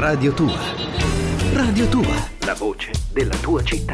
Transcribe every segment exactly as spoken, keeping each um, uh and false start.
Radio Tua. Radio Tua, la voce della tua città.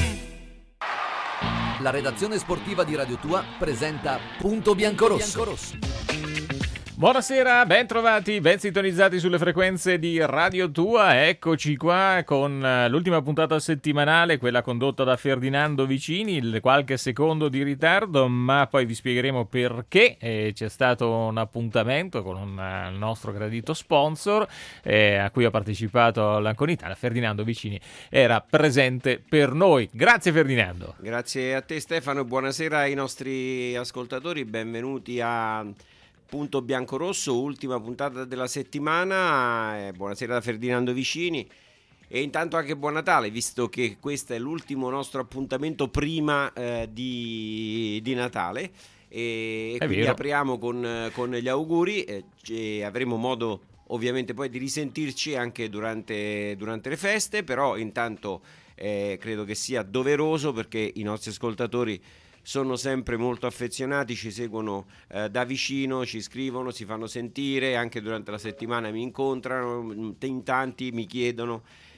La redazione sportiva di Radio Tua presenta Punto Biancorosso. Buonasera, ben trovati, ben sintonizzati sulle frequenze di Radio Tua. Eccoci qua con l'ultima puntata settimanale, quella condotta da Ferdinando Vicini, il qualche secondo di ritardo, ma poi vi spiegheremo perché. Eh, c'è stato un appuntamento con un uh, nostro gradito sponsor eh, a cui ha partecipato l'Anconitana. Ferdinando Vicini era presente per noi. Grazie Ferdinando. Grazie a te Stefano e buonasera ai nostri ascoltatori, benvenuti a Punto Biancorosso, ultima puntata della settimana. Eh, buonasera da Ferdinando Vicini e intanto anche buon Natale, visto che questo è l'ultimo nostro appuntamento prima eh, di, di Natale e, e quindi vero. apriamo con, con gli auguri e, e avremo modo ovviamente poi di risentirci anche durante, durante le feste, però intanto eh, credo che sia doveroso, perché i nostri ascoltatori sono sempre molto affezionati, ci seguono eh, da vicino, ci scrivono, si fanno sentire, anche durante la settimana mi incontrano, in tanti mi chiedono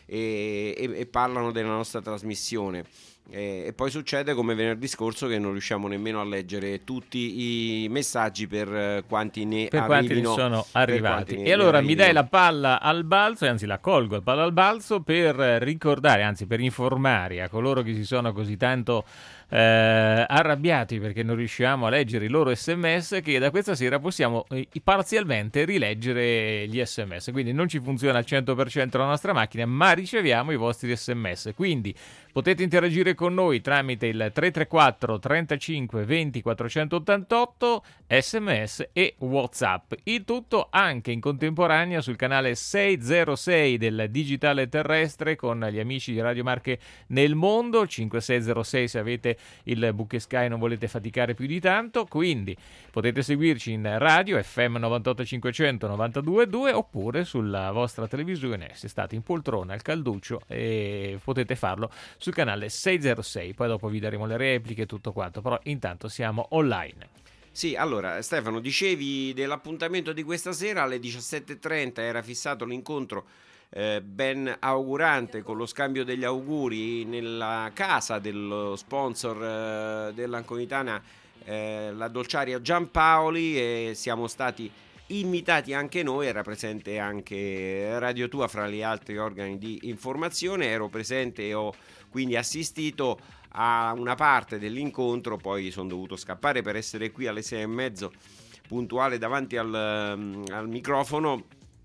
e, e, e parlano della nostra trasmissione. E, e poi succede come venerdì scorso che non riusciamo nemmeno a leggere tutti i messaggi per quanti ne per arrivino, quanti ne sono arrivati. Ne, e allora ne mi dai la palla al balzo, anzi la colgo la palla al balzo per ricordare, anzi per informare a coloro che si sono così tanto eh, arrabbiati perché non riusciamo a leggere i loro sms, che da questa sera possiamo eh, parzialmente rileggere gli sms, quindi non ci funziona al cento per cento la nostra macchina, ma riceviamo i vostri sms, quindi potete interagire con noi tramite il tre tre quattro trentacinque venti quattrocentottantotto, sms e WhatsApp. Il tutto anche in contemporanea sul canale seicentosei del digitale terrestre con gli amici di Radio Marche nel mondo, cinque sei zero sei se avete il Book Sky e non volete faticare più di tanto. Quindi potete seguirci in radio F M novantotto cinquecento novantadue virgola due oppure sulla vostra televisione se state in poltrona al calduccio, e potete farlo sul canale seicentosei. Poi dopo vi daremo le repliche e tutto quanto, però intanto siamo online. Sì, allora Stefano, dicevi dell'appuntamento di questa sera alle diciassette e trenta era fissato l'incontro eh, ben augurante con lo scambio degli auguri nella casa dello sponsor eh, dell'Anconitana, eh, la Dolciaria Giampaoli, e siamo stati invitati anche noi. Era presente anche Radio Tua fra gli altri organi di informazione, ero presente e ho quindi assistito a una parte dell'incontro, poi sono dovuto scappare per essere qui alle sei e mezzo puntuale davanti al, al microfono,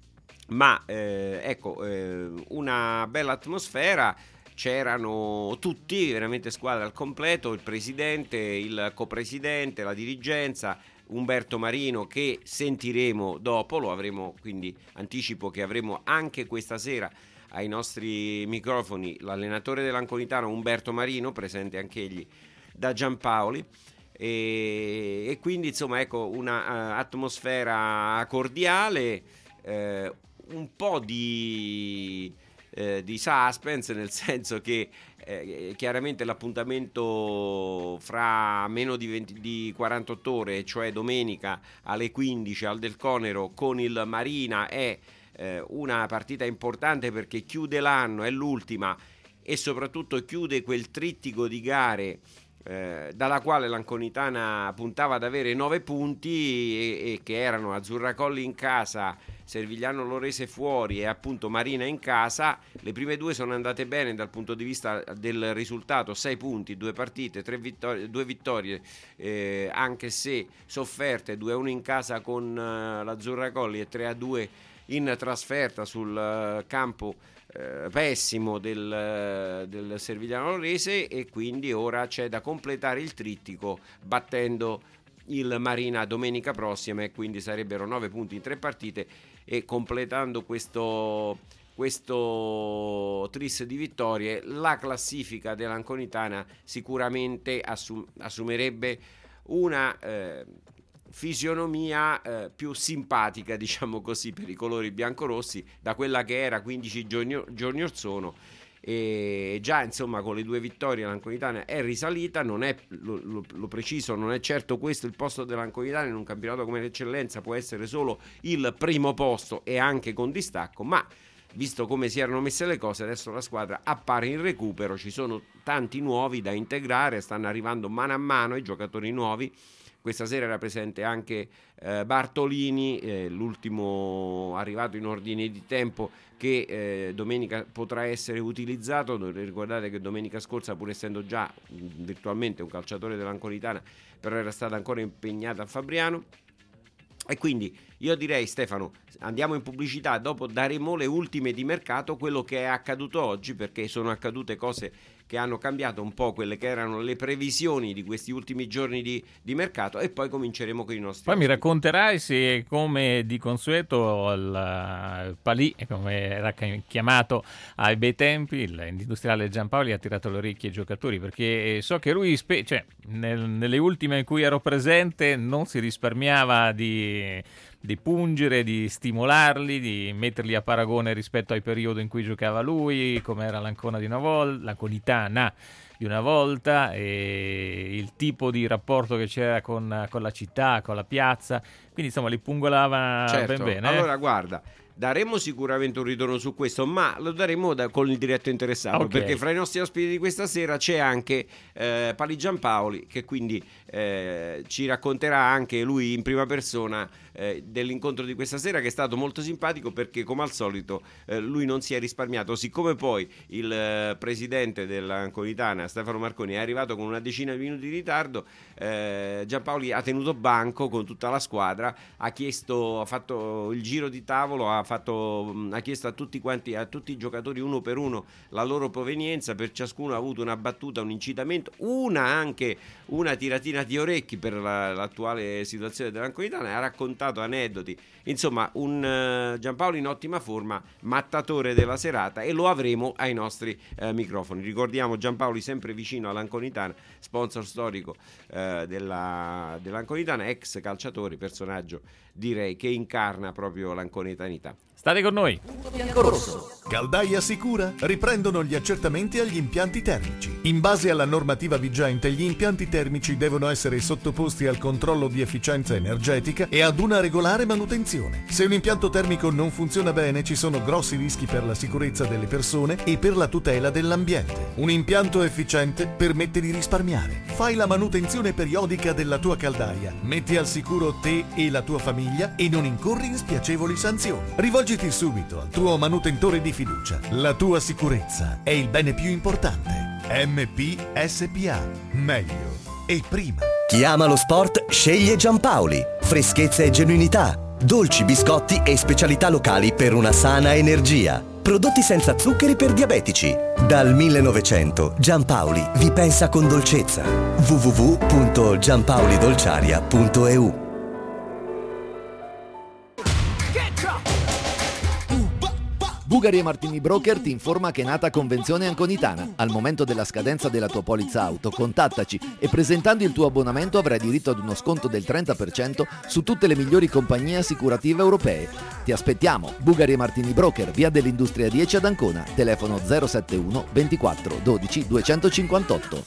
ma eh, ecco eh, una bella atmosfera, c'erano tutti, veramente squadra al completo, il presidente, il copresidente, la dirigenza, Umberto Marino, che sentiremo dopo, lo avremo, quindi anticipo che avremo anche questa sera ai nostri microfoni l'allenatore dell'Anconitana Umberto Marino, presente anche egli da Giampaoli, e, e quindi insomma ecco una uh, atmosfera cordiale, eh, un po' di, eh, di suspense, nel senso che eh, chiaramente l'appuntamento fra meno di, venti, di quarantotto ore, cioè domenica alle quindici al Del Conero con il Marina, è eh, una partita importante perché chiude l'anno, è l'ultima, e soprattutto chiude quel trittico di gare Eh, dalla quale l'Anconitana puntava ad avere nove punti e, e che erano Azzurracolli in casa, Servigliano Lorese fuori e appunto Marina in casa. Le prime due sono andate bene dal punto di vista del risultato, sei punti, due partite, tre vittorie, due vittorie eh, anche se sofferte, due a uno in casa con uh, l'Azzurracolli e tre a due in trasferta sul uh, campo Eh, pessimo del, del Servigliano Lorese, e quindi ora c'è da completare il trittico battendo il Marina domenica prossima, e quindi sarebbero nove punti in tre partite, e completando questo, questo tris di vittorie la classifica dell'Anconitana sicuramente assum- assumerebbe una eh, fisionomia eh, più simpatica, diciamo così, per i colori biancorossi da quella che era quindici giorni, giorni or sono. E già insomma con le due vittorie l'Anconitana è risalita. Non è, lo, lo, lo preciso, non è certo questo il posto dell'Anconitana in un campionato come l'Eccellenza, può essere solo il primo posto e anche con distacco, ma visto come si erano messe le cose, adesso la squadra appare in recupero, ci sono tanti nuovi da integrare, stanno arrivando mano a mano i giocatori nuovi. Questa sera era presente anche eh, Bartolini, eh, l'ultimo arrivato in ordine di tempo, che eh, domenica potrà essere utilizzato. Ricordate che domenica scorsa, pur essendo già mh, virtualmente un calciatore dell'Anconitana, però era stato ancora impegnato a Fabriano. E quindi io direi, Stefano, andiamo in pubblicità, dopo daremo le ultime di mercato, quello che è accaduto oggi, perché sono accadute cose che hanno cambiato un po' quelle che erano le previsioni di questi ultimi giorni di, di mercato, e poi cominceremo con i nostri Poi ospiti. Mi racconterai se, come di consueto, il Palì, come era chiamato ai bei tempi, l'industriale Giampaoli, ha tirato le orecchie ai giocatori, perché so che lui, spe- cioè, nel, nelle ultime in cui ero presente, non si risparmiava di... di pungere, di stimolarli, di metterli a paragone rispetto al periodo in cui giocava lui, come era l'Ancona di una volta, l'Anconitana di una volta, e il tipo di rapporto che c'era con, con la città, con la piazza, quindi insomma li pungolava certo. ben bene. Allora guarda, daremo sicuramente un ritorno su questo, ma lo daremo da, con il diretto interessato, okay. Perché fra i nostri ospiti di questa sera c'è anche eh, Palì Giampaoli, che quindi eh, ci racconterà anche lui in prima persona eh, dell'incontro di questa sera, che è stato molto simpatico, perché come al solito eh, lui non si è risparmiato. Siccome poi il eh, presidente dell'Anconitana, Stefano Marconi, è arrivato con una decina di minuti di ritardo, eh, Giampaoli ha tenuto banco con tutta la squadra, ha chiesto, ha fatto il giro di tavolo, ha Fatto, ha chiesto a tutti quanti, a tutti i giocatori uno per uno la loro provenienza, per ciascuno ha avuto una battuta, un incitamento, una anche una tiratina di orecchi per la, l'attuale situazione dell'Anconitana, ha raccontato aneddoti, insomma un uh, Giampaoli in ottima forma, mattatore della serata, e lo avremo ai nostri uh, microfoni. Ricordiamo Giampaoli sempre vicino all'Anconitana, sponsor storico uh, della, dell'Anconitana, ex calciatore, personaggio direi che incarna proprio l'Anconitanità. State con noi. Caldaia Sicura riprendono gli accertamenti agli impianti termici. In base alla normativa vigente, gli impianti termici devono essere sottoposti al controllo di efficienza energetica e ad una regolare manutenzione. Se un impianto termico non funziona bene, ci sono grossi rischi per la sicurezza delle persone e per la tutela dell'ambiente. Un impianto efficiente permette di risparmiare. Fai la manutenzione periodica della tua caldaia, metti al sicuro te e la tua famiglia e non incorri in spiacevoli sanzioni. Rivolgiti subito al tuo manutentore di fiducia. La tua sicurezza è il bene più importante. M P S P A. Meglio e prima. Chi ama lo sport sceglie Giampaoli. Freschezza e genuinità, dolci, biscotti e specialità locali per una sana energia. Prodotti senza zuccheri per diabetici. Dal millenovecento Giampaoli vi pensa con dolcezza. w w w punto giampaolidolciaria punto e u. Bugari e Martini Broker ti informa che è nata convenzione Anconitana. Al momento della scadenza della tua polizza auto, contattaci e presentando il tuo abbonamento avrai diritto ad uno sconto del trenta per cento su tutte le migliori compagnie assicurative europee. Ti aspettiamo. Bugari e Martini Broker, via dell'Industria dieci ad Ancona, telefono zero sette uno ventiquattro dodici duecentocinquantotto.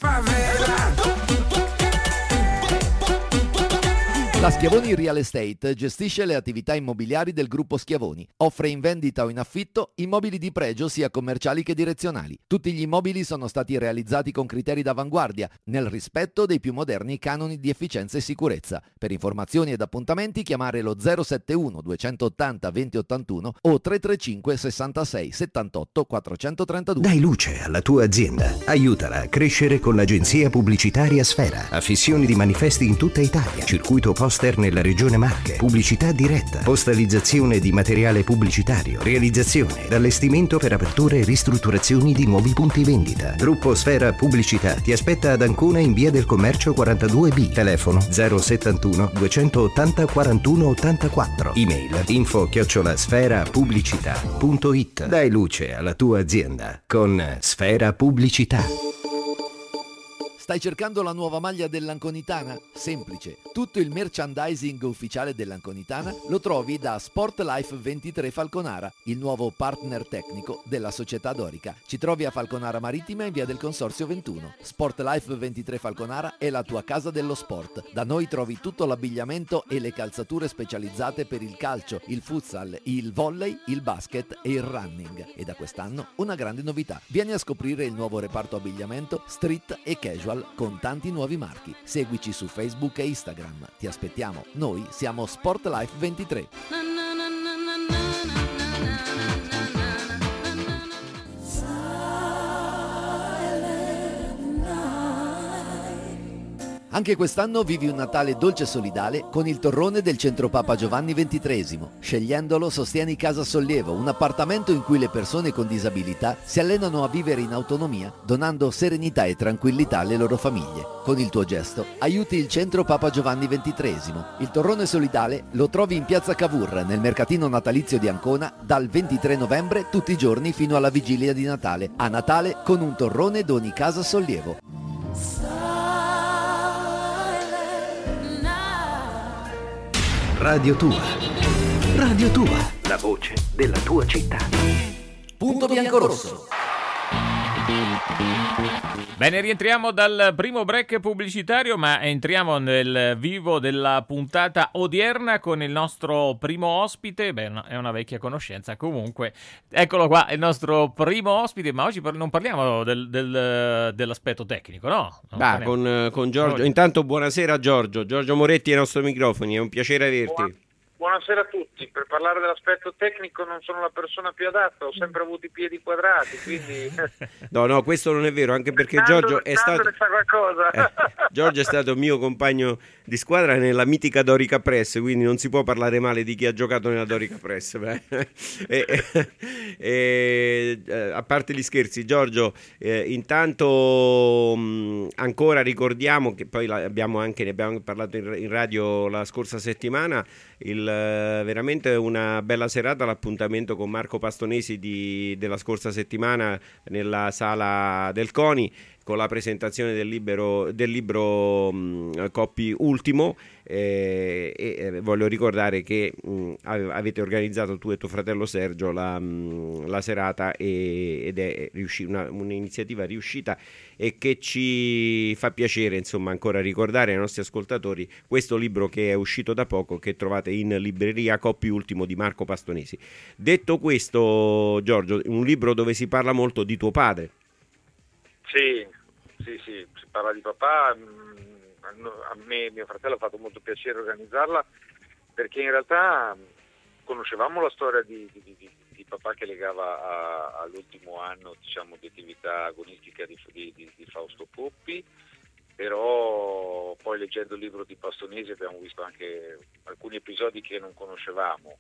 La Schiavoni Real Estate gestisce le attività immobiliari del gruppo Schiavoni. Offre in vendita o in affitto immobili di pregio sia commerciali che direzionali. Tutti gli immobili sono stati realizzati con criteri d'avanguardia, nel rispetto dei più moderni canoni di efficienza e sicurezza. Per informazioni ed appuntamenti chiamare lo zero sette uno duecentottanta venti ottantuno o tre tre cinque sessantasei settantotto quattrocentotrentadue. Dai luce alla tua azienda. Aiutala a crescere con l'agenzia pubblicitaria Sfera. Affissioni di manifesti in tutta Italia. Circuito post nella regione Marche, pubblicità diretta, postalizzazione di materiale pubblicitario, realizzazione, allestimento per aperture e ristrutturazioni di nuovi punti vendita. Gruppo Sfera Pubblicità ti aspetta ad Ancona in via del Commercio quarantadue B, telefono zero settantuno duecentottanta quarantuno ottantaquattro, email info chiocciola sfera pubblicità punto it. Dai luce alla tua azienda con Sfera Pubblicità. Stai cercando la nuova maglia dell'Anconitana? Semplice. Tutto il merchandising ufficiale dell'Anconitana lo trovi da Sportlife ventitré Falconara, il nuovo partner tecnico della società dorica. Ci trovi a Falconara Marittima in via del Consorzio ventuno. Sportlife ventitré Falconara è la tua casa dello sport. Da noi trovi tutto l'abbigliamento e le calzature specializzate per il calcio, il futsal, il volley, il basket e il running. E da quest'anno una grande novità. Vieni a scoprire il nuovo reparto abbigliamento street e casual con tanti nuovi marchi. Seguici su Facebook e Instagram. Ti aspettiamo. Noi siamo Sportlife ventitré. Anche quest'anno vivi un Natale dolce e solidale con il torrone del Centro Papa Giovanni ventitreesimo. Scegliendolo sostieni Casa Sollievo, un appartamento in cui le persone con disabilità si allenano a vivere in autonomia, donando serenità e tranquillità alle loro famiglie. Con il tuo gesto aiuti il Centro Papa Giovanni ventitreesimo. Il torrone solidale lo trovi in Piazza Cavour, nel mercatino natalizio di Ancona, dal ventitré novembre tutti i giorni fino alla vigilia di Natale. A Natale con un torrone doni Casa Sollievo. Radio Tua. Radio Tua. La voce della tua città. Punto bianco-rosso. Bene, rientriamo dal primo break pubblicitario, ma entriamo nel vivo della puntata odierna con il nostro primo ospite. Beh, no, è una vecchia conoscenza, comunque. Eccolo qua, il nostro primo ospite, ma oggi non parliamo del, del, dell'aspetto tecnico, no? Non bah, con, con Giorgio. Oggi. Intanto buonasera Giorgio. Giorgio Moretti ai nostri microfoni, è un piacere averti. Buona. Buonasera a tutti. Per parlare dell'aspetto tecnico non sono la persona più adatta, ho sempre avuto i piedi quadrati, quindi... No, no, questo non è vero, anche perché Nando, Giorgio è stato... Fa qualcosa. Eh, Giorgio è stato mio compagno di squadra nella mitica Dorica Press, quindi non si può parlare male di chi ha giocato nella Dorica Press. e, e, e, a parte gli scherzi, Giorgio, eh, intanto mh, ancora ricordiamo che poi abbiamo anche, ne abbiamo parlato in, in radio la scorsa settimana, il veramente una bella serata, l'appuntamento con Marco Pastonesi di, della scorsa settimana nella sala del CONI con la presentazione del, libero, del libro mh, Coppi Ultimo eh, e eh, voglio ricordare che mh, avete organizzato tu e tuo fratello Sergio la, mh, la serata e, ed è riusci- una, un'iniziativa riuscita e che ci fa piacere insomma ancora ricordare ai nostri ascoltatori questo libro che è uscito da poco, che trovate in libreria, Coppi Ultimo di Marco Pastonesi. Detto questo, Giorgio, un libro dove si parla molto di tuo padre. Sì, sì, sì, si parla di papà, a me e mio fratello ha fatto molto piacere organizzarla perché in realtà conoscevamo la storia di, di, di, di papà che legava a, all'ultimo anno, diciamo, di attività agonistica di, di, di Fausto Coppi, però poi leggendo il libro di Pastonesi abbiamo visto anche alcuni episodi che non conoscevamo,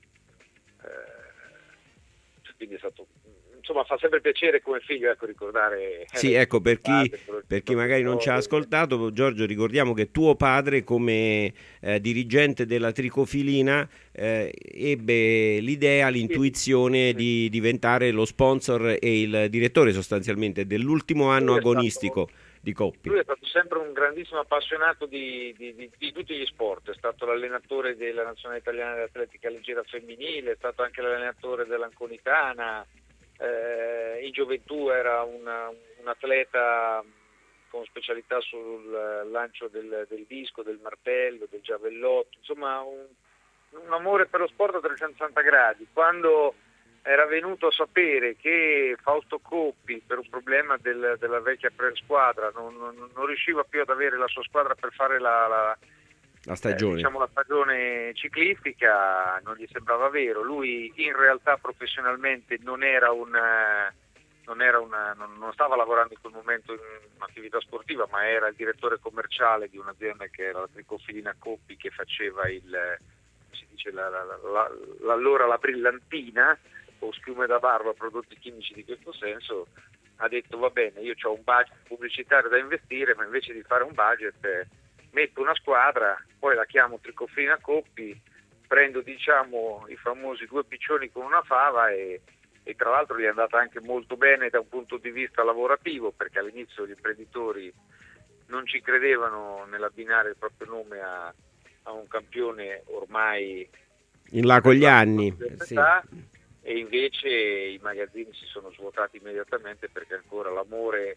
eh, quindi è stato... Insomma, fa sempre piacere come figlio, ecco, ricordare. Sì, ecco, per chi, per chi magari non ci ha ascoltato, Giorgio, ricordiamo che tuo padre, come eh, dirigente della Tricofilina, eh, ebbe l'idea, l'intuizione sì. di diventare lo sponsor e il direttore sostanzialmente dell'ultimo anno agonistico stato, di Coppi. Lui è stato sempre un grandissimo appassionato di, di, di, di tutti gli sport, è stato l'allenatore della nazionale italiana di atletica leggera femminile, è stato anche l'allenatore dell'Anconitana. Eh, in gioventù era una, un atleta con specialità sul lancio del, del disco, del martello, del giavellotto, insomma un, un amore per lo sport a trecentosessanta gradi. Quando era venuto a sapere che Fausto Coppi, per un problema del, della vecchia pre-squadra, non, non, non riusciva più ad avere la sua squadra per fare la, la La stagione. Eh, diciamo la stagione ciclistica, non gli sembrava vero. Lui in realtà professionalmente non era un non era una non, non stava lavorando in quel momento in un'attività sportiva, ma era il direttore commerciale di un'azienda che era la Tricofilina Coppi, che faceva il si dice la, la, la, la, allora la brillantina o schiume da barba, prodotti chimici di questo senso. Ha detto va bene, io ho un budget pubblicitario da investire, ma invece di fare un budget eh, metto una squadra, poi la chiamo Tricofilina Coppi, prendo diciamo i famosi due piccioni con una fava e, e tra l'altro gli è andata anche molto bene da un punto di vista lavorativo, perché all'inizio gli imprenditori non ci credevano nell'abbinare il proprio nome a, a un campione ormai in là con gli anni, sì. E invece i magazzini si sono svuotati immediatamente, perché ancora l'amore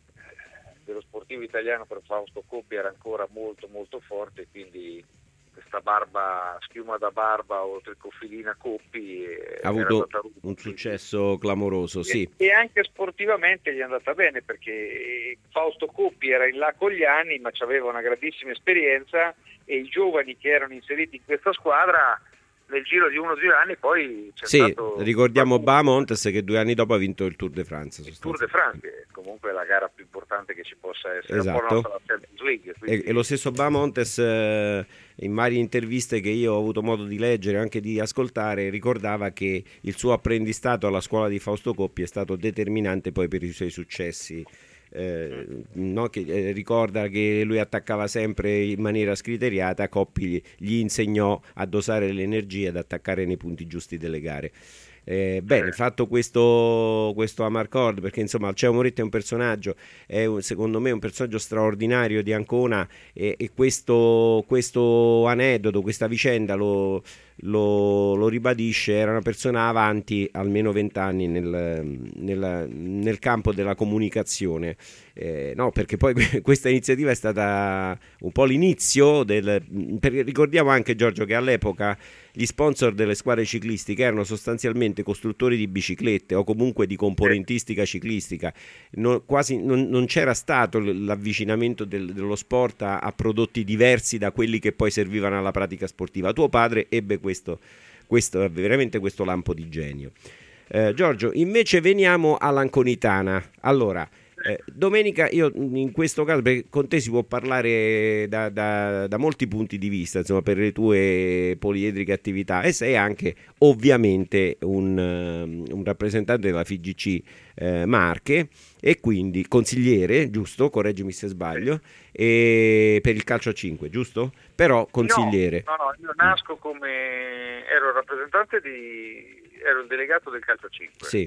dello sportivo italiano per Fausto Coppi era ancora molto molto forte, quindi questa barba, schiuma da barba o tricofilina Coppi ha avuto un successo clamoroso, e, sì. E anche sportivamente gli è andata bene, perché Fausto Coppi era in là con gli anni, ma aveva una grandissima esperienza, e i giovani che erano inseriti in questa squadra nel giro di uno o due anni poi c'è sì, stato... ricordiamo Bahamontes che due anni dopo ha vinto il Tour de France. Il Tour de France, che comunque è la gara più importante che ci possa essere, esatto. Un po' la Champions League, quindi... e, e lo stesso Bahamontes eh, in varie interviste che io ho avuto modo di leggere e anche di ascoltare ricordava che il suo apprendistato alla scuola di Fausto Coppi è stato determinante poi per i suoi successi. Eh, no, che, eh, ricorda che lui attaccava sempre in maniera scriteriata, Coppi gli, gli insegnò a dosare l'energia, ad attaccare nei punti giusti delle gare. Eh, bene, fatto questo, questo Amarcord, perché insomma Alceo Moretti è un personaggio, è un, secondo me un personaggio straordinario di Ancona, e, e questo, questo aneddoto, questa vicenda lo, lo, lo ribadisce. Era una persona avanti almeno vent'anni nel, nel, nel campo della comunicazione, eh, no, perché poi questa iniziativa è stata un po' l'inizio del, perché ricordiamo anche, Giorgio, che all'epoca gli sponsor delle squadre ciclistiche erano sostanzialmente costruttori di biciclette o comunque di componentistica ciclistica. Non, quasi non, non c'era stato l'avvicinamento del, dello sport a, a prodotti diversi da quelli che poi servivano alla pratica sportiva. Tuo padre ebbe questo, questo veramente questo lampo di genio. Eh, Giorgio, invece veniamo all'Anconitana. Allora, Eh, domenica, io in questo caso, perché con te si può parlare da, da, da molti punti di vista, insomma, per le tue poliedriche attività, e sei anche ovviamente un, un rappresentante della F I G C eh, Marche, e quindi consigliere, giusto? Correggimi se sbaglio, e per il calcio a cinque, giusto? Però consigliere. No, no, no, io nasco come ero il rappresentante di ero il delegato del calcio a cinque. Sì.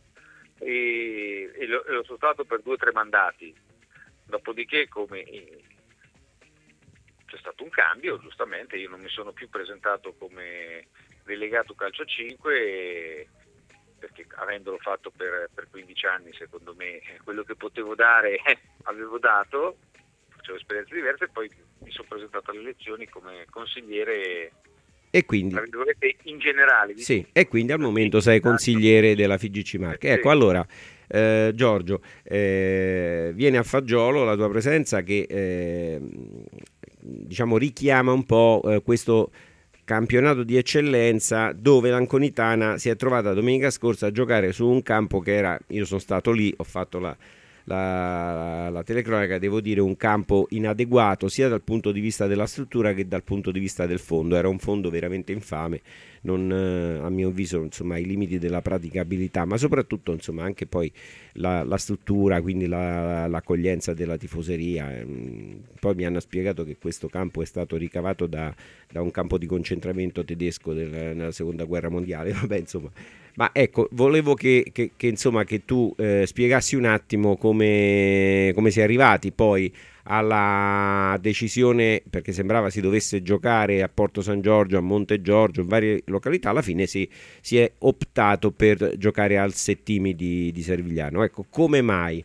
E, e, lo, e lo sono stato per due o tre mandati, dopodiché come eh, c'è stato un cambio, giustamente io non mi sono più presentato come delegato calcio cinque, e, perché avendolo fatto per, per quindici anni, secondo me quello che potevo dare eh, avevo dato, facevo esperienze diverse, e poi mi sono presentato alle elezioni come consigliere. E quindi, in generale, sì, e quindi al momento sei consigliere della F I G C Marche. Ecco, allora, eh, Giorgio, eh, viene a fagiolo la tua presenza che eh, diciamo richiama un po' eh, questo campionato di eccellenza, dove l'Anconitana si è trovata domenica scorsa a giocare su un campo che era, io sono stato lì, ho fatto la La, la telecronaca, devo dire un campo inadeguato sia dal punto di vista della struttura che dal punto di vista del fondo. Era un fondo veramente infame, non, eh, a mio avviso, insomma, ai limiti della praticabilità, ma soprattutto, insomma, anche poi la, la struttura, quindi la, l'accoglienza della tifoseria. Poi mi hanno spiegato che questo campo è stato ricavato da, da un campo di concentramento tedesco del, nella seconda guerra mondiale. Vabbè, insomma, ma ecco, volevo che, che, che, insomma, che tu eh, spiegassi un attimo come, come si è arrivati poi alla decisione, perché sembrava si dovesse giocare a Porto San Giorgio, a Monte Giorgio, in varie località. Alla fine si, si è optato per giocare al Settimi di, di Servigliano. Ecco, come mai?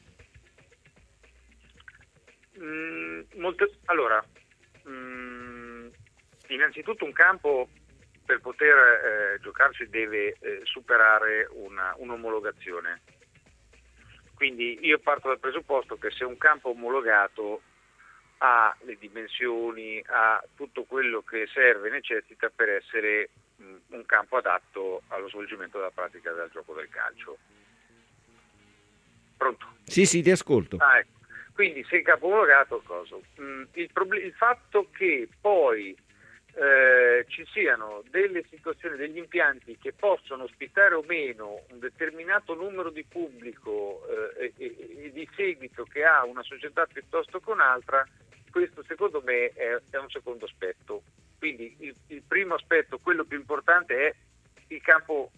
Mm, molte, allora, mm, innanzitutto un campo per poter eh, giocarsi deve eh, superare una, un'omologazione. Quindi io parto dal presupposto che se un campo omologato ha le dimensioni, ha tutto quello che serve e necessita per essere mh, un campo adatto allo svolgimento della pratica del gioco del calcio. Pronto? Sì, sì, ti ascolto. Ah, ecco. Quindi se il campo omologato, cosa? Mh, il, proble- il fatto che poi Eh, ci siano delle situazioni, degli impianti che possono ospitare o meno un determinato numero di pubblico eh, e, e, e di seguito che ha una società piuttosto che un'altra, questo secondo me è, è un secondo aspetto. Quindi il, il primo aspetto, quello più importante, è il campo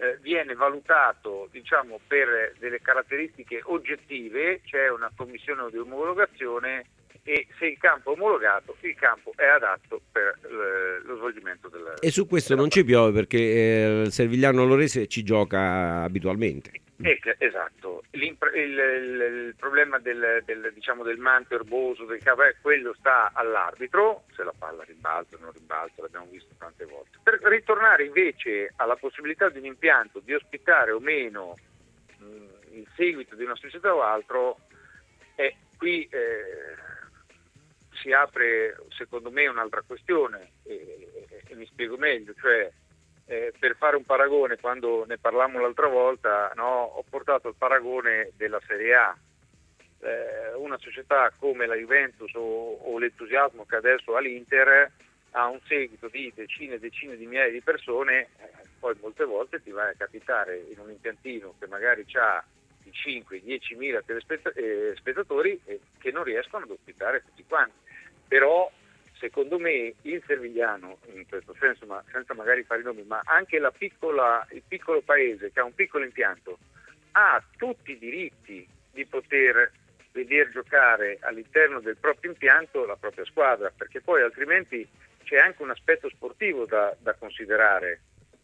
eh, viene valutato, diciamo, per delle caratteristiche oggettive, c'è una commissione di omologazione e se il campo è omologato, il campo è adatto per eh, lo svolgimento del... E su questo non ci piove perché eh, il Servigliano Lorese ci gioca abitualmente. Eh, esatto, L'impre- il, il, il problema del, del, diciamo, del manto erboso, del campo, eh, quello sta all'arbitro, se la palla rimbalza o non rimbalza, l'abbiamo visto tante volte. Per ritornare invece alla possibilità di un impianto di ospitare o meno mh, il seguito di una società o altro, eh, qui eh, si apre secondo me un'altra questione e, e, e mi spiego meglio, cioè Eh, per fare un paragone, quando ne parlammo l'altra volta, no, ho portato il paragone della Serie A. Eh, una società come la Juventus o, o l'entusiasmo che adesso ha l'Inter ha un seguito di decine e decine di migliaia di persone, eh, poi molte volte ti va a capitare in un impiantino che magari ha i cinque dieci mila telespett- eh, spettatori eh, che non riescono ad ospitare tutti quanti. Però secondo me il Servigliano, in questo senso, ma senza magari fare i nomi, ma anche la piccola, il piccolo paese che ha un piccolo impianto, ha tutti i diritti di poter vedere giocare all'interno del proprio impianto la propria squadra, perché poi altrimenti c'è anche un aspetto sportivo da, da considerare.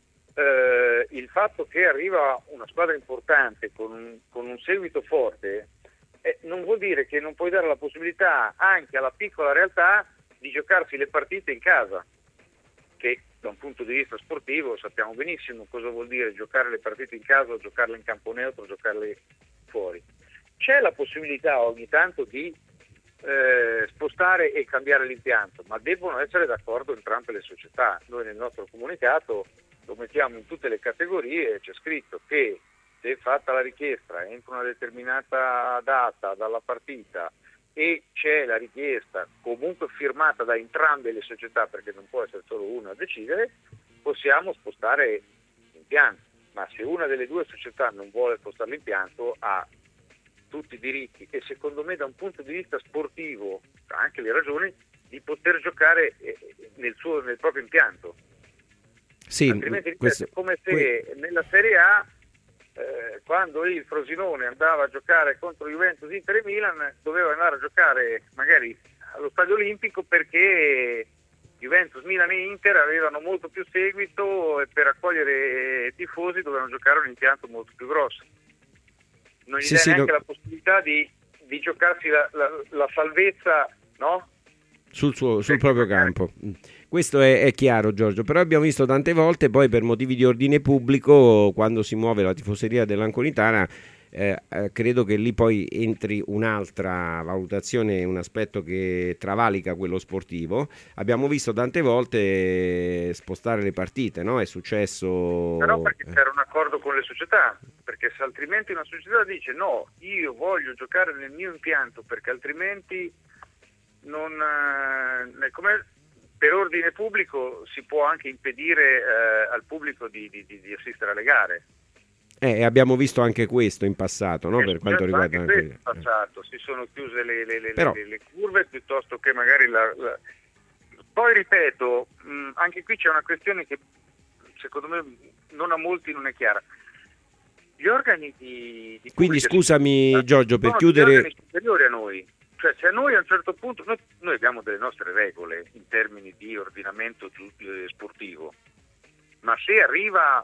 Eh, il fatto che arriva una squadra importante con un, con un seguito forte eh, non vuol dire che non puoi dare la possibilità anche alla piccola realtà di giocarsi le partite in casa, che da un punto di vista sportivo sappiamo benissimo cosa vuol dire giocare le partite in casa o giocarle in campo neutro o giocarle fuori. C'è la possibilità ogni tanto di eh, spostare e cambiare l'impianto, ma devono essere d'accordo entrambe le società. Noi nel nostro comunicato lo mettiamo in tutte le categorie e c'è scritto che se fatta la richiesta entro una determinata data dalla partita e c'è la richiesta comunque firmata da entrambe le società, perché non può essere solo una a decidere, possiamo spostare l'impianto. Ma se una delle due società non vuole spostare l'impianto, ha tutti i diritti e secondo me da un punto di vista sportivo ha anche le ragioni di poter giocare nel, suo, nel proprio impianto. Sì, altrimenti questo, è come se que- nella Serie A Eh, quando il Frosinone andava a giocare contro Juventus, Inter e Milan, doveva andare a giocare magari allo Stadio Olimpico perché Juventus, Milan e Inter avevano molto più seguito e per accogliere tifosi dovevano giocare a un impianto molto più grosso. Non gli sì, dà sì, neanche no... la possibilità di, di giocarsi la, la, la salvezza, no? sul, suo, sul proprio campo. Questo è, è chiaro, Giorgio, però abbiamo visto tante volte poi per motivi di ordine pubblico quando si muove la tifoseria dell'Anconitana eh, eh, credo che lì poi entri un'altra valutazione, un aspetto che travalica quello sportivo. Abbiamo visto tante volte spostare le partite, no? È successo... Però perché c'era un accordo con le società, perché se altrimenti una società dice no, io voglio giocare nel mio impianto perché altrimenti non... Eh, come per ordine pubblico si può anche impedire eh, al pubblico di, di, di assistere alle gare. Eh, abbiamo visto anche questo in passato, no? Per quanto riguarda anche questo in passato, si sono chiuse le, le, le, Però... le, le curve piuttosto che magari la, la... Poi ripeto, mh, anche qui c'è una questione che secondo me non a molti non è chiara. Gli organi di, di Quindi scusami Giorgio, per sono chiudere... gli organi superiori a noi. Cioè se a noi a un certo punto, noi, noi abbiamo delle nostre regole in termini di ordinamento eh, sportivo, ma se arriva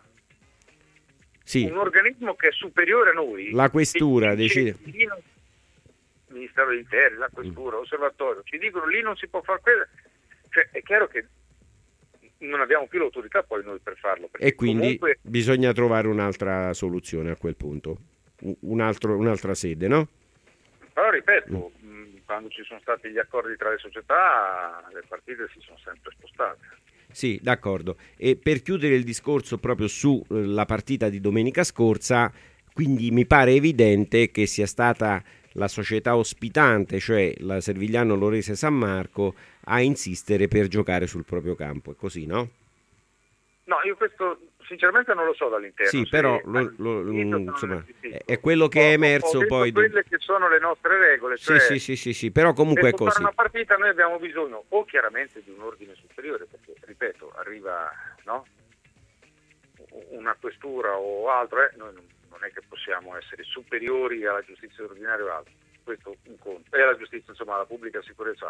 sì. un organismo che è superiore a noi, la questura decide, il Ministero dell'Interno, la questura, l'osservatorio, ci dicono lì non si può fare quello, cioè è chiaro che non abbiamo più l'autorità poi noi per farlo. E quindi comunque... bisogna trovare un'altra soluzione a quel punto, un altro, un'altra sede, no? Però ripeto, mm. quando ci sono stati gli accordi tra le società, le partite si sono sempre spostate. Sì, d'accordo. E per chiudere il discorso proprio sulla partita di domenica scorsa, quindi mi pare evidente che sia stata la società ospitante, cioè la Servigliano Lorese San Marco, a insistere per giocare sul proprio campo. È così, no? No, io questo sinceramente non lo so dall'interno. Sì, se però lo, lo, insomma, è quello che ho, è emerso ho poi. quelle che sono le nostre regole. Cioè, sì, sì, sì, sì, sì, però comunque è così. Per fare una partita noi abbiamo bisogno o chiaramente di un ordine superiore, perché ripeto, arriva no? una questura o altro, eh, noi non, non è che possiamo essere superiori alla giustizia ordinaria o altro, questo un conto, e alla giustizia, insomma, alla pubblica sicurezza.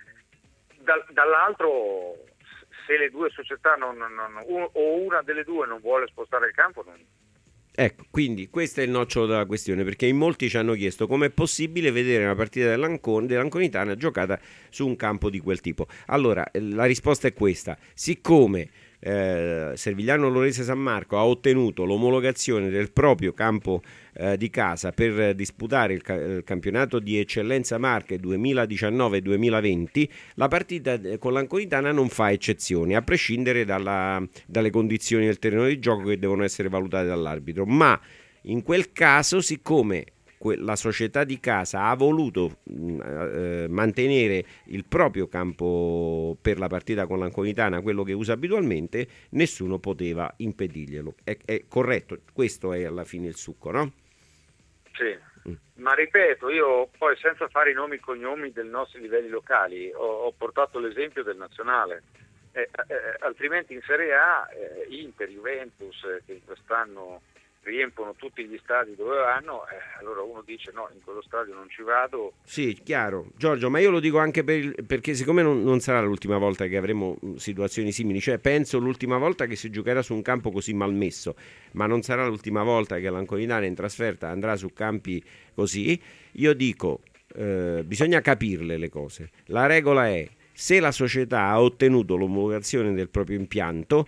Da, dall'altro, se le due società non, non, non, un, o una delle due non vuole spostare il campo, non... Ecco, quindi questo è il nocciolo della questione, perché in molti ci hanno chiesto come è possibile vedere una partita dell'Ancon, dell'Anconitana giocata su un campo di quel tipo. Allora, la risposta è questa: siccome eh, Servigliano Lorese San Marco ha ottenuto l'omologazione del proprio campo eh, di casa per disputare il, ca- il campionato di eccellenza Marche duemiladiciannove duemilaventi, la partita con l'Anconitana non fa eccezione, a prescindere dalla, dalle condizioni del terreno di gioco che devono essere valutate dall'arbitro. Ma in quel caso, siccome la società di casa ha voluto eh, mantenere il proprio campo per la partita con l'Anconitana, quello che usa abitualmente, nessuno poteva impedirglielo. È, è corretto, questo è alla fine il succo, no? Sì, mm. ma ripeto, io poi, senza fare i nomi e cognomi dei nostri livelli locali, ho, ho portato l'esempio del nazionale, eh, eh, altrimenti in Serie A eh, Inter, Juventus, eh, che quest'anno riempono tutti gli stadi dove vanno, eh, allora uno dice no, in quello stadio non ci vado. Sì, chiaro, Giorgio, ma io lo dico anche per il, perché siccome non, non sarà l'ultima volta che avremo situazioni simili, cioè penso l'ultima volta che si giocherà su un campo così malmesso, ma non sarà l'ultima volta che l'Anconitana in trasferta andrà su campi così. Io dico, eh, bisogna capirle le cose. La regola è: se la società ha ottenuto l'omologazione del proprio impianto,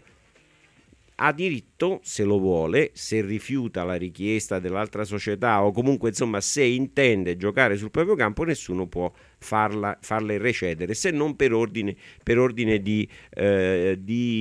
ha diritto, se lo vuole, se rifiuta la richiesta dell'altra società o comunque, insomma, se intende giocare sul proprio campo, nessuno può farla, farle recedere, se non per ordine, per ordine di, eh,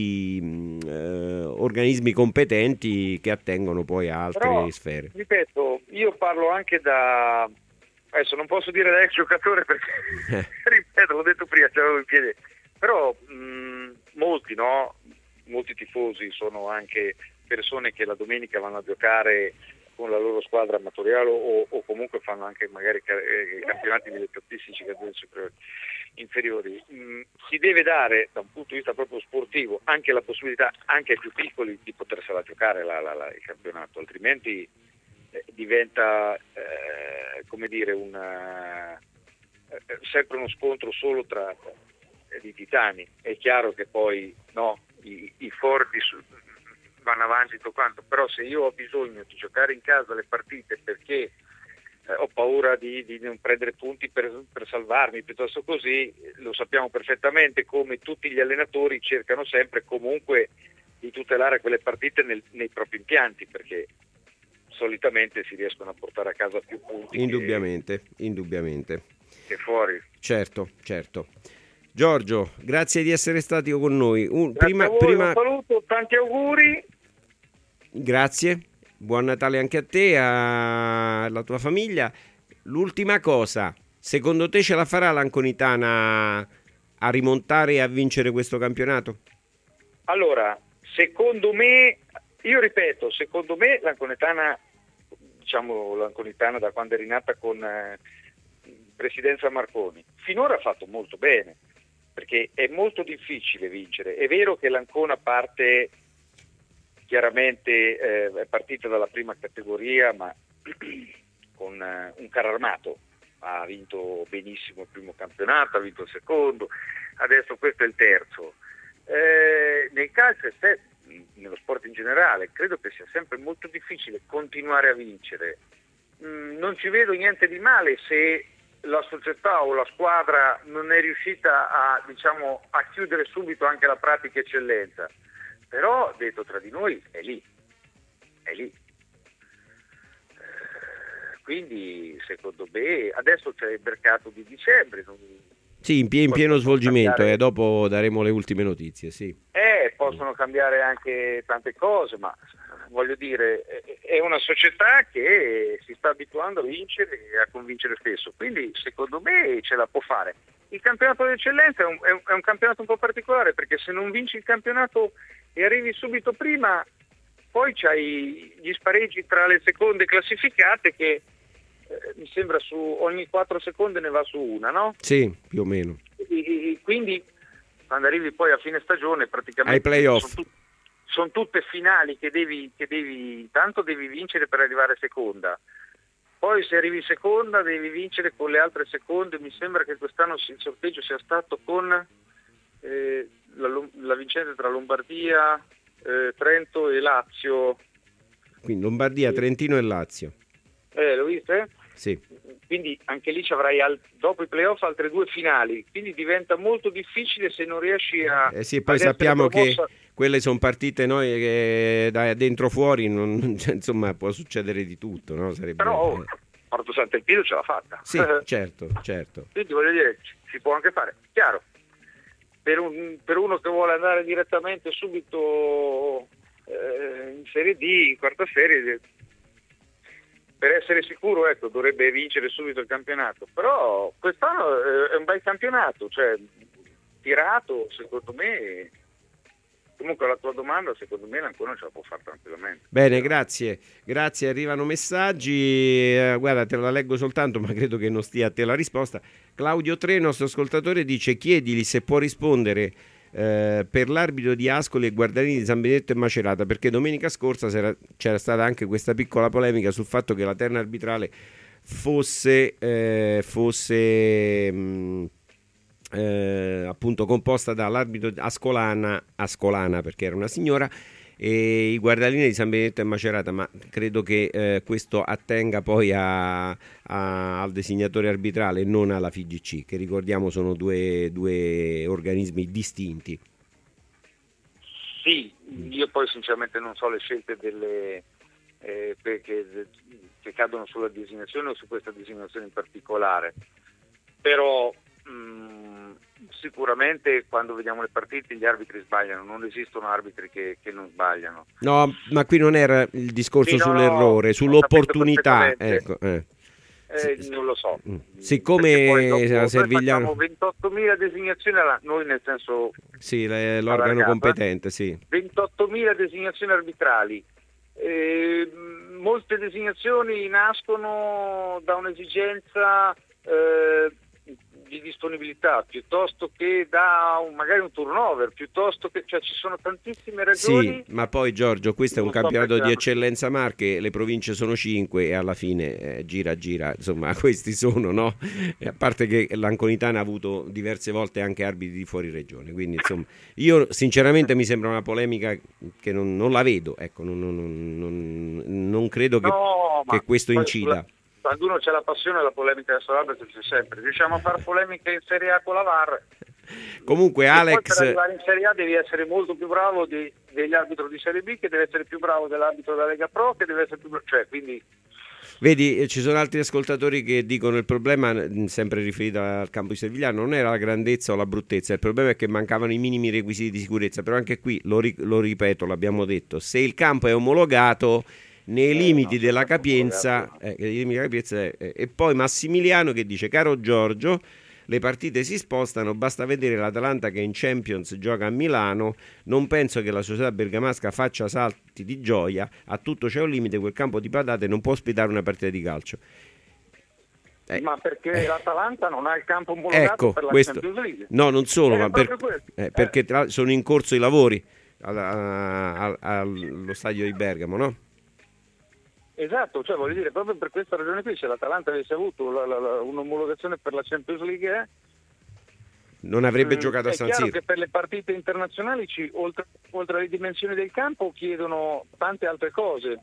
di eh, organismi competenti che attengono poi a altre Però, sfere. Ripeto, io parlo anche da... adesso non posso dire da ex giocatore perché, ripeto, l'ho detto prima, c'avevo in piede, però mh, molti, no? Molti tifosi sono anche persone che la domenica vanno a giocare con la loro squadra amatoriale o, o comunque fanno anche magari eh, campionati dilettantistici, categorie superiori, inferiori. Mm, si deve dare, da un punto di vista proprio sportivo, anche la possibilità, anche ai più piccoli, di potersela giocare la, la, la, il campionato, altrimenti eh, diventa eh, come dire una, eh, sempre uno scontro solo tra eh, di titani. È chiaro che poi no, I, i forti su, vanno avanti tutto quanto, però se io ho bisogno di giocare in casa le partite perché eh, ho paura di, di non prendere punti per, per salvarmi, piuttosto così, lo sappiamo perfettamente come tutti gli allenatori cercano sempre comunque di tutelare quelle partite nel, nei propri impianti, perché solitamente si riescono a portare a casa più punti indubbiamente, che, indubbiamente che fuori. Certo, certo. Giorgio, grazie di essere stati con noi. Un, grazie prima, a voi, prima... un saluto, tanti auguri. Grazie, buon Natale anche a te, alla tua famiglia. L'ultima cosa, secondo te ce la farà l'Anconitana a rimontare e a vincere questo campionato? Allora, secondo me, io ripeto, secondo me l'Anconitana, diciamo l'Anconitana da quando è rinata con eh, presidenza Marconi, finora ha fatto molto bene, perché è molto difficile vincere. È vero che l'Ancona parte chiaramente, eh, è partita dalla prima categoria, ma con eh, un carro armato, ha vinto benissimo il primo campionato, ha vinto il secondo, adesso questo è il terzo. Eh, nel calcio, nello sport in generale, credo che sia sempre molto difficile continuare a vincere. Mm, non ci vedo niente di male se la società o la squadra non è riuscita a, diciamo, a chiudere subito anche la pratica eccellenza, però detto tra di noi è lì, è lì. Quindi secondo me adesso c'è il mercato di dicembre. Non... Sì, in, pie- in pieno svolgimento, cambiare... e dopo daremo le ultime notizie, sì. Eh, possono cambiare anche tante cose, ma voglio dire, è una società che si sta abituando a vincere e a convincere spesso, quindi secondo me ce la può fare. Il campionato d'eccellenza è un, è un, è un campionato un po' particolare, perché se non vinci il campionato e arrivi subito prima, poi c'hai gli spareggi tra le seconde classificate che eh, mi sembra su ogni quattro secondi ne va su una, no? Sì, più o meno. E, e, quindi quando arrivi poi a fine stagione praticamente ai playoff. sono tutti sono tutte finali che devi, che devi, tanto devi vincere per arrivare seconda. Poi se arrivi seconda devi vincere con le altre seconde. Mi sembra che quest'anno il sorteggio sia stato con eh, la, la vincente tra Lombardia, eh, Trento e Lazio. Quindi Lombardia, sì. Trentino e Lazio. Eh, lo viste? Sì. Quindi anche lì ci avrai al, dopo i playoff altre due finali, quindi diventa molto difficile se non riesci a... Eh sì, poi sappiamo che quelle sono partite noi che da dentro fuori, non, cioè, insomma può succedere di tutto, no? Sarebbe... Però oh, Porto Sant'Elpidio ce l'ha fatta. Sì, certo, certo. Quindi voglio dire, si può anche fare. Chiaro, per, un, per uno che vuole andare direttamente subito eh, in Serie D, in quarta serie... Per essere sicuro, ecco, dovrebbe vincere subito il campionato. Però quest'anno è un bel campionato, cioè tirato, secondo me. Comunque la tua domanda, secondo me, ancora ce la può fare tranquillamente. Bene, grazie. Grazie, arrivano messaggi. Eh, guarda, te la leggo soltanto, ma credo che non stia a te la risposta. Claudio tre, nostro ascoltatore, dice: chiedigli se può rispondere Eh, per l'arbitro di Ascoli e Guardarini di San Benedetto e Macerata, perché domenica scorsa c'era, c'era stata anche questa piccola polemica sul fatto che la terna arbitrale fosse eh, fosse mh, eh, appunto composta dall'arbitro Ascolana Ascolana perché era una signora, e i Guardalini di San Benedetto e Macerata, ma credo che eh, questo attenga poi a, a, al designatore arbitrale e non alla F I G C, che ricordiamo sono due, due organismi distinti. Sì, io poi sinceramente non so le scelte delle eh, perché, che cadono sulla designazione o su questa designazione in particolare, però mh, sicuramente quando vediamo le partite gli arbitri sbagliano, non esistono arbitri che, che non sbagliano. No, ma qui non era il discorso sì, sull'errore, no, sull'opportunità. Ecco, eh. Eh, sì, non lo so. Siccome a Servigliano facciamo ventottomila designazioni alla, noi nel senso sì, l'organo allargato, competente, sì. ventottomila designazioni arbitrali. Eh, molte designazioni nascono da un'esigenza eh, di disponibilità piuttosto che da un, magari un turnover, piuttosto che, cioè ci sono tantissime ragioni. Sì, ma poi Giorgio, questo è un so campionato di perché... eccellenza Marche, le province sono cinque e alla fine eh, gira gira, insomma questi sono, no? E a parte che l'Anconitana ha avuto diverse volte anche arbitri di fuori regione, quindi insomma io sinceramente mi sembra una polemica che non, non la vedo, ecco, non, non, non, non credo che, no, che questo incida. Sulla... Quando uno c'è la passione, la polemica adesso l'arbitro c'è sempre. Riusciamo a fare polemiche in Serie A con la V A R. Comunque e Alex, poi per arrivare in Serie A devi essere molto più bravo di, degli arbitri di Serie B, che deve essere più bravo dell'arbitro della Lega Pro, che deve essere più bravo, cioè quindi vedi, ci sono altri ascoltatori che dicono il problema, sempre riferito al campo di Servigliano, non era la grandezza o la bruttezza, il problema è che mancavano i minimi requisiti di sicurezza, però anche qui lo, ri- lo ripeto, l'abbiamo detto, se il campo è omologato nei eh, limiti no, della capienza, eh, limiti della capienza eh, e poi Massimiliano che dice: caro Giorgio, le partite si spostano, basta vedere l'Atalanta che in Champions gioca a Milano, non penso che la società bergamasca faccia salti di gioia, a tutto c'è un limite, quel campo di patate non può ospitare una partita di calcio. Eh, ma perché eh. l'Atalanta non ha il campo omologato ecco, per la questo, Champions League? No, non solo, eh, ma per, eh, perché eh. tra, sono in corso i lavori alla, a, allo stadio di Bergamo, no? Esatto, cioè voglio dire, proprio per questa ragione qui, se l'Atalanta avesse avuto la, la, la, un'omologazione per la Champions League, eh, non avrebbe mh, giocato a San Siro. È chiaro che per le partite internazionali, ci, oltre, oltre alle dimensioni del campo, chiedono tante altre cose.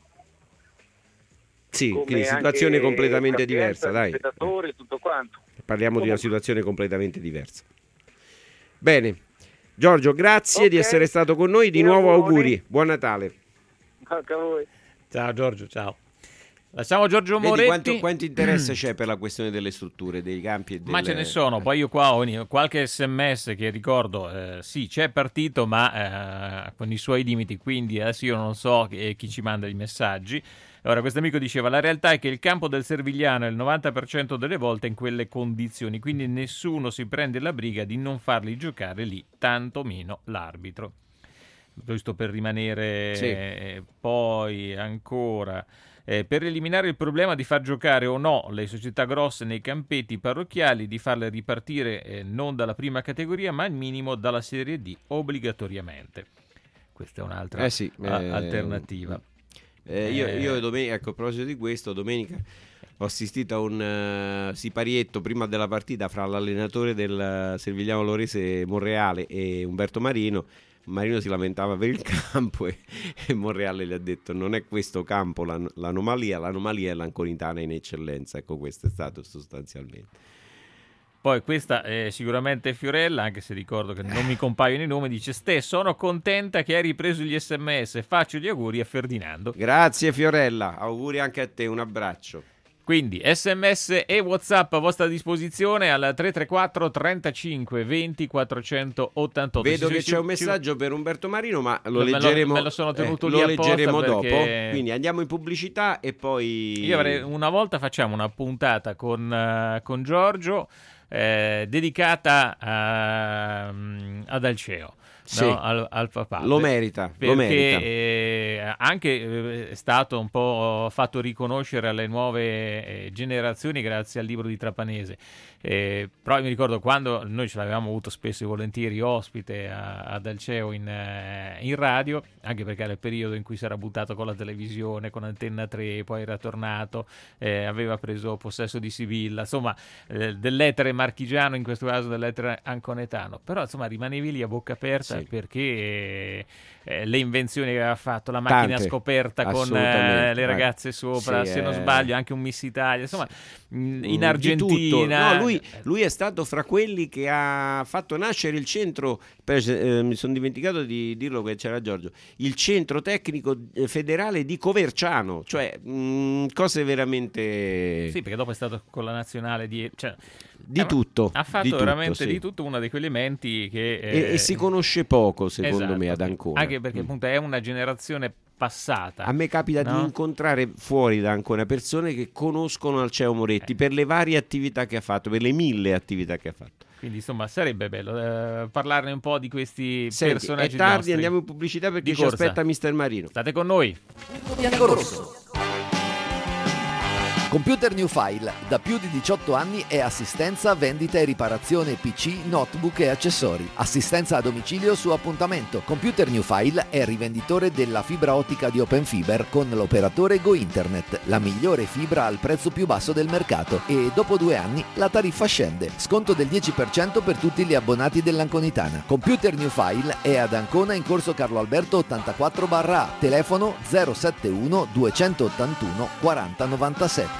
Sì, quindi situazione completamente diversa, dai. Spettatori, tutto quanto. Parliamo Comunque. di una situazione completamente diversa. Bene, Giorgio, grazie okay. di essere stato con noi, di Io nuovo buoni. auguri, buon Natale. Anche a voi. Ciao Giorgio, ciao. Lasciamo Giorgio Vedi Moretti. Quanto, quanto interesse c'è per la questione delle strutture, dei campi e delle... Ma ce ne sono, poi io qua ho qualche sms che ricordo, eh, sì c'è partito ma eh, con i suoi limiti, quindi adesso io non so chi, chi ci manda i messaggi. Allora, questo amico diceva: la realtà è che il campo del Servigliano è il novanta per cento delle volte in quelle condizioni, quindi nessuno si prende la briga di non farli giocare lì, tanto meno l'arbitro. Giusto per rimanere sì. eh, poi ancora eh, per eliminare il problema di far giocare o no le società grosse nei campetti parrocchiali, di farle ripartire eh, non dalla prima categoria ma al minimo dalla Serie D obbligatoriamente. questa è un'altra eh sì, a- eh, alternativa. Eh, io, Eh. io domenica, ecco, a proposito di questo, domenica ho assistito a un uh, siparietto prima della partita fra l'allenatore del uh, Servigliano Lorese Monreale e Umberto Marino. Marino si lamentava per il campo e, e Monreale gli ha detto: non è questo campo l'an- l'anomalia, l'anomalia è l'Anconitana in eccellenza. Ecco, questo è stato sostanzialmente. Poi questa è sicuramente Fiorella, anche se ricordo che non mi compaiono i nomi, dice: Ste, sono contenta che hai ripreso gli sms, faccio gli auguri a Ferdinando. Grazie Fiorella, auguri anche a te, un abbraccio. Quindi sms e WhatsApp a vostra disposizione al tre tre quattro trentacinque venti quattrocentottantotto. Vedo Ci- che ci- c'è un ci- messaggio per Umberto Marino, ma lo Me lo- leggeremo, me lo sono tenuto eh, lì lo apposta leggeremo perché- dopo. Quindi andiamo in pubblicità e poi Io avrei, una volta facciamo una puntata con, eh, con Giorgio eh, dedicata a, mm, ad Alceo. Sì. No? Al, al papà. Lo merita, perché lo merita. eh, anche eh, è stato un po' fatto riconoscere alle nuove eh, generazioni grazie al libro di Trapanese. Eh, però mi ricordo quando noi ce l'avevamo avuto spesso e volentieri ospite a, ad Alceo in, eh, in radio, anche perché era il periodo in cui si era buttato con la televisione, con Antenna tre, poi era tornato, eh, aveva preso possesso di Sibilla, insomma eh, dell'etere marchigiano, in questo caso dell'etere anconetano, però insomma rimanevi lì a bocca aperta. Sì. Perché eh, le invenzioni che aveva fatto, la macchina Tante, scoperta con assolutamente. eh, le ragazze sopra, Sì, se non eh. sbaglio anche un Miss Italia, insomma mh, in Mm, Argentina. di tutto. No, lui, lui è stato fra quelli che ha fatto nascere il centro, per- eh, mi sono dimenticato di dirlo che c'era Giorgio, il centro tecnico eh, federale di Coverciano, cioè mh, cose veramente Sì, perché dopo è stato con la nazionale di... Cioè, di eh, tutto. ha fatto di tutto, veramente sì. di tutto, uno di quegli elementi che... E, eh, e si conosce poco, secondo esatto, me, ad Ancona. anche perché Mm. appunto è una generazione passata. A me capita no? di incontrare fuori da Ancona persone che conoscono Alceo Moretti Eh. per le varie attività che ha fatto, per le mille attività che ha fatto. Quindi insomma sarebbe bello eh, parlarne un po' di questi Senti, personaggi è tardi, nostri. andiamo in pubblicità perché Di ci corsa. aspetta mister Marino. State con noi. Biancorosso. Computer New File, da più di diciotto anni è assistenza, vendita e riparazione P C, notebook e accessori. Assistenza a domicilio su appuntamento. Computer New File è rivenditore della fibra ottica di Open Fiber con l'operatore Go Internet, la migliore fibra al prezzo più basso del mercato, e dopo due anni la tariffa scende. Sconto del dieci per cento per tutti gli abbonati dell'Anconitana. Computer New File è ad Ancona in corso Carlo Alberto ottantaquattro barra A, telefono zero sette uno due otto uno quaranta novantasette.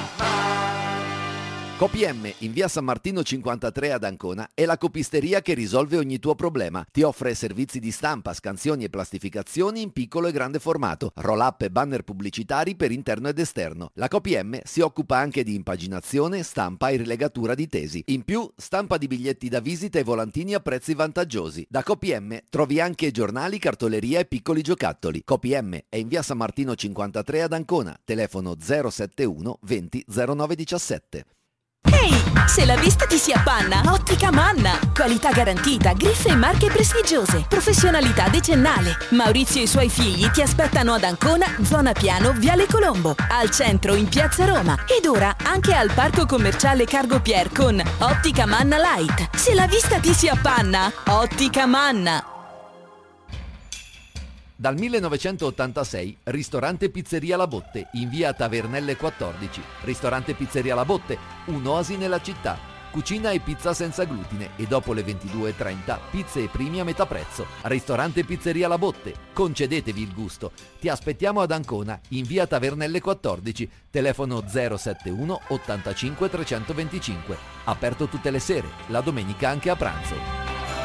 CopiM in via San Martino cinquantatré ad Ancona è la copisteria che risolve ogni tuo problema. Ti offre servizi di stampa, scansioni e plastificazioni in piccolo e grande formato, roll-up e banner pubblicitari per interno ed esterno. La CopiM si occupa anche di impaginazione, stampa e rilegatura di tesi. In più, stampa di biglietti da visita e volantini a prezzi vantaggiosi. Da CopiM trovi anche giornali, cartoleria e piccoli giocattoli. CopiM è in via San Martino cinquantatré ad Ancona, telefono zero sette uno venti zero nove diciassette. Ehi, se la vista ti si appanna, Ottica Manna. Qualità garantita, griffe e marche prestigiose, professionalità decennale. Maurizio e i suoi figli ti aspettano ad Ancona, zona Piano, Viale Colombo, al centro in Piazza Roma ed ora anche al Parco Commerciale Cargo Pier con Ottica Manna Light. Se la vista ti si appanna, Ottica Manna. Dal millenovecentottantasei, ristorante Pizzeria La Botte, in via Tavernelle quattordici. Ristorante Pizzeria La Botte, un'oasi nella città. Cucina e pizza senza glutine e dopo le ventidue e trenta pizze e primi a metà prezzo. Ristorante Pizzeria La Botte, concedetevi il gusto. Ti aspettiamo ad Ancona, in via Tavernelle quattordici, telefono zero sette uno ottantacinque trecentoventicinque. Aperto tutte le sere, la domenica anche a pranzo.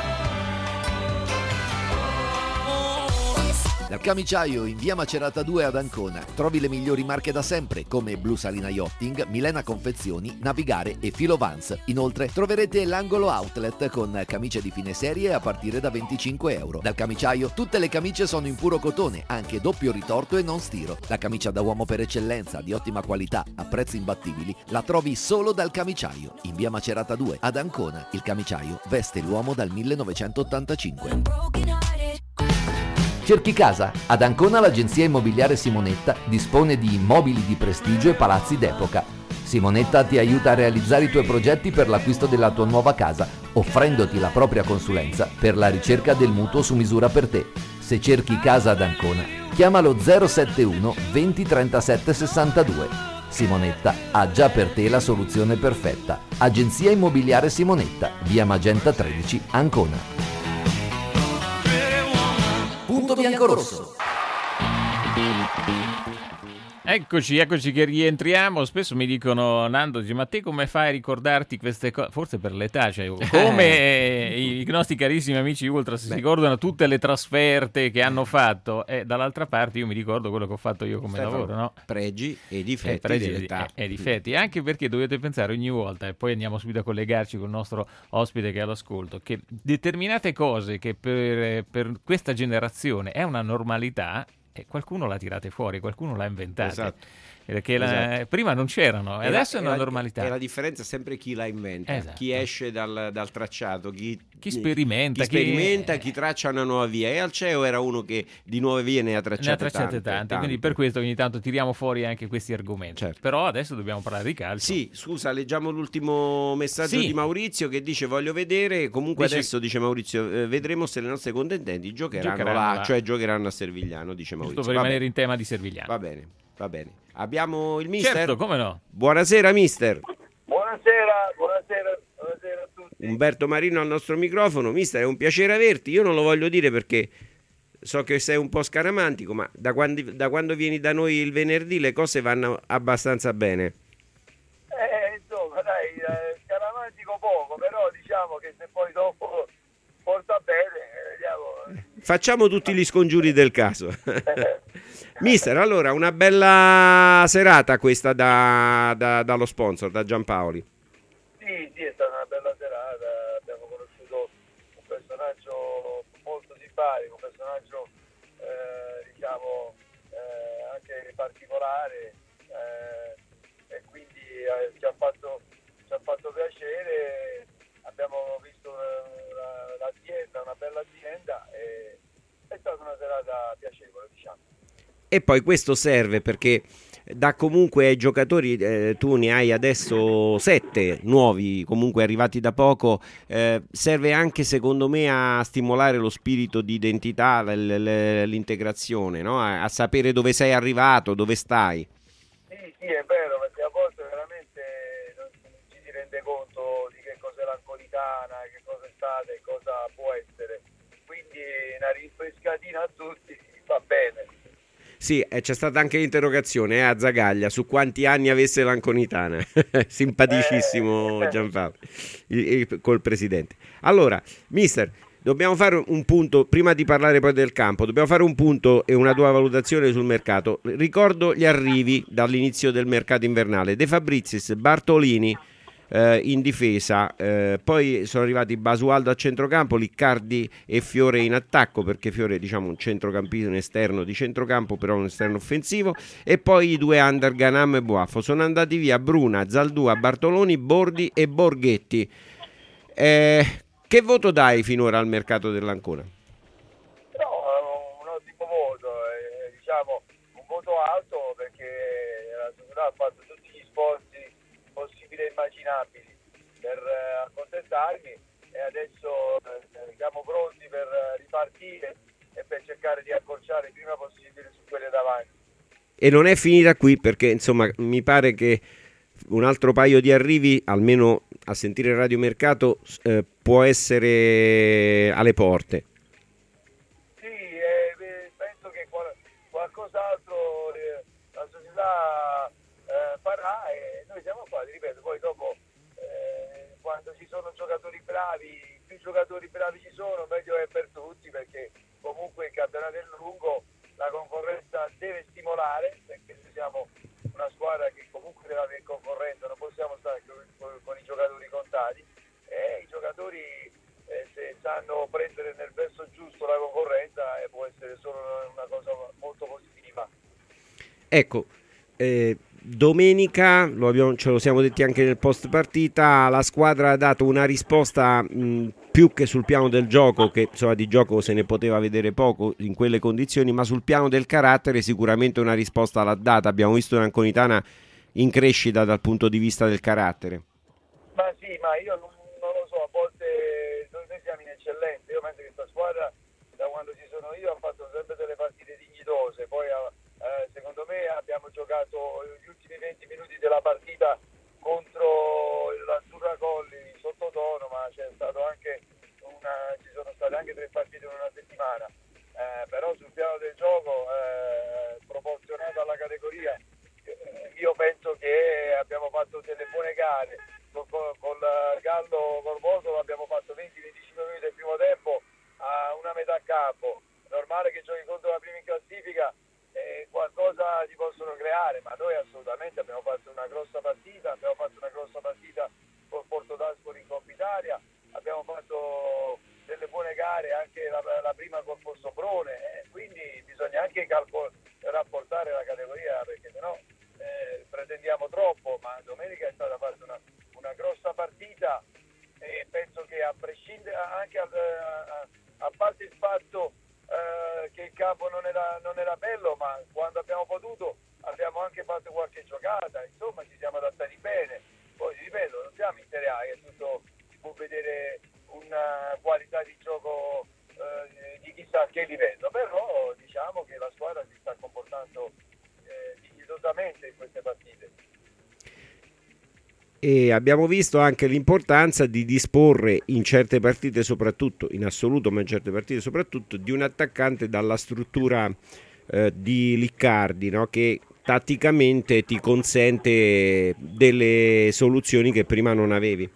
Dal Camiciaio in via Macerata due ad Ancona trovi le migliori marche da sempre come Blu Salina Yachting, Milena Confezioni, Navigare e Filo Vans. Inoltre troverete l'angolo outlet con camicie di fine serie a partire da venticinque euro. Dal Camiciaio tutte le camicie sono in puro cotone, anche doppio ritorto e non stiro. La camicia da uomo per eccellenza, di ottima qualità, a prezzi imbattibili, la trovi solo dal Camiciaio in via Macerata due ad Ancona. Il Camiciaio veste l'uomo dal millenovecentottantacinque. Cerchi casa? Ad Ancona l'agenzia immobiliare Simonetta dispone di immobili di prestigio e palazzi d'epoca. Simonetta ti aiuta a realizzare i tuoi progetti per l'acquisto della tua nuova casa, offrendoti la propria consulenza per la ricerca del mutuo su misura per te. Se cerchi casa ad Ancona, chiamalo zero sette uno venti trentasette sessantadue. Simonetta ha già per te la soluzione perfetta. Agenzia Immobiliare Simonetta, via Magenta tredici, Ancona. Punto biancorosso. Eccoci, eccoci che rientriamo. Spesso mi dicono, Nando, dice, ma te come fai a ricordarti queste cose? Forse per l'età, cioè, come eh, i, i nostri carissimi amici Ultras si ricordano tutte le trasferte che hanno fatto, e dall'altra parte io mi ricordo quello che ho fatto io come Stefano, lavoro, no? Pregi e difetti eh, pregi dell'età. E, e difetti, anche perché dovete pensare ogni volta, e poi andiamo subito a collegarci con il nostro ospite che è all'ascolto, che determinate cose che per, per questa generazione è una normalità, e qualcuno l'ha tirate fuori, qualcuno l'ha inventata. Esatto. Perché la, Esatto. prima non c'erano, e adesso è una la, normalità. E la differenza è sempre chi la inventa, Esatto. chi esce dal, dal tracciato, chi, chi sperimenta, chi, sperimenta chi... chi traccia una nuova via. E Alceo era uno che di nuove vie ne ha tracciate, ne ha tracciate tante, tante, tante. Quindi per questo ogni tanto tiriamo fuori anche questi argomenti. Certo. Però adesso dobbiamo parlare di calcio. Sì, scusa, leggiamo l'ultimo messaggio sì. di Maurizio che dice voglio vedere, comunque dice... adesso dice Maurizio, eh, vedremo se le nostre contendenti giocheranno, giocheranno là, là, cioè giocheranno a Servigliano, dice Maurizio. Giusto per rimanere in tema di Servigliano. Va bene, va bene. Abbiamo il mister? Certo, come no? Buonasera mister. Buonasera, buonasera, buonasera a tutti. Umberto Marino al nostro microfono. Mister, è un piacere averti. Io non lo voglio dire perché so che sei un po' scaramantico, ma da quando, da quando vieni da noi il venerdì le cose vanno abbastanza bene. Eh, insomma, dai, eh, scaramantico poco, però diciamo che se poi dopo porta bene, vediamo. Facciamo tutti gli scongiuri del caso. Mister, allora, una bella serata questa da, da, dallo sponsor, da Giampaoli. Sì, sì, è stata una bella serata, abbiamo conosciuto un personaggio molto simpatico, un personaggio, eh, diciamo, eh, anche particolare, eh, e quindi eh, ci ha fatto, ci ha fatto piacere, abbiamo visto una, l'azienda, una bella azienda, e è stata una serata piacevole, diciamo. E poi questo serve perché dà comunque ai giocatori, eh, tu ne hai adesso sette nuovi comunque arrivati da poco, eh, serve anche secondo me a stimolare lo spirito di identità, l- l- l'integrazione, no? a-, a sapere dove sei arrivato, dove stai. Sì, sì, è vero, perché a volte veramente non ci si rende conto di che cos'è l'Anconitana, che cosa è stata e cosa può essere, quindi una rinfrescatina a tutti va bene. Sì, eh, c'è stata anche l'interrogazione eh, a Zagaglia su quanti anni avesse l'Anconitana. Simpaticissimo eh. Gianpaolo il, il, col presidente. Allora, mister, dobbiamo fare un punto, prima di parlare poi del campo, dobbiamo fare un punto e una tua valutazione sul mercato. Ricordo gli arrivi dall'inizio del mercato invernale: De Fabrizis, Bartolini eh, in difesa, eh, poi sono arrivati Basualdo a centrocampo, Liccardi e Fiore in attacco, perché Fiore è diciamo un centrocampista, un esterno di centrocampo, però un esterno offensivo, e poi i due under Ganam e Boaffo. Sono andati via Bruna, Zaldua, Bartoloni, Bordi e Borghetti. Eh, che voto dai finora al mercato dell'Ancona? No, un ottimo voto, eh, diciamo un voto alto, perché la società ha fatto tutti gli sforzi possibili e immaginabili per eh, accontentarmi, e adesso eh, siamo pronti per eh, ripartire e per cercare di accorciare il prima possibile su quelle davanti. E non è finita qui, perché insomma mi pare che un altro paio di arrivi, almeno a sentire Radio Mercato, eh, può essere alle porte. Sì, eh, penso che qual- qualcos'altro eh, la società eh, farà, e noi siamo qua, ti ripeto, poi dopo eh, quando ci sono giocatori bravi, più giocatori bravi ci sono, meglio è per tutti, perché comunque il campionato è lungo, la concorrenza deve stimolare, perché noi siamo una squadra che comunque deve avere concorrenza, non possiamo stare con, con, con i giocatori contati, e i giocatori eh, se sanno prendere nel verso giusto la concorrenza eh, può essere solo una cosa molto positiva. Ecco, eh, domenica, lo abbiamo, ce lo siamo detti anche nel post partita, la squadra ha dato una risposta mh, più che sul piano del gioco, che insomma di gioco se ne poteva vedere poco in quelle condizioni, ma sul piano del carattere sicuramente una risposta l'ha data. Abbiamo visto un'Anconitana in crescita dal punto di vista del carattere. Ma sì, ma io non, non lo so, a volte noi siamo in eccellenza, io penso che questa squadra da quando ci sono io ha fatto poi eh, secondo me abbiamo giocato gli ultimi venti minuti della partita contro l'Azzurra Colli sottotono, ma c'è stato anche una, ci sono state anche tre partite in una settimana, eh, però sul piano del gioco eh, proporzionato alla categoria eh, io penso che abbiamo fatto delle buone gare. Con, con il Gallo Corvoso abbiamo fatto venti venticinque minuti del primo tempo a una metà campo. Normale che giochi contro la prima in classifica, eh, qualcosa ti possono creare, ma noi assolutamente abbiamo fatto una grossa partita, abbiamo fatto una grossa partita col Porto d'Ascoli in Coppa Italia, abbiamo fatto delle buone gare anche la, la prima col Fossoprone, eh, quindi bisogna anche calcol- rapportare la categoria, perché sennò eh, pretendiamo troppo, ma domenica è stata fatta una, una grossa partita e penso che a prescindere anche a, a, a parte il fatto eh, che il campo non era, non era bello, ma quando abbiamo potuto abbiamo anche fatto qualche giocata, insomma ci siamo adattati bene. Poi ripeto, non siamo in Serie A, che tutto si può vedere una qualità di gioco eh, di chissà che livello, però diciamo che la squadra si sta comportando eh, dignitosamente in queste partite. E abbiamo visto anche l'importanza di disporre in certe partite, soprattutto in assoluto, ma in certe partite soprattutto, di un attaccante dalla struttura eh, di Liccardi, no? Che tatticamente ti consente delle soluzioni che prima non avevi.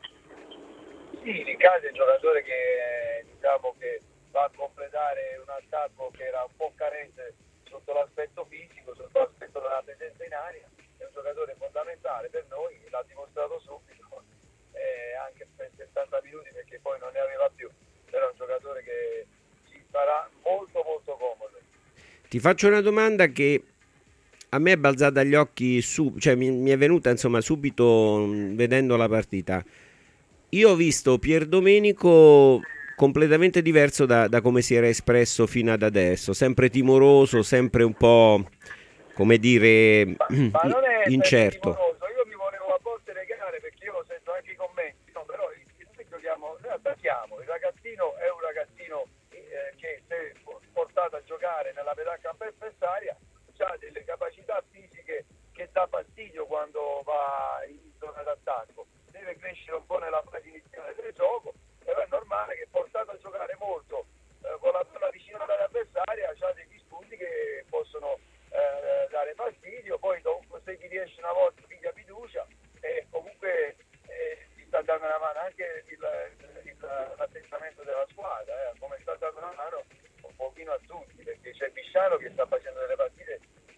Sì, Liccardi è un giocatore che diciamo che va a completare un attacco che era un po' carente sotto l'aspetto fisico, sotto l'aspetto della presenza in aria. È un giocatore fondamentale per noi, l'ha dimostrato subito, eh, anche per settanta minuti, perché poi non ne aveva più, però è un giocatore che ci farà molto molto comodo. Ti faccio una domanda che a me è balzata agli occhi, su, cioè mi, mi è venuta insomma subito mh, vedendo la partita. Io ho visto Pierdomenico completamente diverso da, da come si era espresso fino ad adesso, sempre timoroso, sempre un po', come dire, ma, ma non è incerto. timoroso. Io mi volevo a volte legare, perché io sento anche i commenti, no, però noi giochiamo, noi attacchiamo, il ragazzino è un ragazzino eh, che se portato a giocare nella metà campo avversaria ha delle capacità fisiche che dà fastidio quando va in zona d'attacco, deve crescere un po' nella fase iniziale del gioco, però è normale che portato a giocare molto eh, con la palla vicino all'avversaria ha degli spunti che possono eh, dare fastidio. Poi dopo, se ti riesce una volta piglia fiducia e comunque eh, ti sta dando una mano anche il, il, l'atteggiamento della squadra, eh, come sta dando una mano un pochino a tutti, perché c'è Bisciano che sta facendo delle partite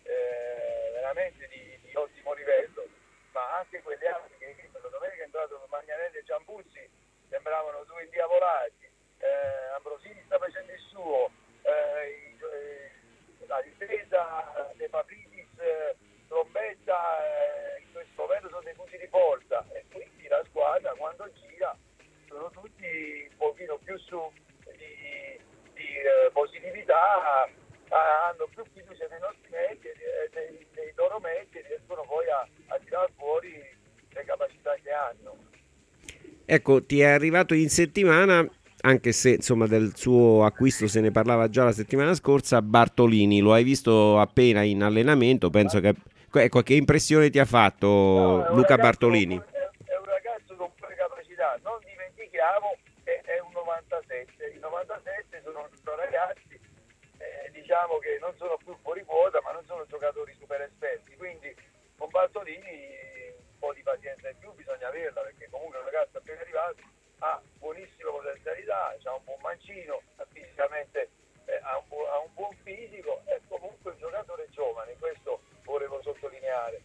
eh, veramente di, di ottimo livello, ma anche quelle altre che la domenica è entrato Magnanelli e Giambuzzi, sembravano due indiavolati, eh, Ambrosini sta facendo il suo, eh, i, eh, la difesa De Papritis, eh, Trombetta, eh, in questo momento sono dei punti di forza, e quindi la squadra quando gira sono tutti un pochino più su di, di eh, positività, hanno più fiducia nei nostri mezzi, nei, nei loro mezzi, e riescono poi a, a tirare fuori le capacità che hanno. Ecco, ti è arrivato in settimana, anche se insomma del suo acquisto se ne parlava già la settimana scorsa, Bartolini. Lo hai visto appena in allenamento, penso che ecco, che impressione ti ha fatto no, Luca ragazzo, Bartolini? È un ragazzo con buone capacità, non dimentichiamo che è un novantasette, i novantasette sono, sono ragazzi eh, diciamo che non sono più fuori quota, ma non sono giocatori super esperti, quindi con Bartolini un po' di pazienza in più bisogna averla, perché comunque è un ragazzo appena arrivato, ha buonissime potenzialità, ha un buon mancino, fisicamente eh, ha, un bu- ha un buon fisico, è comunque un giocatore giovane, questo volevo sottolineare.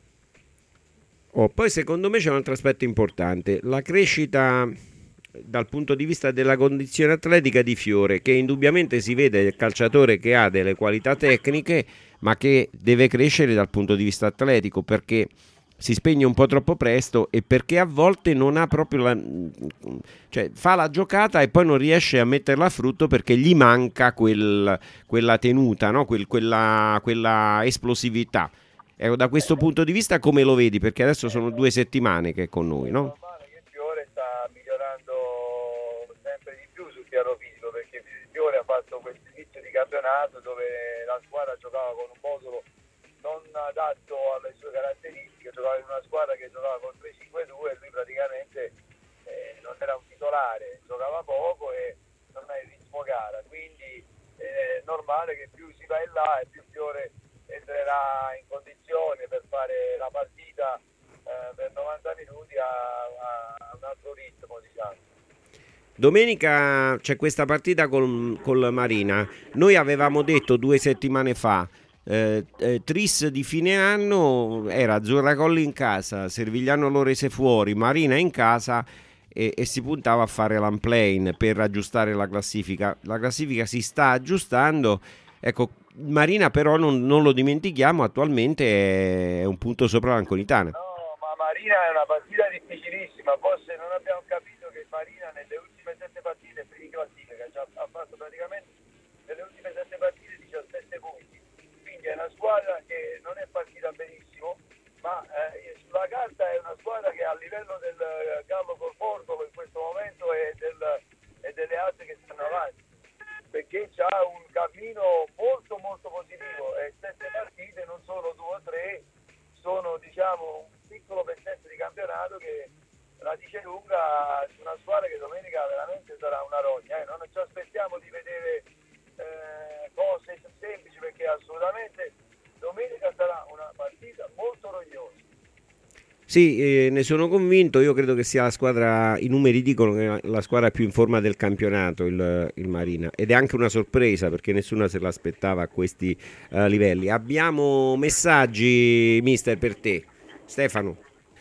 Oh, poi secondo me c'è un altro aspetto importante, la crescita dal punto di vista della condizione atletica di Fiore, che indubbiamente si vede il calciatore che ha delle qualità tecniche, ma che deve crescere dal punto di vista atletico, perché si spegne un po' troppo presto e perché a volte non ha proprio la, cioè fa la giocata e poi non riesce a metterla a frutto perché gli manca quel, quella tenuta, no? quel, quella, quella esplosività. Ecco, da questo punto di vista come lo vedi? Perché adesso sono due settimane che è con noi, no? È normale che Fiore sta migliorando sempre di più sul piano fisico, perché Fiore ha fatto questo inizio di campionato campionato dove la squadra giocava con un modulo non adatto alle sue caratteristiche, giocava in una squadra che giocava col tre cinque due e lui praticamente eh, non era un titolare, giocava poco e non ha il ritmo gara, quindi è normale che più si va in là e più Fiore entrerà in condizione per fare la partita eh, per novanta minuti a, a un altro ritmo, diciamo. Domenica c'è questa partita con, con Marina. Noi avevamo detto due settimane fa eh, eh, tris di fine anno era Azzurracolli in casa, Servigliano Lorese fuori, Marina in casa e, e si puntava a fare l'unplane per aggiustare la classifica. La classifica si sta aggiustando, ecco. Marina però non, non lo dimentichiamo, attualmente è un punto sopra l'Anconitana. No, ma Marina è una partita difficilissima, forse non abbiamo capito che Marina nelle ultime sette partite per in classifica già ha fatto praticamente nelle ultime sette partite diciassette punti, quindi è una squadra che non è partita benissimo, ma eh, sulla carta è una squadra che a livello del Gallo col Porto in questo momento è, del, è delle altre che stanno avanti, perché c'ha un cammino molto molto positivo e sette partite non sono due o tre, sono diciamo un piccolo pezzetto di campionato che la dice lunga su una squadra che domenica veramente sarà una rogna, eh. Non ci aspettiamo di vedere eh, cose semplici, perché assolutamente domenica sarà una partita molto rognosa. Sì, eh, ne sono convinto. Io credo che sia la squadra, i numeri dicono che è la squadra più in forma del campionato, il, il Marina, ed è anche una sorpresa perché nessuno se l'aspettava a questi uh, livelli. Abbiamo messaggi, mister, per te. Stefano.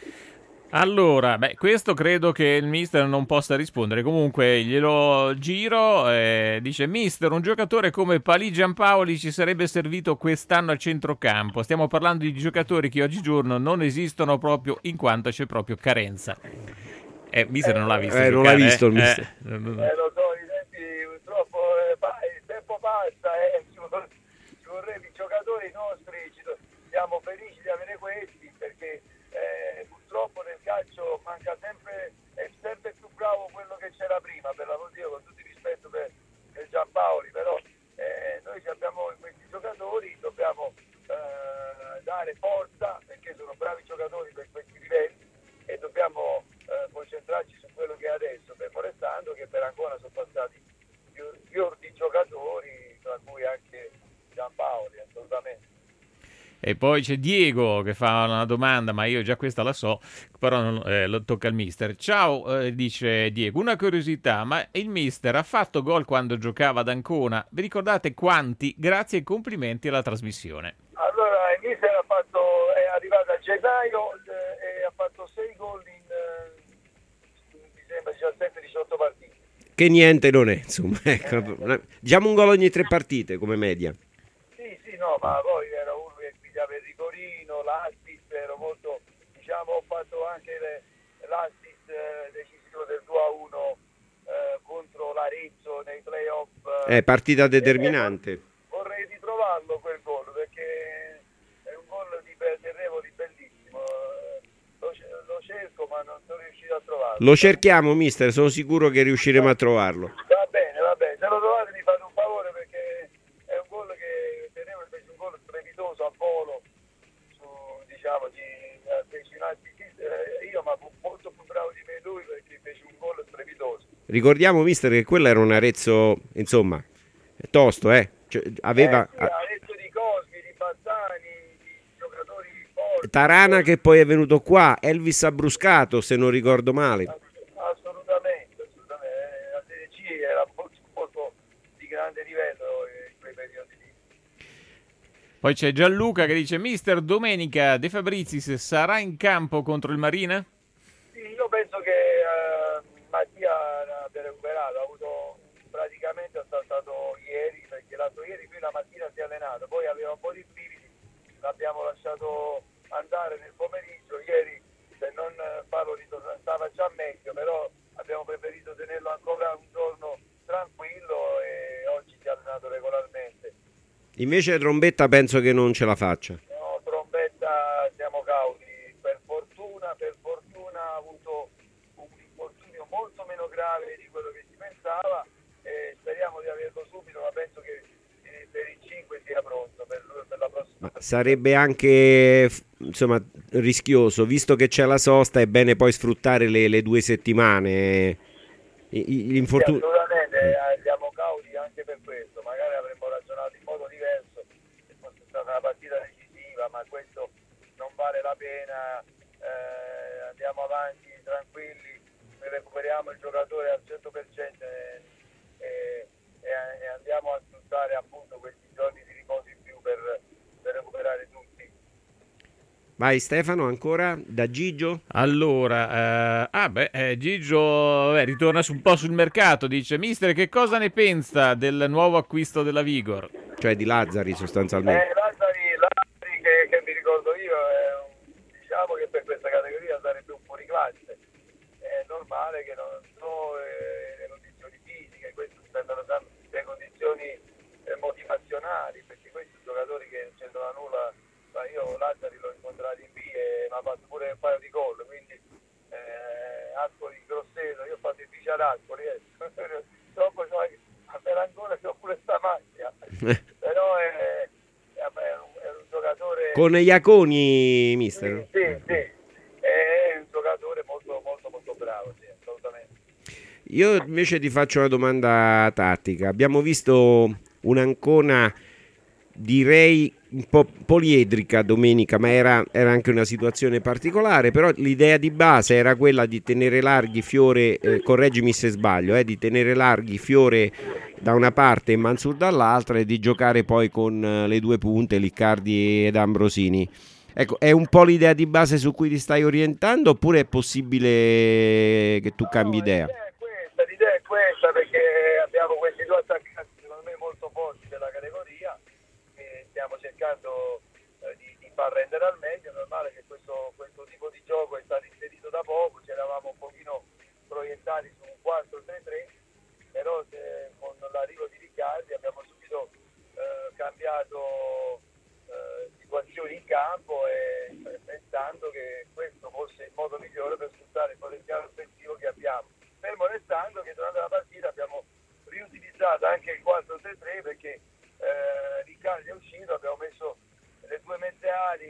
Allora, beh, questo credo che il mister non possa rispondere. Comunque glielo giro, eh, dice: mister, un giocatore come Palì Giampaoli ci sarebbe servito quest'anno a centrocampo. Stiamo parlando di giocatori che oggigiorno non esistono proprio, in quanto c'è proprio carenza. Eh, mister non l'ha visto eh, giocare, non l'ha visto il eh? mister. Eh, Eh, lo so, i tempi purtroppo eh, pa- il tempo passa e eh, ci, vor- ci vorrebbe i giocatori nostri, ci do- siamo felici di avere questi perché eh, purtroppo nel calcio manca sempre, è sempre più bravo quello che c'era prima, per l'amor di Dio, con tutto il rispetto per, per Giampaoli, però eh, noi abbiamo questi giocatori, dobbiamo eh, dare forza perché sono bravi giocatori per questi livelli e dobbiamo eh, concentrarci su quello che è adesso, fermo restando che per Ancona sono passati fior di giocatori, tra cui anche Giampaoli, assolutamente. E poi c'è Diego che fa una domanda, ma io già questa la so, però non, eh, lo tocca al mister. Ciao, eh, dice Diego, una curiosità, ma il mister ha fatto gol quando giocava ad Ancona? Vi ricordate quanti? Grazie e complimenti alla trasmissione. Allora, il mister ha fatto, è arrivato a gennaio eh, e ha fatto sei gol in, eh, mi sembra, diciassette diciotto partite. Che niente non è, insomma. Ecco, diciamo un gol ogni tre partite come media. Sì, sì, no, ma poi era uno che pigliava il rigorino, l'assist, ero molto, diciamo, ho fatto anche le, l'assist eh, decisivo del due a uno eh, contro l'Arezzo nei playoff. È partita determinante. Eh, vorrei ritrovarlo quel gol perché è un gol di Terrevoli bellissimo. Lo, lo cerco ma non sono riuscito a trovarlo. Lo cerchiamo, mister, sono sicuro che riusciremo a trovarlo. Va bene, va bene, se lo trovate mi fate un favore perché è un gol che Terrevoli fece un gol strepitoso a volo, su, diciamo, di, fece un assist, eh, io ma molto più bravo di me lui perché fece un gol strepitoso. Ricordiamo, mister, che quello era un Arezzo, insomma, tosto, eh? Cioè, aveva... Eh, sì, Arezzo di Cosmi, di Bazzani, di giocatori forti. Tarana che poi è venuto qua, Elvis Abbruscato, se non ricordo male. Assolutamente, assolutamente. La Serie C era molto, molto di grande livello in quei periodi lì. Poi c'è Gianluca che dice: mister, domenica De Fabrizis sarà in campo contro il Marina? Sì, io penso che eh, Mattia abbia recuperato, ha avuto praticamente ha saltato ieri, perché l'altro ieri qui la mattina si è allenato, poi aveva un po' di brividi, l'abbiamo lasciato andare nel pomeriggio, ieri se non farlo ritornare stava già meglio, però abbiamo preferito tenerlo ancora un giorno tranquillo e oggi si è allenato regolarmente. Invece Trombetta penso che non ce la faccia. No, Trombetta siamo cauti, per fortuna, per fortuna ha avuto un infortunio molto meno grave di quello che si pensava e speriamo di averlo subito, ma penso che per sarebbe anche insomma rischioso, visto che c'è la sosta, è bene poi sfruttare le, le due settimane. Gli infortuni... Sì, assolutamente, eh, siamo cauti anche per questo, magari avremmo ragionato in modo diverso se fosse stata una partita decisiva, ma questo non vale la pena, eh, andiamo avanti tranquilli, recuperiamo il giocatore al cento per cento e, e, e andiamo a sfruttare appunto questi giorni di riposo in più per, per recuperare tutti. Vai Stefano, ancora da Gigio. Allora, eh, ah beh, eh, Gigio beh, ritorna su, un po' sul mercato, dice: mister, che cosa ne pensa del nuovo acquisto della Vigor? Cioè di Lazzari sostanzialmente. Eh, Lazzari, Lazzari che, che mi ricordo io, è un, diciamo che per questa categoria sarebbe un fuoriclasse. È normale che non so eh, le condizioni fisiche, queste sembrano le condizioni eh, motivazionali, perché questi giocatori che non c'entrano nulla. Io Lazzari l'ho incontrato in B e mi ha fatto pure un paio di gol, quindi eh, Ascoli, Grosseto, io ho fatto il vice ad Ascoli, eh. Dopo cioè, per ancora c'ho pure sta macchina, però è, è, è, un, è un giocatore... Con Iaconi, mister? Sì, sì, sì, è un giocatore molto, molto, molto bravo, sì, assolutamente. Io invece ti faccio una domanda tattica. Abbiamo visto un'Ancona, direi un po' poliedrica domenica, ma era, era anche una situazione particolare, però l'idea di base era quella di tenere larghi Fiore, eh, correggimi se sbaglio, eh, di tenere larghi Fiore da una parte e Mansur dall'altra e di giocare poi con eh, le due punte, Liccardi ed Ambrosini. Ecco, è un po' l'idea di base su cui ti stai orientando oppure è possibile che tu cambi no, idea? L'idea è questa, l'idea è questa perché abbiamo questi due attaccanti secondo me molto forti della categoria. Stiamo cercando eh, di, di far rendere al meglio. È normale che questo, questo tipo di gioco è stato inserito da poco, ci eravamo un pochino proiettati su un quattro tre tre, però se, con l'arrivo di Riccardi abbiamo subito eh, cambiato eh, situazioni in campo e pensando che questo fosse il modo migliore per sfruttare il potenziale offensivo che abbiamo, fermo restando che durante la partita abbiamo riutilizzato anche il quattro tre tre perché Eh, Riccardi è uscito, abbiamo messo le due mezze ali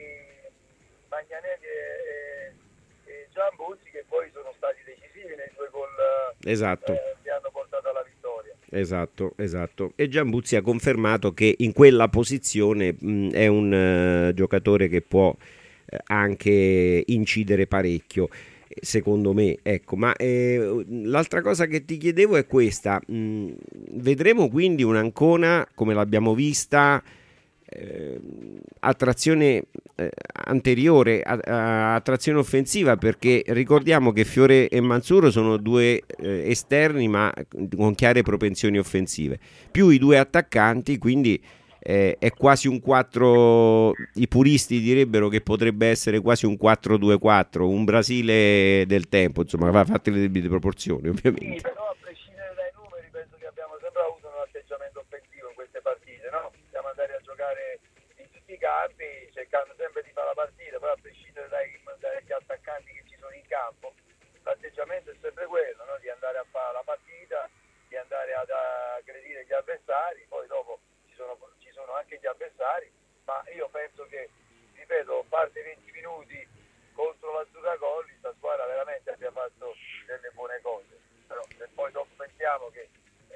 Magnanelli e, e, e Giambuzzi che poi sono stati decisivi nei due gol esatto. eh, che hanno portato alla vittoria. Esatto, esatto. E Giambuzzi ha confermato che in quella posizione mh, è un uh, giocatore che può uh, anche incidere parecchio. Secondo me, ecco, ma eh, l'altra cosa che ti chiedevo è questa: mh, vedremo quindi un'Ancona come l'abbiamo vista eh, a trazione eh, anteriore, a, a trazione offensiva, perché ricordiamo che Fiore e Mansur sono due eh, esterni ma con chiare propensioni offensive, più i due attaccanti, quindi Eh, è quasi un quattro, i puristi direbbero che potrebbe essere quasi un quattro due quattro, un Brasile del tempo, insomma, va fatte le debite proporzioni ovviamente. Sì, però a prescindere dai numeri penso che abbiamo sempre avuto un atteggiamento offensivo in queste partite, no? Siamo andati a giocare in tutti i campi cercando sempre di fare la partita, però a prescindere dai, dagli attaccanti che ci sono in campo l'atteggiamento è sempre quello, no? Di andare a fare la partita, di andare ad aggredire gli avversari, poi dopo sono, ci sono anche gli avversari, ma io penso che, ripeto, parte venti minuti contro l'Azzurra Colli, sta squadra veramente abbia fatto delle buone cose, però se poi dopo pensiamo che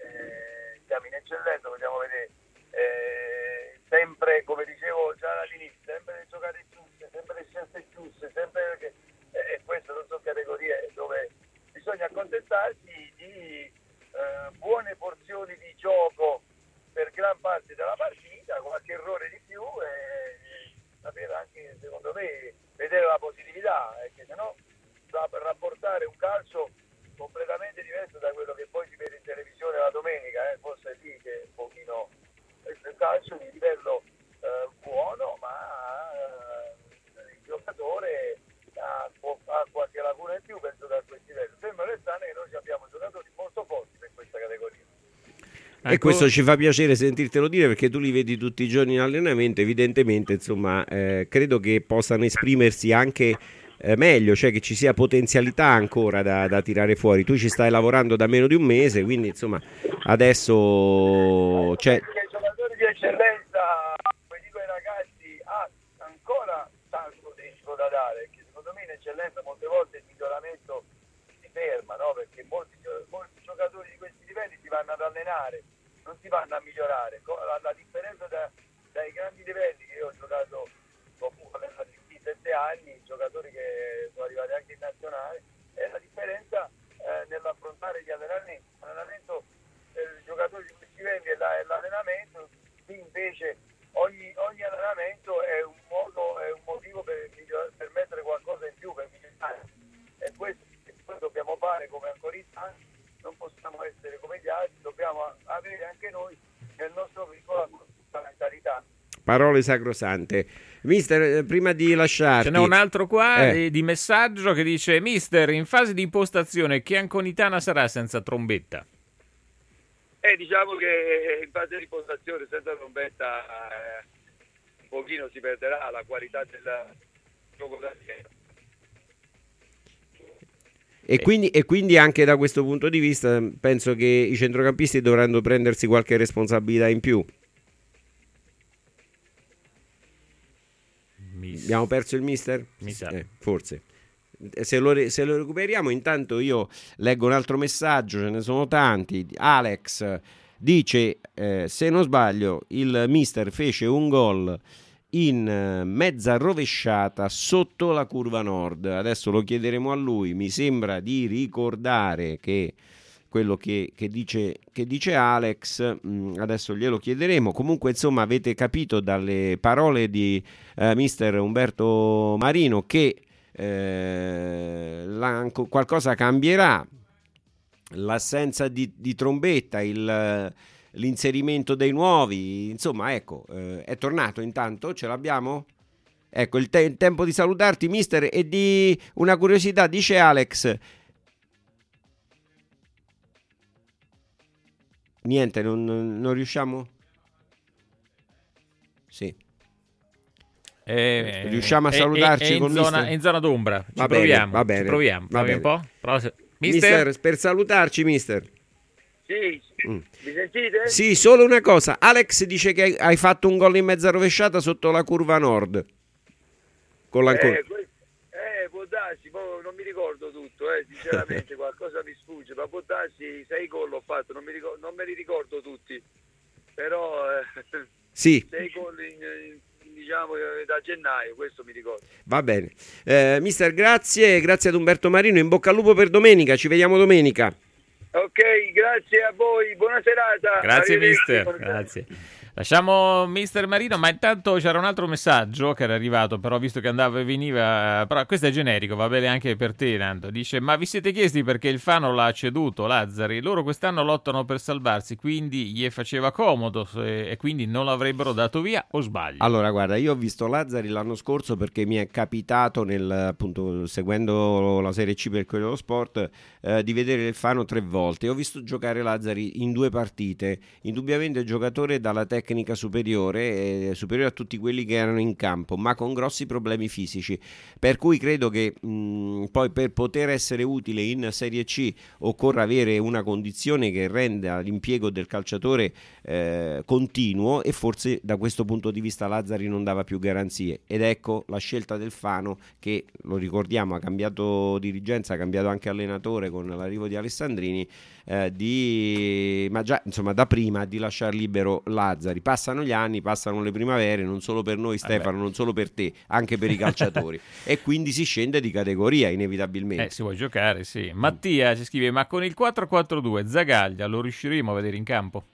eh, siamo in eccellenza, vogliamo vedere eh, sempre, come dicevo già all'inizio, sempre le giocate giuste, sempre le scelte giuste, sempre che eh, queste non sono categorie dove bisogna accontentarsi di eh, buone porzioni di gioco per gran parte della partita, qualche errore di più e sapere anche, secondo me, vedere la positività, perché se no per rapportare un calcio completamente diverso da quello che poi si vede in televisione la domenica, eh, forse è lì che è un pochino il calcio di livello eh, buono, ma eh, il giocatore ha, ha qualche lacuna in più, penso, da questi livelli. Sembra restare che noi abbiamo giocatori molto forti per questa categoria. E questo ci fa piacere sentirtelo dire perché tu li vedi tutti i giorni in allenamento, evidentemente insomma eh, credo che possano esprimersi anche eh, meglio, cioè che ci sia potenzialità ancora da, da tirare fuori. Tu ci stai lavorando da meno di un mese, quindi insomma adesso c'è... Perché i giocatori di eccellenza, come dico ai ragazzi, ah, differenza, molte volte il miglioramento si ferma, no? Perché molti, molti giocatori di questi livelli si vanno ad allenare, non si vanno a migliorare. La, la differenza da, dai grandi livelli che io ho giocato comunque a ventisette anni, giocatori che sono arrivati anche in nazionale, è la differenza eh, nell'affrontare gli allenamenti. L'allenamento del giocatore di questi livelli è, la, è l'allenamento, qui invece ogni, ogni allenamento è un modo, è un motivo per, miglior- per mettere qualcosa in più, per migliorare. E questo, questo dobbiamo fare come ancoristas, non possiamo essere come gli altri, dobbiamo avere anche noi nel nostro piccolo la mentalità. Parole sacrosante. Mister, prima di lasciarti... Ce n'è un altro qua eh. di, di messaggio che dice: Mister, in fase di impostazione che Anconitana sarà senza trombetta? Eh, diciamo che in fase di impostazione senza trombetta eh, un pochino si perderà la qualità del gioco da schiena. E quindi, e quindi anche da questo punto di vista penso che i centrocampisti dovranno prendersi qualche responsabilità in più. Miss... Abbiamo perso il mister? Mi sa. Eh, forse. Se lo, se lo recuperiamo, intanto io leggo un altro messaggio, ce ne sono tanti. Alex dice, eh, se non sbaglio, il mister fece un gol in mezza rovesciata sotto la curva nord. Adesso lo chiederemo a lui. Mi sembra di ricordare che quello che, che, dice, che dice Alex, mh, adesso glielo chiederemo. Comunque, insomma, avete capito dalle parole di eh, mister Umberto Marino che eh, la, qualcosa cambierà. L'assenza di, di trombetta, il, l'inserimento dei nuovi, insomma, ecco, eh, è tornato intanto, ce l'abbiamo? Ecco, il, te- il tempo di salutarti, mister, e di una curiosità, dice Alex. Niente, non, non riusciamo? Sì. Eh, riusciamo a eh, salutarci eh, eh, con in zona, mister? in zona d'ombra. Ci va proviamo. Bene, va bene, ci proviamo. Va Provi bene. un po'. Provi- Mister? Mister? per salutarci, mister. Sì, Mm. mi sentite? Sì, solo una cosa. Alex dice che hai, hai fatto un gol in mezza rovesciata sotto la curva nord. Con l'ancora. Eh, que- eh, può darsi, mo non mi ricordo tutto, eh, sinceramente qualcosa mi sfugge, ma può darsi sei gol ho fatto, non, mi ricor- non me li ricordo tutti, però eh, Sì. sei gol in, in, diciamo eh, da gennaio, questo mi ricordo. Va bene. Eh, mister, grazie, grazie ad Umberto Marino, in bocca al lupo per domenica, ci vediamo domenica. Ok, grazie a voi, buona serata. Grazie Arrivederci. mister, grazie. Lasciamo mister Marino, ma intanto c'era un altro messaggio che era arrivato, però visto che andava e veniva, però questo è generico, va bene anche per te Nando. Dice: ma vi siete chiesti perché il Fano l'ha ceduto Lazzari? Loro quest'anno lottano per salvarsi, quindi gli faceva comodo se, e quindi non l'avrebbero dato via, o sbaglio? Allora, guarda, io ho visto Lazzari l'anno scorso perché mi è capitato, nel, appunto, seguendo la Serie C per quello dello sport, eh, di vedere il Fano tre volte. Ho visto giocare Lazzari in due partite, indubbiamente giocatore dalla tecnica tecnica superiore, eh, superiore a tutti quelli che erano in campo, ma con grossi problemi fisici, per cui credo che mh, poi per poter essere utile in Serie C occorra avere una condizione che renda l'impiego del calciatore eh, continuo, e forse da questo punto di vista Lazzari non dava più garanzie, ed ecco la scelta del Fano che, lo ricordiamo, ha cambiato dirigenza, ha cambiato anche allenatore con l'arrivo di Alessandrini, eh, di, ma già insomma da prima di lasciare libero Lazzari. Passano gli anni, passano le primavere, non solo per noi Stefano, non solo per te, anche per i calciatori e quindi si scende di categoria inevitabilmente. Eh, si vuole giocare, sì. Mattia ci scrive: ma con il quattro quattro due Zagaglia lo riusciremo a vedere in campo?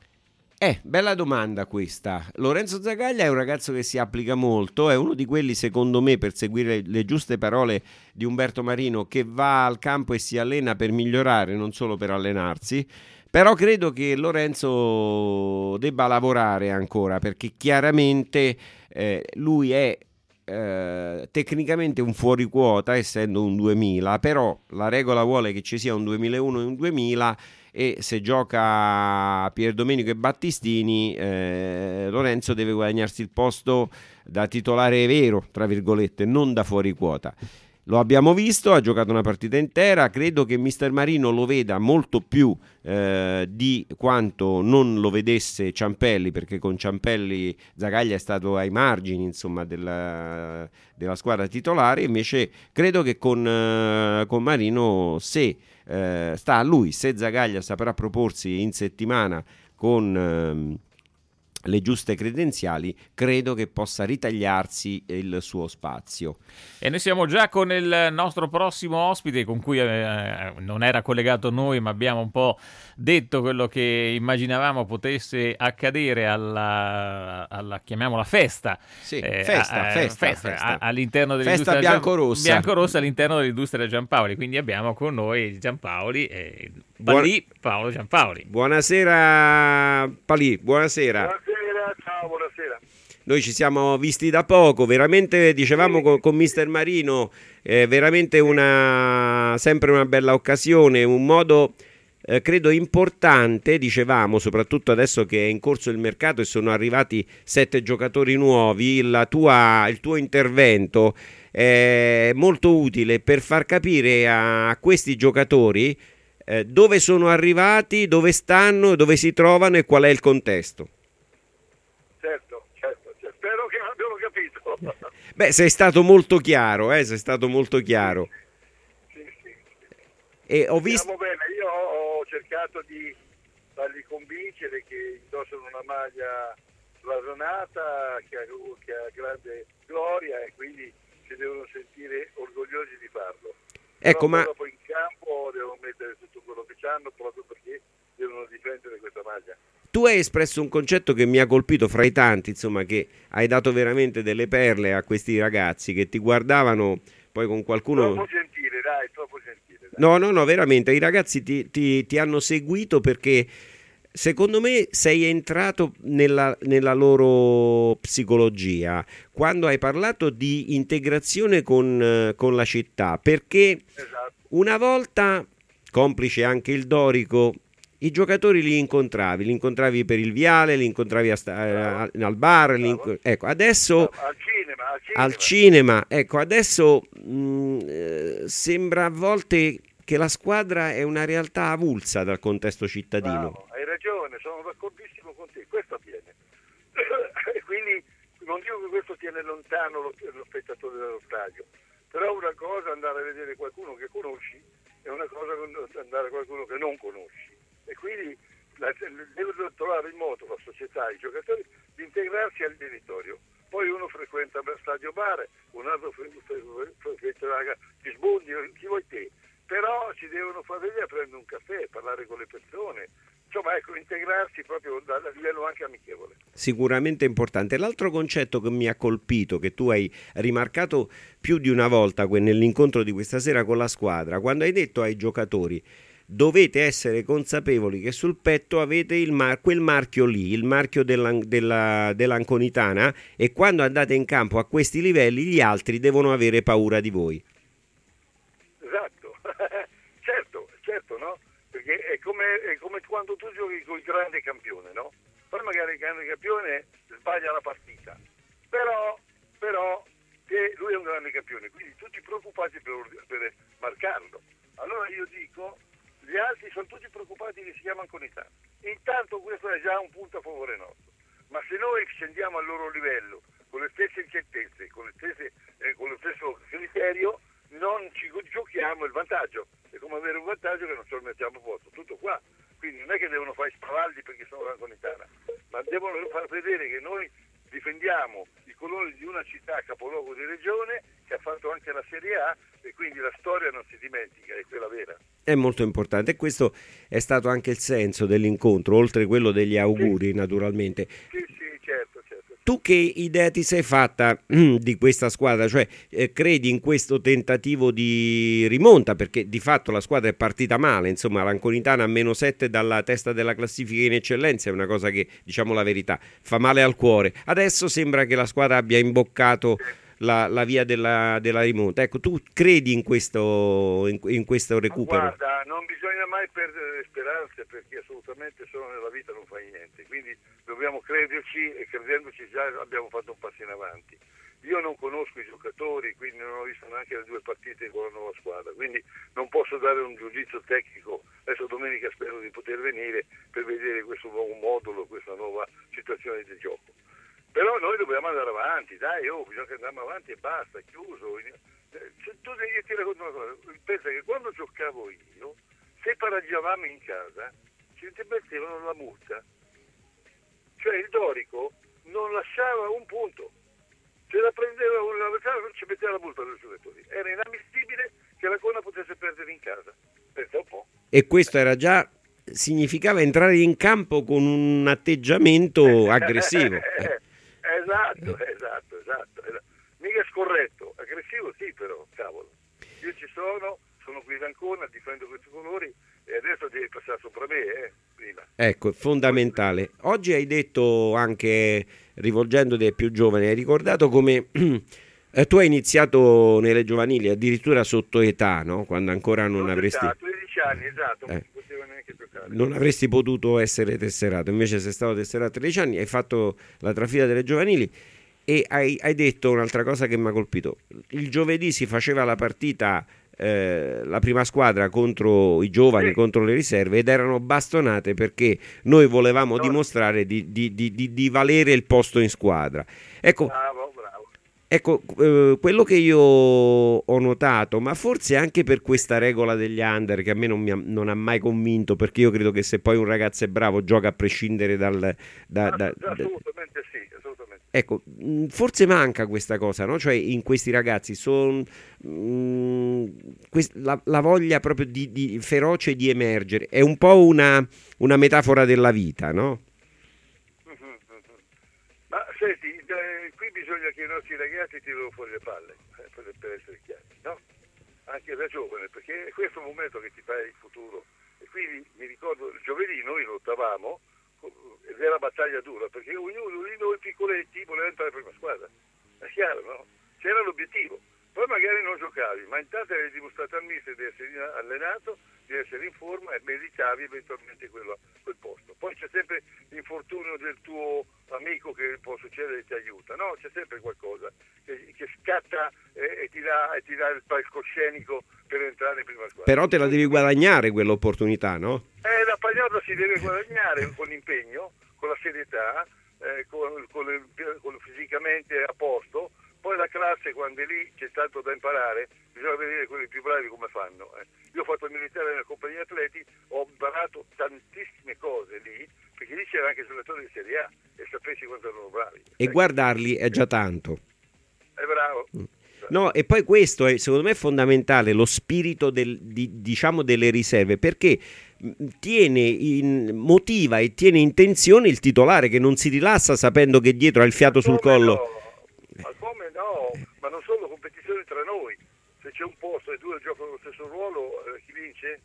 Eh, bella domanda questa. Lorenzo Zagaglia è un ragazzo che si applica molto, è uno di quelli, secondo me, per seguire le giuste parole di Umberto Marino, che va al campo e si allena per migliorare, non solo per allenarsi. Però credo che Lorenzo debba lavorare ancora, perché chiaramente eh, lui è eh, tecnicamente un fuoriquota, essendo un duemila, però la regola vuole che ci sia un duemilauno e un duemila, e se gioca Pierdomenico e Battistini, eh, Lorenzo deve guadagnarsi il posto da titolare vero, tra virgolette, non da fuoriquota. Lo abbiamo visto, ha giocato una partita intera, credo che mister Marino lo veda molto più eh, di quanto non lo vedesse Ciampelli, perché con Ciampelli Zagaglia è stato ai margini, insomma, della, della squadra titolare. Invece credo che con, eh, con Marino, se eh, sta a lui, se Zagaglia saprà proporsi in settimana con eh, le giuste credenziali, credo che possa ritagliarsi il suo spazio. E noi siamo già con il nostro prossimo ospite, con cui eh, non era collegato noi, ma abbiamo un po' detto quello che immaginavamo potesse accadere alla, alla chiamiamola festa, sì, eh, festa, a, festa, festa, festa. A, all'interno festa dell'industria biancorossa. biancorossa all'interno dell'industria Giampaoli. Quindi abbiamo con noi Giampaoli e Palì, Buon... Paolo Giampaoli. Buonasera Palì, buonasera. Buonasera, ciao, buonasera. Noi ci siamo visti da poco, veramente dicevamo con, con mister Marino, eh, veramente una sempre una bella occasione, un modo eh, credo importante, dicevamo, soprattutto adesso che è in corso il mercato e sono arrivati sette giocatori nuovi, la tua, il tuo intervento è molto utile per far capire a, a questi giocatori eh, dove sono arrivati, dove stanno, dove si trovano e qual è il contesto. Certo, certo, certo. Spero che abbiano capito. Beh, sei stato molto chiaro, eh, sei stato molto chiaro. Sì, sì, sì. E ho visto... Stiamo bene, io ho cercato di farli convincere che indossano una maglia blasonata, che ha, che ha grande gloria e quindi si devono sentire orgogliosi di farlo. Ecco, Però ma dopo in campo devono mettere tutto quello che hanno proprio perché devono difendere questa maglia. tu hai espresso un concetto che mi ha colpito fra i tanti, insomma, che hai dato veramente delle perle a questi ragazzi che ti guardavano poi con qualcuno... Troppo gentile, dai, troppo gentile. Dai. No, no, no, veramente, i ragazzi ti, ti, ti hanno seguito perché secondo me sei entrato nella, nella loro psicologia quando hai parlato di integrazione con, con la città, perché Esatto. una volta, complice anche il Dorico, i giocatori li incontravi, li incontravi per il viale, li incontravi a sta- a- al bar, li inco- ecco, adesso Al cinema, al cinema. al cinema, ecco, adesso mh, eh, sembra a volte che la squadra è una realtà avulsa dal contesto cittadino. Bravo, hai ragione, sono d'accordissimo con te, questo avviene. E quindi non dico che questo tiene lontano lo, lo spettatore dello stadio, però una cosa è andare a vedere qualcuno che conosci e una cosa è andare a qualcuno che non conosci. E quindi la, deve trovare il modo, la società, i giocatori, di integrarsi al territorio. Poi uno frequenta il stadio bar, un altro frequenta gli sbondi, chi vuoi te. Però ci devono far vedere a prendere un caffè, parlare con le persone, insomma, ecco, integrarsi proprio a livello anche amichevole. Sicuramente importante. L'altro concetto che mi ha colpito, che tu hai rimarcato più di una volta nell'incontro di questa sera con la squadra, quando hai detto ai giocatori dovete essere consapevoli che sul petto avete il mar- quel marchio lì, il marchio della, della, dell'Anconitana, e quando andate in campo a questi livelli gli altri devono avere paura di voi. Esatto, certo, certo, no? Perché è come, è come quando tu giochi con il grande campione, no? Poi magari il grande campione sbaglia la partita, però, però che lui è un grande campione, quindi tutti preoccupati per, per marcarlo. Allora io dico, gli altri sono tutti preoccupati che si chiama Anconitana. Intanto questo è già un punto a favore nostro, ma se noi scendiamo al loro livello con le stesse incertezze, con, le stesse, eh, con lo stesso criterio, non ci giochiamo il vantaggio. È come avere un vantaggio che non ce lo mettiamo a posto, tutto qua. Quindi non è che devono fare spavaldi perché sono Anconitana, ma devono far vedere che noi difendiamo i colori di una città capoluogo di regione che ha fatto anche la Serie A, e quindi la storia non si dimentica, è quella vera. È molto importante, e questo è stato anche il senso dell'incontro, oltre quello degli auguri, sì, naturalmente. Sì, sì, certo, certo. Tu che idea ti sei fatta di questa squadra? Cioè, eh, credi in questo tentativo di rimonta? Perché di fatto la squadra è partita male, insomma, l'Anconitana a meno sette dalla testa della classifica in eccellenza è una cosa che, diciamo la verità, fa male al cuore. Adesso sembra che la squadra abbia imboccato la, la via della, della rimonta. Ecco, tu credi in questo, in, in questo recupero? Ma guarda, non bisogna mai perdere le speranze, perché assolutamente solo nella vita non fai niente, quindi dobbiamo crederci, e credendoci già abbiamo fatto un passo in avanti. Io non conosco i giocatori, quindi non ho visto neanche le due partite con la nuova squadra, quindi non posso dare un giudizio tecnico. Adesso domenica spero di poter venire per vedere questo nuovo modulo, questa nuova situazione di gioco. Però noi dobbiamo andare avanti, dai, oh, bisogna che andiamo avanti e basta, chiuso. Se tu io ti racconto una cosa, pensa che quando giocavo io, se pareggiavamo in casa, ci mettevano la multa. Cioè il Dorico non lasciava un punto. Se la prendeva un avversario ci metteva la multa dei giocatori. Era inammissibile che la Cona potesse perdere in casa. Pensa un po'. E questo era già, significava entrare in campo con un atteggiamento aggressivo. eh, esatto, esatto, esatto. Mica scorretto, aggressivo sì però, cavolo. Io ci sono, sono qui da Ancona, difendo questi colori e adesso devi passare sopra me, eh, prima. Ecco, fondamentale. Oggi hai detto anche, rivolgendoti ai più giovani, hai ricordato come eh, tu hai iniziato nelle giovanili addirittura sotto età, no? Quando ancora non Sono avresti... Età, tredici anni, esatto, Eh. non si poteva neanche giocare. non avresti potuto essere tesserato, invece sei stato tesserato a tredici anni, hai fatto la trafila delle giovanili e hai, hai detto un'altra cosa che mi ha colpito. Il giovedì si faceva la partita, eh, la prima squadra contro i giovani, Sì. contro le riserve, ed erano bastonate perché noi volevamo No. dimostrare di, di, di, di, di valere il posto in squadra. Ecco, Bravo, bravo. Ecco, eh, quello che io ho notato, ma forse anche per questa regola degli under che a me non, mi ha, non ha mai convinto, perché io credo che se poi un ragazzo è bravo gioca a prescindere dal... Da, da, da, Assolutamente sì, assolutamente. ecco, mh, forse manca questa cosa, no? Cioè in questi ragazzi son, mh, quest- la, la voglia proprio di, di feroce di emergere, è un po' una, una metafora della vita, no? Ma senti, eh, qui bisogna che i nostri ragazzi tirino fuori le palle, eh, per, per essere chiari, no? Anche da giovane, perché è questo il momento che ti fai il futuro. E quindi mi ricordo, il giovedì noi lottavamo, ed era battaglia dura, perché ognuno di noi piccoletti voleva entrare in prima squadra. È chiaro, no? C'era l'obiettivo. Poi magari non giocavi, ma intanto avevi dimostrato al mister di essere allenato, di essere in forma e meritavi eventualmente quello, quel posto. Poi c'è sempre l'infortunio del tuo amico che può succedere e ti aiuta, no? C'è sempre qualcosa che, che scatta e, e, ti dà, e ti dà il palcoscenico per entrare in prima squadra. Però te la devi guadagnare quell'opportunità, no? Eh, la pagliata si deve guadagnare con l'impegno, con la serietà, eh, con, con, il, con il fisicamente a posto. Poi la classe, quando è lì, c'è tanto da imparare, bisogna vedere quelli più bravi come fanno. Eh. Io ho fatto il militare nella compagnia atleti, ho imparato tantissime cose lì, perché lì c'era anche giocatori di Serie A e sapessi quanto erano bravi. E eh. guardarli è già tanto. È bravo. No, e poi questo è secondo me fondamentale, lo spirito del, di, diciamo delle riserve, perché tiene in, motiva e tiene in tensione il titolare che non si rilassa sapendo che dietro ha il fiato sul Come collo. no? Ma come no? Ma non solo competizioni tra noi. Se c'è un posto e due giocano lo stesso ruolo, eh, chi vince?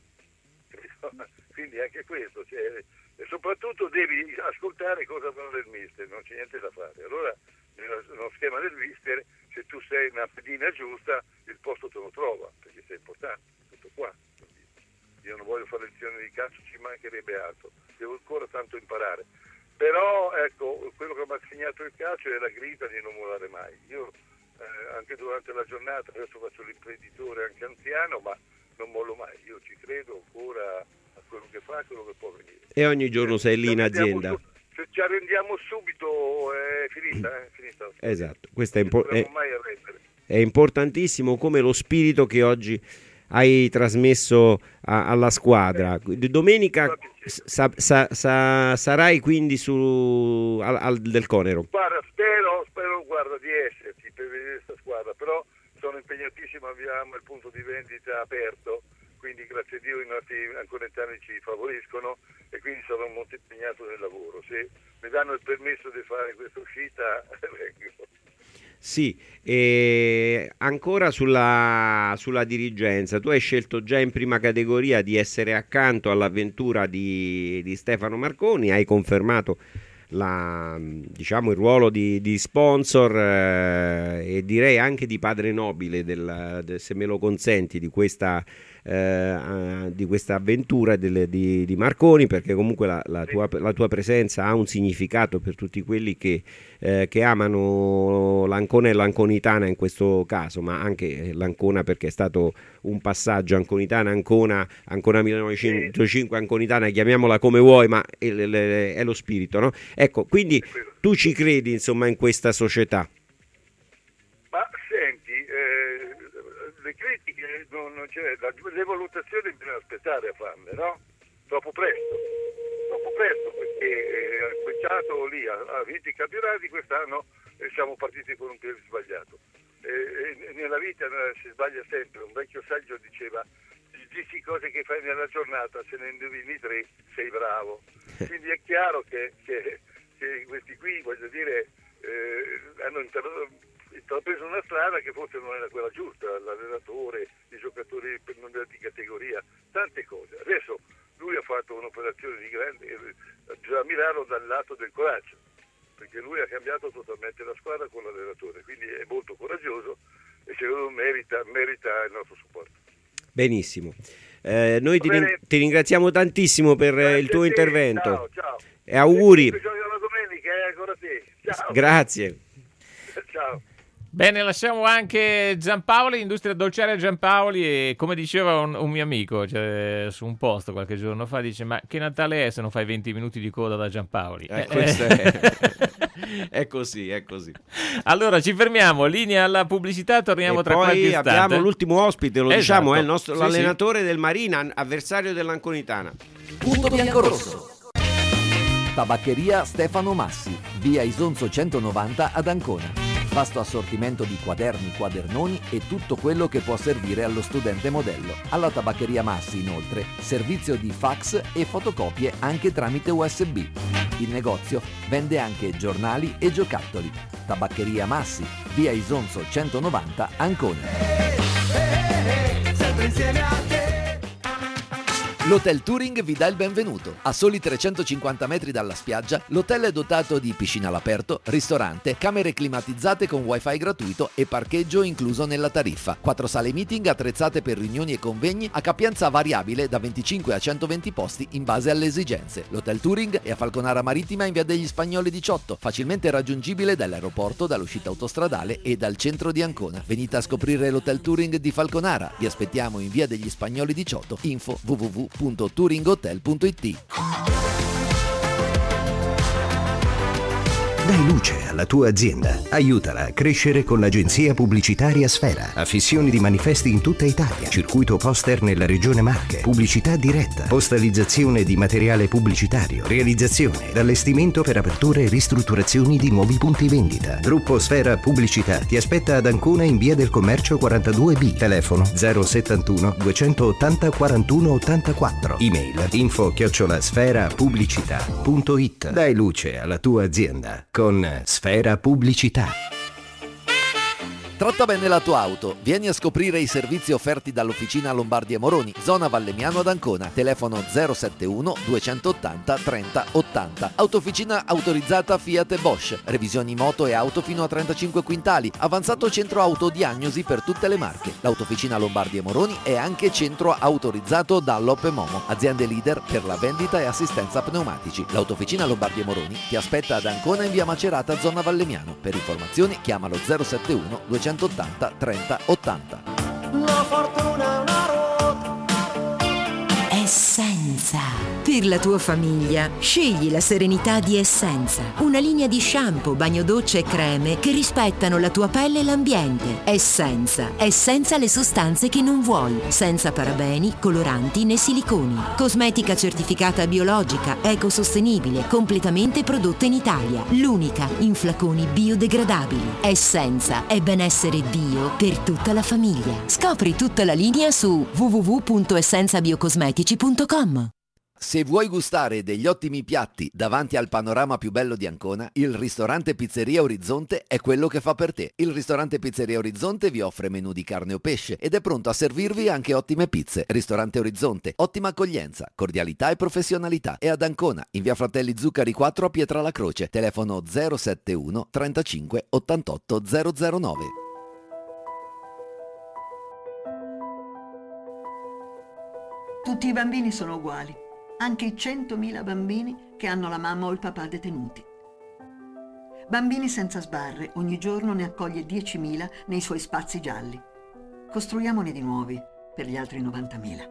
Quindi anche questo. Cioè, e soprattutto devi ascoltare cosa fanno del mister, non c'è niente da fare. Allora, nello schema del mister, se tu sei una pedina giusta, il posto te lo trova, perché sei importante. Tutto qua. Io non voglio fare lezioni di calcio, ci mancherebbe altro. Devo ancora tanto imparare. Però ecco, quello che mi ha insegnato il calcio è la grinta di non mollare mai. Io eh, anche durante la giornata, adesso faccio l'imprenditore anche anziano, ma non mollo mai. Io ci credo ancora a quello che fa, a quello che può venire. E ogni giorno sei lì in azienda. Su, se ci arrendiamo subito è finita, è finita. Esatto, questo è, impo- non è, dobbiamo mai arrendere. è importantissimo, come lo spirito che oggi hai trasmesso a, alla squadra. Domenica sa, sa, sa, sarai quindi su al, al del Conero. Guarda, spero, spero guarda, di esserci per vedere questa squadra, però sono impegnatissimo, abbiamo il punto di vendita aperto, quindi grazie a Dio i nostri anconetani ci favoriscono e quindi sarò molto impegnato nel lavoro. Se mi danno il permesso di fare questa uscita, vengo. Sì, e ancora sulla, sulla dirigenza, tu hai scelto già in prima categoria di essere accanto all'avventura di, di Stefano Marconi, hai confermato la, diciamo, il ruolo di, di sponsor eh, e direi anche di padre nobile del, del, se me lo consenti, di questa eh, di questa avventura del, di, di Marconi, perché comunque la, la, tua, la tua presenza ha un significato per tutti quelli che, eh, che amano l'Ancona e l'Anconitana in questo caso, ma anche l'Ancona, perché è stato un passaggio Anconitana, Ancona, Ancona millenovecentocinque, Anconitana, chiamiamola come vuoi, ma è, è, è lo spirito, no? Ecco, quindi tu ci credi, insomma, in questa società? Ma senti, eh, le critiche, non, non c'è, la, le valutazioni bisogna aspettare a farle, no? Troppo presto, troppo presto, perché eh, ha cominciato lì, ha, ha vinto i campionati quest'anno e siamo partiti con un piede sbagliato. Eh, e nella vita eh, si sbaglia sempre. Un vecchio saggio diceva: dici cose che fai nella giornata, se ne indovini tre sei bravo. Quindi è chiaro che, che, che questi qui, voglio dire, eh, hanno intrapreso una strada che forse non era quella giusta, l'allenatore, i giocatori per non di categoria, tante cose. Adesso lui ha fatto un'operazione di grande, bisogna mirarlo dal lato del coraggio, perché lui ha cambiato totalmente la squadra con l'allenatore, quindi è molto coraggioso e secondo me merita, merita il nostro supporto. Benissimo, eh, noi ti, ring- ti ringraziamo tantissimo per Grazie il tuo intervento. Ciao, ciao. E auguri. La domenica è ancora te. Ciao. Grazie. Ciao. Bene, lasciamo anche Giampaoli, Industria Dolciaria Giampaoli, e come diceva un, un mio amico, cioè, su un post qualche giorno fa, dice: ma che Natale è se non fai venti minuti di coda da Giampaoli? Eh, questo è... è così, è così. Allora ci fermiamo, linea alla pubblicità, torniamo e tra qualche istante. Poi abbiamo l'ultimo ospite, lo esatto. diciamo, è il nostro, sì, l'allenatore sì. del Marina, avversario dell'Anconitana. Punto biancorosso. Tabaccheria Stefano Massi, via Isonzo centonovanta ad Ancona. Vasto assortimento di quaderni, quadernoni e tutto quello che può servire allo studente modello. Alla Tabaccheria Massi, inoltre, servizio di fax e fotocopie anche tramite U S B. Il negozio vende anche giornali e giocattoli. Tabaccheria Massi, via Isonzo centonovanta, Ancona. Sempre insieme a te. L'Hotel Touring vi dà il benvenuto. A soli trecentocinquanta metri dalla spiaggia, l'hotel è dotato di piscina all'aperto, ristorante, camere climatizzate con wifi gratuito e parcheggio incluso nella tariffa. Quattro sale meeting attrezzate per riunioni e convegni a capienza variabile da venticinque a centoventi posti in base alle esigenze. L'Hotel Touring è a Falconara Marittima in via degli Spagnoli diciotto, facilmente raggiungibile dall'aeroporto, dall'uscita autostradale e dal centro di Ancona. Venite a scoprire l'Hotel Touring di Falconara. Vi aspettiamo in via degli Spagnoli diciotto. Info w w w punto touringhotel punto i t. Dai luce alla tua azienda. Aiutala a crescere con l'agenzia pubblicitaria Sfera. Affissioni di manifesti in tutta Italia. Circuito poster nella regione Marche. Pubblicità diretta. Postalizzazione di materiale pubblicitario. Realizzazione ed allestimento per aperture e ristrutturazioni di nuovi punti vendita. Gruppo Sfera Pubblicità ti aspetta ad Ancona in via del Commercio quarantadue B. Telefono zero settantuno duecentottanta quarantuno ottantaquattro. Email info chiocciola sfera pubblicità punto it. Dai luce alla tua azienda con Sfera Pubblicità. Tratta bene la tua auto. Vieni a scoprire i servizi offerti dall'Officina Lombardi e Moroni, zona Vallemiano ad Ancona. Telefono zero settantuno duecentottanta trenta ottanta. Autofficina autorizzata Fiat e Bosch. Revisioni moto e auto fino a trentacinque quintali. Avanzato centro autodiagnosi per tutte le marche. L'Autofficina Lombardi e Moroni è anche centro autorizzato Dunlop e Momo, aziende leader per la vendita e assistenza pneumatici. L'Autofficina Lombardi e Moroni ti aspetta ad Ancona in via Macerata, zona Vallemiano. Per informazioni chiamalo zero settantuno duecentottanta trenta ottanta. La fortuna è una ruota. Essenza. Per la tua famiglia, scegli la serenità di Essenza. Una linea di shampoo, bagno doccia e creme che rispettano la tua pelle e l'ambiente. Essenza. Essenza le sostanze che non vuoi. Senza parabeni, coloranti né siliconi. Cosmetica certificata biologica, ecosostenibile, completamente prodotta in Italia. L'unica in flaconi biodegradabili. Essenza è benessere bio per tutta la famiglia. Scopri tutta la linea su w w w punto essenza biocosmetici punto com. Se vuoi gustare degli ottimi piatti davanti al panorama più bello di Ancona, il ristorante Pizzeria Orizzonte è quello che fa per te. Il ristorante Pizzeria Orizzonte vi offre menù di carne o pesce ed è pronto a servirvi anche ottime pizze. Ristorante Orizzonte, ottima accoglienza, cordialità e professionalità. È ad Ancona, in via Fratelli Zuccari quattro a Pietrala Croce. Telefono zero sette uno trentacinque ottantotto zero zero nove. Tutti i bambini sono uguali. Anche i centomila bambini che hanno la mamma o il papà detenuti. Bambini senza sbarre, ogni giorno ne accoglie diecimila nei suoi spazi gialli. Costruiamone di nuovi per gli altri novantamila.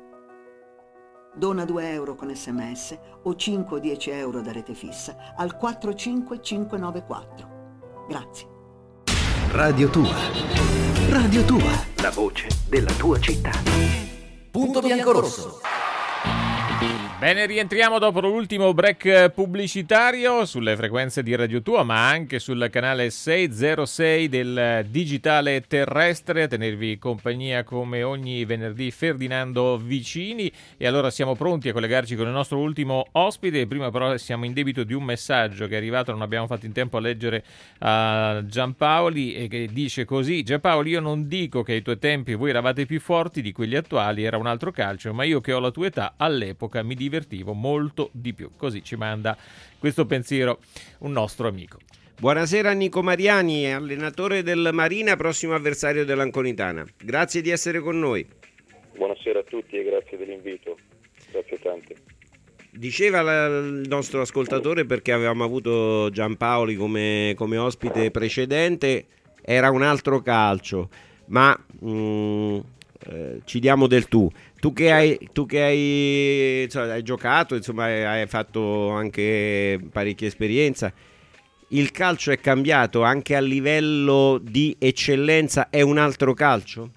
Dona due euro con sms o cinque o dieci euro da rete fissa al quattro cinque cinque nove quattro. Grazie. Radio Tua. Radio Tua. La voce della tua città. Punto biancorosso. Bene, rientriamo dopo l'ultimo break pubblicitario sulle frequenze di Radio Tua, ma anche sul canale seicentosei del digitale terrestre. A tenervi compagnia come ogni venerdì Ferdinando Vicini. E allora siamo pronti a collegarci con il nostro ultimo ospite. Prima però siamo in debito di un messaggio che è arrivato, non abbiamo fatto in tempo a leggere, a Giampaoli, e che dice così: Giampaoli, io non dico che ai tuoi tempi voi eravate più forti di quelli attuali, era un altro calcio, ma io che ho la tua età all'epoca mi divertivo molto di più. Così ci manda questo pensiero un nostro amico. Buonasera Nico Mariani, allenatore del Marina, prossimo avversario dell'Anconitana. Grazie di essere con noi. Buonasera a tutti e grazie dell'invito. Grazie tante. Diceva la, il nostro ascoltatore, perché avevamo avuto Giampaoli come, come ospite precedente, era un altro calcio, ma mh, eh, ci diamo del tu. Tu che hai, tu che hai, insomma, hai giocato, insomma, hai fatto anche parecchia esperienza, il calcio è cambiato anche a livello di eccellenza? È un altro calcio?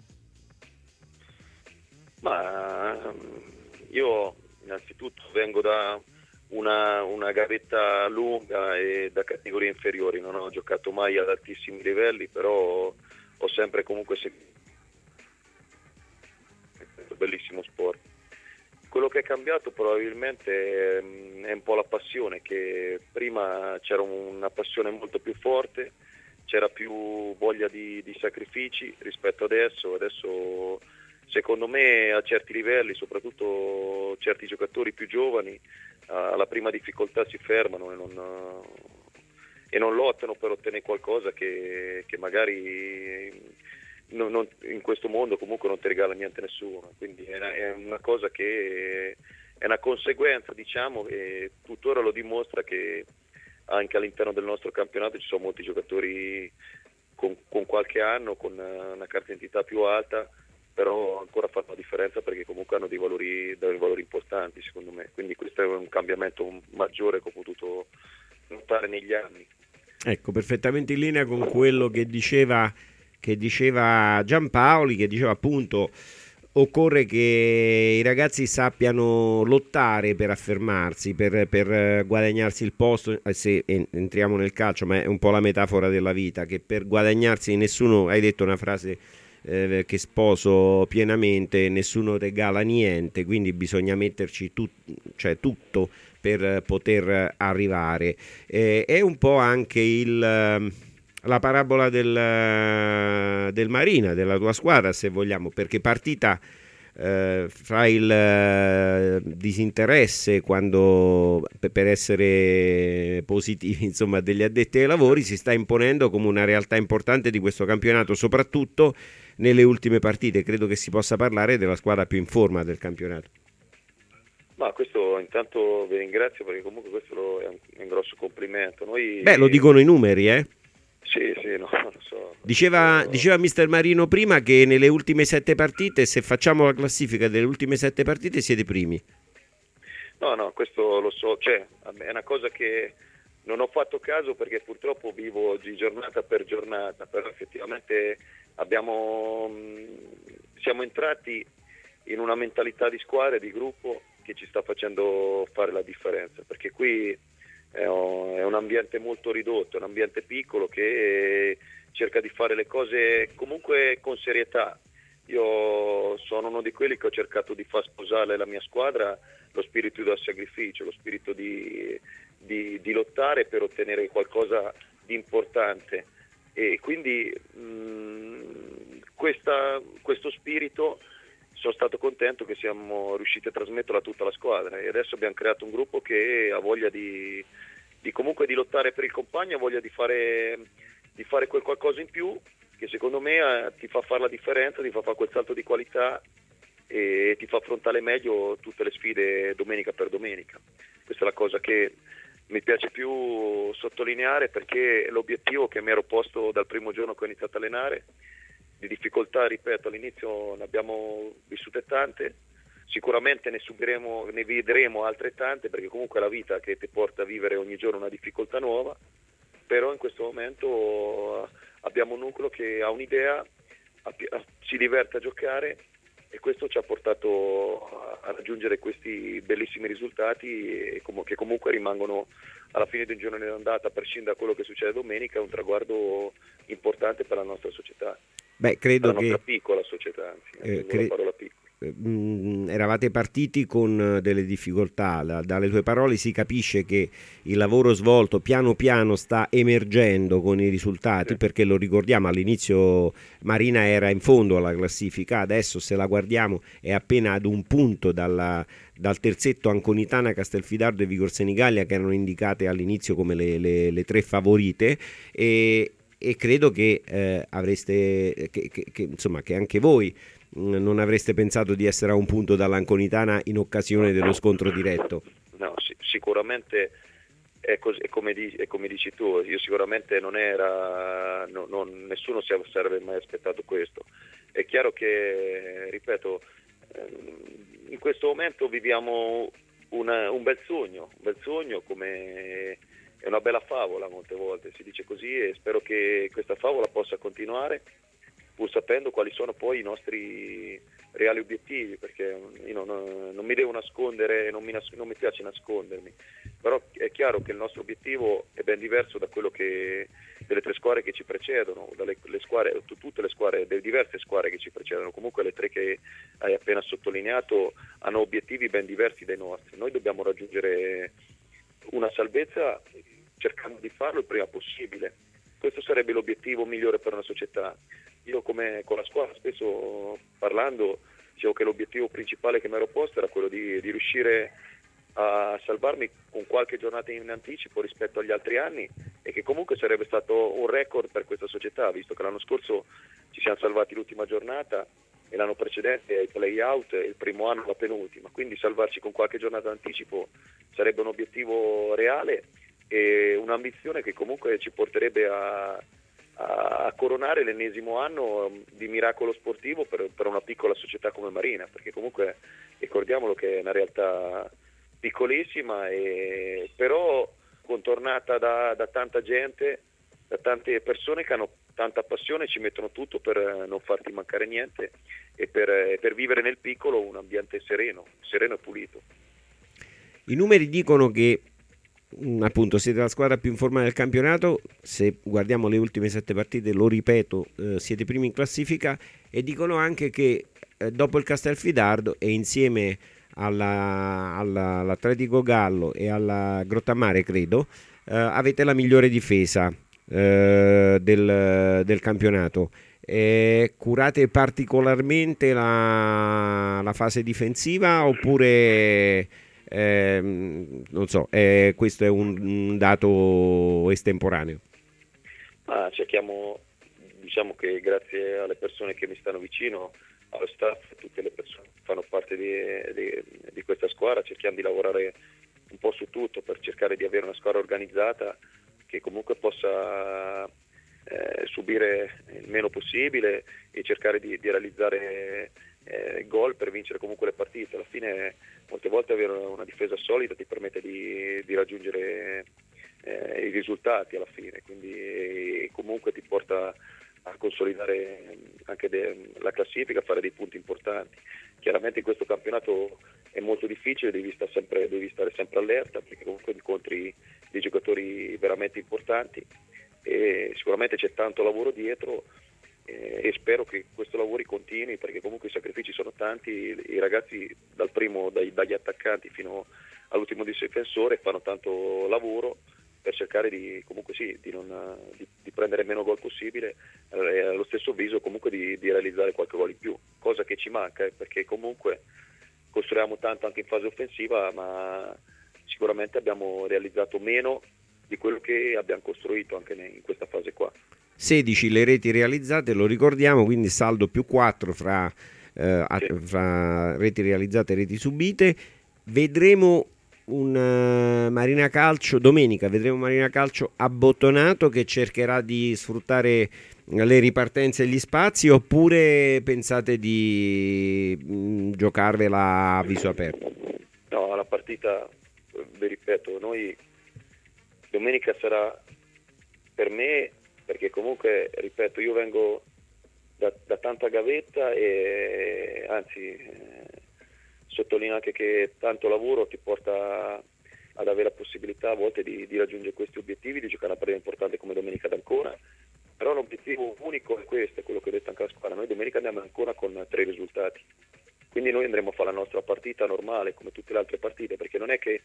Ma io innanzitutto vengo da una, una gavetta lunga e da categorie inferiori, non ho giocato mai ad altissimi livelli, però ho sempre comunque seguito bellissimo sport. Quello che è cambiato probabilmente è un po' la passione, che prima c'era una passione molto più forte, c'era più voglia di, di sacrifici rispetto adesso. Adesso secondo me a certi livelli, soprattutto certi giocatori più giovani, alla prima difficoltà si fermano e non, e non lottano per ottenere qualcosa che, che magari Non, non, in questo mondo comunque non ti regala niente nessuno, quindi è una, è una cosa che è una conseguenza, diciamo, e tuttora lo dimostra che anche all'interno del nostro campionato ci sono molti giocatori con, con qualche anno, con una carta d'identità più alta, però ancora fanno la differenza perché comunque hanno dei valori, dei valori importanti secondo me, quindi questo è un cambiamento maggiore che ho potuto notare negli anni. Ecco, perfettamente in linea con quello che diceva che diceva Giampaoli, che diceva appunto occorre che i ragazzi sappiano lottare per affermarsi, per, per guadagnarsi il posto, se entriamo nel calcio, ma è un po' la metafora della vita, che per guadagnarsi nessuno, hai detto una frase eh, che sposo pienamente, nessuno regala niente, quindi bisogna metterci tut, cioè tutto per poter arrivare. Eh, è un po' anche il... la parabola del, del Marina, della tua squadra, se vogliamo, perché partita eh, fra il eh, disinteresse, quando per essere positivi, insomma, degli addetti ai lavori, si sta imponendo come una realtà importante di questo campionato, soprattutto nelle ultime partite. Credo che si possa parlare della squadra più in forma del campionato. Ma questo intanto vi ringrazio, perché comunque questo è un, è un grosso complimento. Noi... Beh, lo dicono i numeri, eh? Sì, sì, no, non lo so. Diceva, so. diceva mister Marino prima che nelle ultime sette partite, se facciamo la classifica delle ultime sette partite, siete primi. No, no, questo lo so, cioè, è una cosa che non ho fatto caso perché purtroppo vivo di giornata per giornata, però effettivamente abbiamo, siamo entrati in una mentalità di squadra e di gruppo che ci sta facendo fare la differenza, perché qui è un ambiente molto ridotto, è un ambiente piccolo che cerca di fare le cose comunque con serietà. io sono uno di quelli che ho cercato di far sposare la mia squadra lo spirito del sacrificio, lo spirito di, di, di lottare per ottenere qualcosa di importante, e quindi mh, questa, questo spirito sono stato contento che siamo riusciti a trasmetterlo a tutta la squadra, e adesso abbiamo creato un gruppo che ha voglia di, di comunque di lottare per il compagno, ha voglia di fare, di fare quel qualcosa in più che secondo me eh, ti fa fare la differenza, ti fa fare quel salto di qualità e ti fa affrontare meglio tutte le sfide domenica per domenica. Questa è la cosa che mi piace più sottolineare, perché l'obiettivo che mi ero posto dal primo giorno che ho iniziato a allenare, di difficoltà, ripeto, all'inizio ne abbiamo vissute tante, sicuramente ne subiremo, ne vedremo altrettante, perché comunque è la vita che ti porta a vivere ogni giorno una difficoltà nuova, però in questo momento abbiamo un nucleo che ha un'idea, si diverte a giocare, e questo ci ha portato a raggiungere questi bellissimi risultati, e com- che comunque rimangono alla fine di un giorno di andata, a prescindere da quello che succede domenica, un traguardo importante per la nostra società. Beh, credo la nostra che piccola società, anzi, eh, cre- la parola piccola. Mh, eravate partiti con delle difficoltà. Da, dalle tue parole si capisce che il lavoro svolto piano piano sta emergendo con i risultati, sì. Perché lo ricordiamo, all'inizio Marina era in fondo alla classifica, adesso se la guardiamo è appena ad un punto dalla, dal terzetto Anconitana, Castelfidardo e Vigor Senigallia, che erano indicate all'inizio come le, le, le tre favorite, e, e credo che eh, avreste che, che, che, insomma che anche voi non avreste pensato di essere a un punto dall'Anconitana in occasione dello scontro diretto. No, sì, sicuramente è, così, è, come dici, è come dici tu, io sicuramente non era, no, non, nessuno si sarebbe mai aspettato questo. È chiaro che, ripeto, in questo momento viviamo una, un bel sogno, un bel sogno, come è una bella favola, molte volte si dice così, e spero che questa favola possa continuare, pur sapendo quali sono poi i nostri reali obiettivi, perché io non, non mi devo nascondere, non mi, nas- non mi piace nascondermi, però è chiaro che il nostro obiettivo è ben diverso da quello che delle tre squadre che ci precedono, dalle le squadre, tutte le squadre, delle diverse squadre che ci precedono. Comunque le tre che hai appena sottolineato hanno obiettivi ben diversi dai nostri. Noi dobbiamo raggiungere una salvezza cercando di farlo il prima possibile. Questo sarebbe l'obiettivo migliore per una società. Io come con la squadra spesso parlando dicevo che l'obiettivo principale che mi ero posto era quello di, di riuscire a salvarmi con qualche giornata in anticipo rispetto agli altri anni, e che comunque sarebbe stato un record per questa società, visto che l'anno scorso ci siamo salvati l'ultima giornata e l'anno precedente ai play-out e il primo anno la penultima, quindi salvarci con qualche giornata d'anticipo sarebbe un obiettivo reale e un'ambizione che comunque ci porterebbe a a coronare l'ennesimo anno di miracolo sportivo per, per una piccola società come Marina, perché comunque ricordiamolo che è una realtà piccolissima, e però contornata da, da tanta gente, da tante persone che hanno tanta passione e ci mettono tutto per non farti mancare niente e per, per vivere nel piccolo un ambiente sereno, sereno e pulito. I numeri dicono che appunto siete la squadra più in forma del campionato, se guardiamo le ultime sette partite, lo ripeto, eh, siete primi in classifica, e dicono anche che eh, dopo il Castelfidardo e insieme alla, alla, all'Atletico Gallo e alla Grottammare credo eh, avete la migliore difesa eh, del, del campionato. Eh, curate particolarmente la, la fase difensiva oppure Eh, non so, eh, questo è un, un dato estemporaneo? Ah, cerchiamo, diciamo che grazie alle persone che mi stanno vicino, allo staff, tutte le persone che fanno parte di, di, di questa squadra, cerchiamo di lavorare un po' su tutto per cercare di avere una squadra organizzata che comunque possa eh, subire il meno possibile e cercare di, di realizzare eh, gol per vincere comunque le partite. Alla fine molte volte avere una difesa solida ti permette di, di raggiungere eh, i risultati alla fine, quindi e comunque ti porta a consolidare anche de, la classifica, a fare dei punti importanti. Chiaramente in questo campionato è molto difficile, devi stare sempre, devi stare sempre allerta, perché comunque incontri dei giocatori veramente importanti e sicuramente c'è tanto lavoro dietro, eh, e spero che questo lavoro continui, perché comunque i sacrifici sono tanti, i ragazzi dal primo, dai, dagli attaccanti fino all'ultimo difensore fanno tanto lavoro per cercare di comunque sì, di, non, di, di prendere meno gol possibile e allo stesso viso comunque di, di realizzare qualche gol in più, cosa che ci manca, eh, perché comunque costruiamo tanto anche in fase offensiva, ma sicuramente abbiamo realizzato meno di quello che abbiamo costruito anche in questa fase qua. sedici le reti realizzate, lo ricordiamo, quindi saldo più quattro fra, eh, sì. fra reti realizzate e reti subite. Vedremo un uh, Marina Calcio domenica, vedremo Marina Calcio abbottonato che cercherà di sfruttare le ripartenze e gli spazi, oppure pensate di mh, giocarvela a viso aperto? No, la partita, vi ripeto, noi domenica sarà per me, perché comunque, ripeto, io vengo da, da tanta gavetta e anzi eh, sottolineo anche che tanto lavoro ti porta ad avere la possibilità a volte di, di raggiungere questi obiettivi, di giocare una partita importante come domenica d'Ancona, però l'obiettivo unico è questo, è quello che ho detto anche alla squadra, noi domenica andiamo ancora con tre risultati, quindi noi andremo a fare la nostra partita normale come tutte le altre partite, perché non è che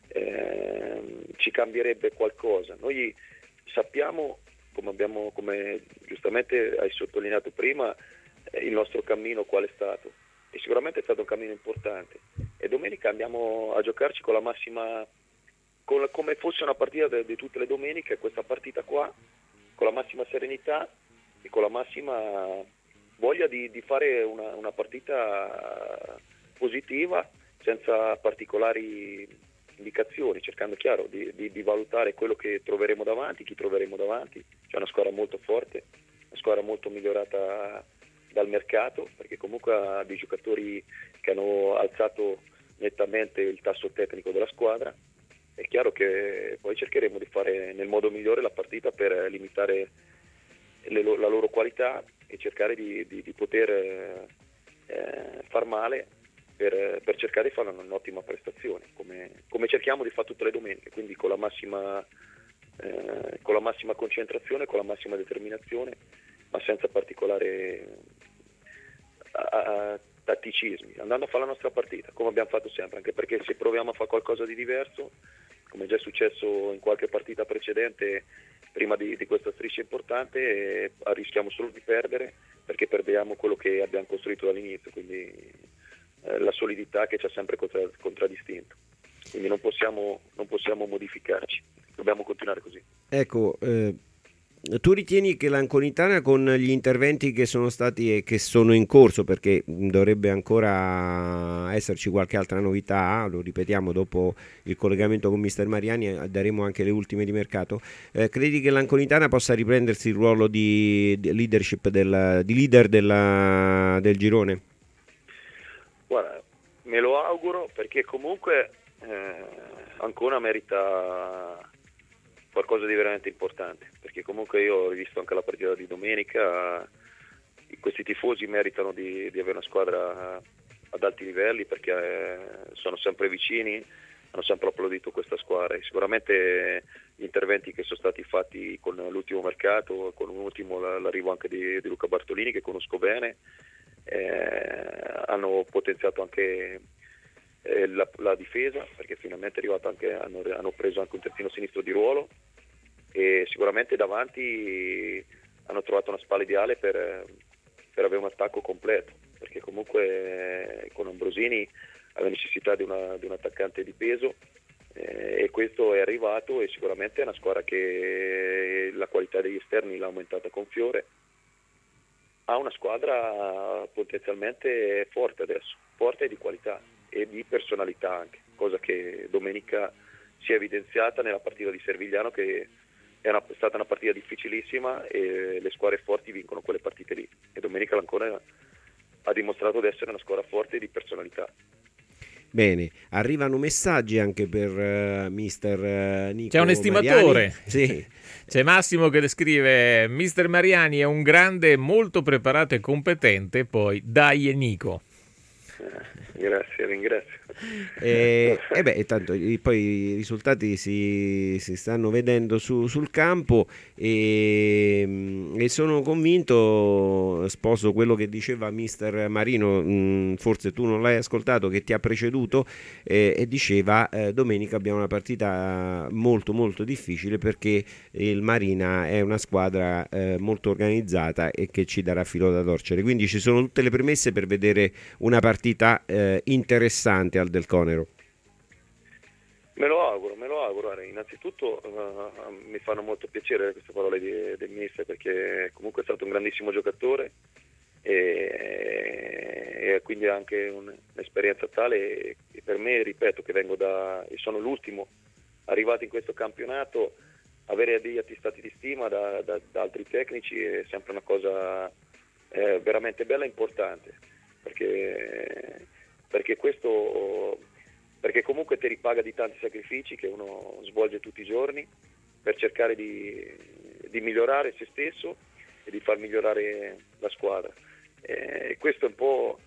eh, ci cambierebbe qualcosa, noi sappiamo, come, abbiamo, come giustamente hai sottolineato prima, eh, il nostro cammino qual è stato. E sicuramente è stato un cammino importante e domenica andiamo a giocarci con la massima, con la, come fosse una partita di tutte le domeniche, questa partita qua con la massima serenità e con la massima voglia di, di fare una, una partita positiva senza particolari indicazioni, cercando chiaro di, di, di valutare quello che troveremo davanti, chi troveremo davanti. C'è una squadra molto forte, una squadra molto migliorata dal mercato, perché comunque ha dei giocatori che hanno alzato nettamente il tasso tecnico della squadra. È chiaro che poi cercheremo di fare nel modo migliore la partita per limitare le, la loro qualità e cercare di, di, di poter eh, far male per, per cercare di fare un'ottima prestazione, come, come cerchiamo di fare tutte le domeniche, quindi con la massima eh, con la massima concentrazione, con la massima determinazione, ma senza particolare a, a, tatticismi, andando a fare la nostra partita come abbiamo fatto sempre, anche perché se proviamo a fare qualcosa di diverso, come già è successo in qualche partita precedente prima di, di questa striscia importante, eh, rischiamo solo di perdere perché perdiamo quello che abbiamo costruito dall'inizio, quindi eh, la solidità che ci ha sempre contra, contraddistinto, quindi non possiamo, non possiamo modificarci, dobbiamo continuare così. Ecco, eh... tu ritieni che l'Anconitana, con gli interventi che sono stati e che sono in corso, perché dovrebbe ancora esserci qualche altra novità, lo ripetiamo dopo il collegamento con mister Mariani, daremo anche le ultime di mercato, eh, credi che l'Anconitana possa riprendersi il ruolo di, di leadership del, di leader della, del girone? Guarda, me lo auguro, perché comunque eh, Ancona merita qualcosa di veramente importante, perché comunque io ho visto anche la partita di domenica, questi tifosi meritano di, di avere una squadra ad alti livelli, perché eh, sono sempre vicini, hanno sempre applaudito questa squadra e sicuramente gli interventi che sono stati fatti con l'ultimo mercato, con un ultimo l'arrivo anche di, di Luca Bartolini, che conosco bene, eh, hanno potenziato anche eh, la, la difesa, perché finalmente è arrivato anche, hanno, hanno preso anche un terzino sinistro di ruolo e sicuramente davanti hanno trovato una spalla ideale per, per avere un attacco completo, perché comunque eh, con Ambrosini aveva necessità di, una, di un attaccante di peso eh, e questo è arrivato, e sicuramente è una squadra che la qualità degli esterni l'ha aumentata con Fiore, ha una squadra potenzialmente forte adesso, forte di qualità e di personalità anche, cosa che domenica si è evidenziata nella partita di Servigliano, che è, una, è stata una partita difficilissima e le squadre forti vincono quelle partite lì, e domenica l'Ancona ha dimostrato di essere una squadra forte di personalità. Bene, arrivano messaggi anche per uh, mister uh, Nico. C'è un estimatore. Sì. C'è Massimo che descrive: mister Mariani è un grande, molto preparato e competente, poi dai e Nico. Eh, grazie, ringrazio. E, e beh, tanto poi i risultati si, si stanno vedendo su, sul campo e, e sono convinto, sposo quello che diceva mister Marino, mh, forse tu non l'hai ascoltato, che ti ha preceduto, eh, e diceva eh, domenica abbiamo una partita molto molto difficile perché il Marina è una squadra eh, molto organizzata e che ci darà filo da torcere, quindi ci sono tutte le premesse per vedere una partita eh, interessante al Del Conero. Me lo auguro, me lo auguro. Innanzitutto uh, mi fanno molto piacere queste parole di, del mister, perché comunque è stato un grandissimo giocatore e, e quindi ha anche un, un'esperienza tale, e per me, ripeto, che vengo da e sono l'ultimo arrivato in questo campionato, avere degli attestati di stima da, da, da altri tecnici è sempre una cosa eh, veramente bella e importante, perché, perché questo perché comunque ti ripaga di tanti sacrifici che uno svolge tutti i giorni per cercare di, di migliorare se stesso e di far migliorare la squadra. E questo è un po'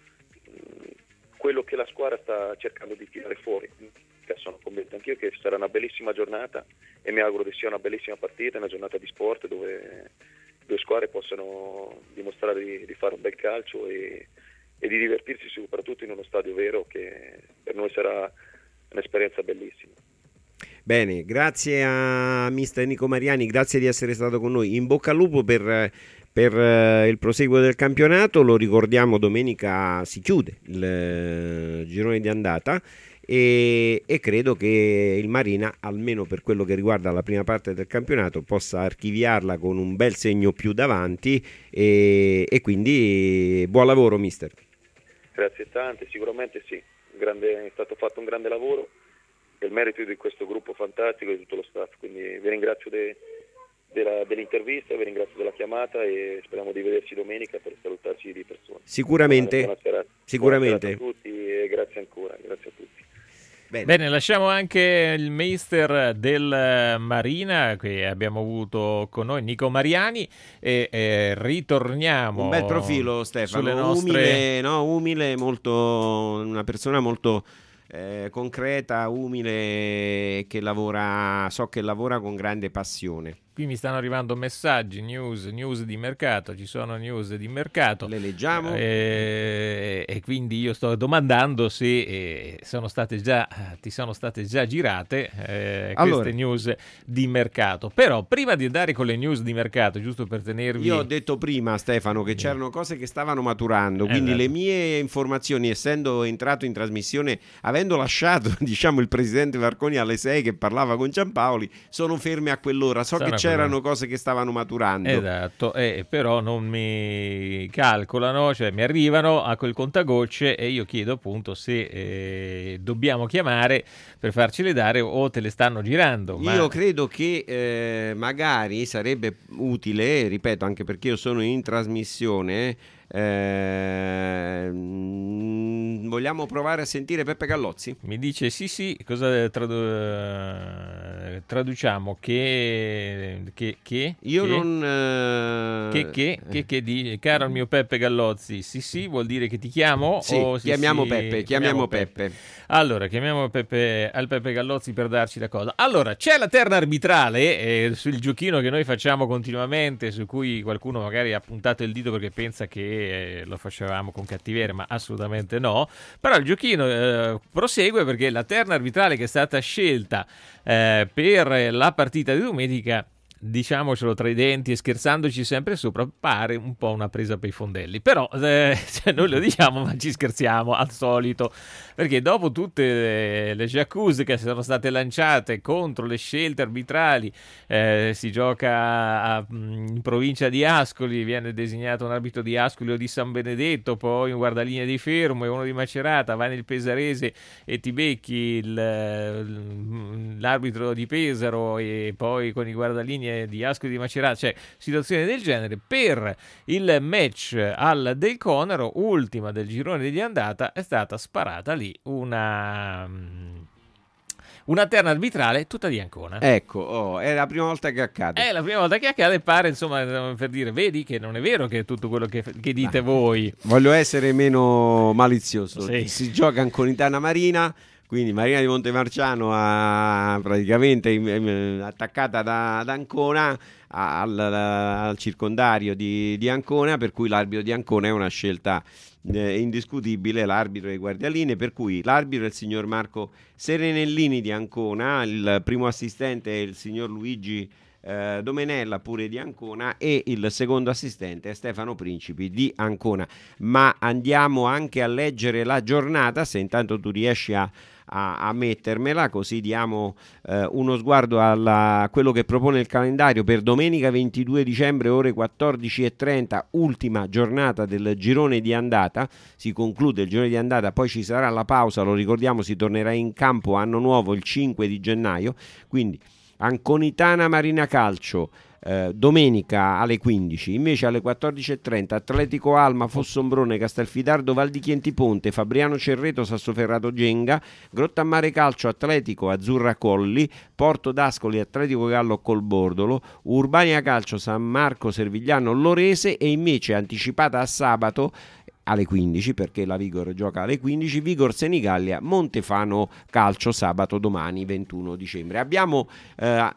quello che la squadra sta cercando di tirare fuori. Sono convinto anch'io che sarà una bellissima giornata e mi auguro che sia una bellissima partita, una giornata di sport dove due squadre possano dimostrare di, di fare un bel calcio e, e di divertirsi soprattutto in uno stadio vero, che per noi sarà un'esperienza bellissima. Bene, grazie a mister Nico Mariani, grazie di essere stato con noi. In bocca al lupo per, per il proseguo del campionato. Lo ricordiamo, domenica si chiude il girone di andata e, e credo che il Marina, almeno per quello che riguarda la prima parte del campionato, possa archiviarla con un bel segno più davanti e, e quindi buon lavoro mister. Grazie tante, sicuramente sì, grande, è stato fatto un grande lavoro, è il merito di questo gruppo fantastico e di tutto lo staff, quindi vi ringrazio de, della, dell'intervista, vi ringrazio della chiamata e speriamo di vederci domenica per salutarci di persona. Sicuramente, buona serata. sicuramente. Buona serata a tutti e grazie ancora, grazie a tutti. Bene. Bene, lasciamo anche il mister del Marina che abbiamo avuto con noi, Nico Mariani, e eh, ritorniamo. Un bel profilo, Stefano, sulle nostre... umile, no? umile, molto, una persona molto eh, concreta, umile, che lavora, so che lavora con grande passione. Qui mi stanno arrivando messaggi, news, news di mercato, ci sono news di mercato. Le leggiamo. E, e quindi io sto domandando se eh, sono state già, ti sono state già girate eh, allora, queste news di mercato. Però prima di andare con le news di mercato, giusto per tenervi... Io ho detto prima, Stefano, che c'erano cose che stavano maturando, quindi esatto. Le mie informazioni, essendo entrato in trasmissione, avendo lasciato diciamo il presidente Varconi alle sei che parlava con Giampaoli, sono ferme a quell'ora. So Sarà che c'erano cose che stavano maturando. Esatto, eh, però non mi calcolano, cioè mi arrivano a quel contagocce e io chiedo appunto se eh, dobbiamo chiamare per farcele dare o te le stanno girando. Ma... Io credo che eh, magari sarebbe utile, ripeto, anche perché io sono in trasmissione, eh, vogliamo provare a sentire Peppe Gallozzi? Mi dice sì sì, cosa tradu- traduciamo? Che, che, che io che, non eh... che, che, che, che di, caro il mio Peppe Gallozzi, sì sì vuol dire che ti chiamo? Sì, o sì, chiamiamo sì, Peppe, chiamiamo Peppe. Peppe. Allora, chiamiamo Peppe, al Peppe Gallozzi per darci la cosa. Allora, c'è la terna arbitrale eh, sul giochino che noi facciamo continuamente, su cui qualcuno magari ha puntato il dito perché pensa che eh, lo facevamo con cattiveria, ma assolutamente no. Però il giochino eh, prosegue perché la terna arbitrale che è stata scelta eh, per la partita di domenica, diciamocelo tra i denti e scherzandoci sempre sopra, pare un po' una presa per i fondelli, però eh, cioè noi lo diciamo ma ci scherziamo al solito, perché dopo tutte le, le accuse che sono state lanciate contro le scelte arbitrali, eh, si gioca a, in provincia di Ascoli, viene designato un arbitro di Ascoli o di San Benedetto, poi un guardalinea di Fermo e uno di Macerata, vai nel Pesarese e ti becchi il, l'arbitro di Pesaro e poi con i guardalinee di Ascoli di Macerata, cioè situazioni del genere. Per il match al Del Conero, ultima del girone di andata, è stata sparata lì una una terna arbitrale tutta di Ancona. Ecco, oh, è la prima volta che accade. È la prima volta che accade e pare, insomma, per dire, vedi che non è vero che è tutto quello che, che dite voi. Voglio essere meno malizioso. Sì. Si gioca Anconitana Marina, quindi Marina di Montemarciano ha praticamente eh, attaccata da, da Ancona al, al circondario di, di Ancona, per cui l'arbitro di Ancona è una scelta eh, indiscutibile, l'arbitro dei Guardialine, per cui l'arbitro è il signor Marco Serenellini di Ancona, il primo assistente è il signor Luigi eh, Domenella, pure di Ancona, e il secondo assistente è Stefano Principi di Ancona. Ma andiamo anche a leggere la giornata, se intanto tu riesci a A, a mettermela, così diamo eh, uno sguardo alla, a quello che propone il calendario per domenica ventidue dicembre ore quattordici e trenta, ultima giornata del girone di andata. Si conclude il girone di andata, poi ci sarà la pausa, lo ricordiamo, si tornerà in campo anno nuovo il cinque di gennaio, quindi Anconitana Marina Calcio Eh, domenica alle quindici, invece alle quattordici e trenta Atletico Alma Fossombrone Castelfidardo Val di Chienti Ponte, Fabriano Cerreto Sassoferrato Genga, Grottammare Calcio Atletico Azzurra Colli, Porto d'Ascoli Atletico Gallo Colbordolo, Urbania Calcio San Marco Servigliano Lorese, e invece anticipata a sabato alle quindici, perché la Vigor gioca alle quindici, Vigor Senigallia Montefano Calcio sabato domani ventuno dicembre. Abbiamo eh,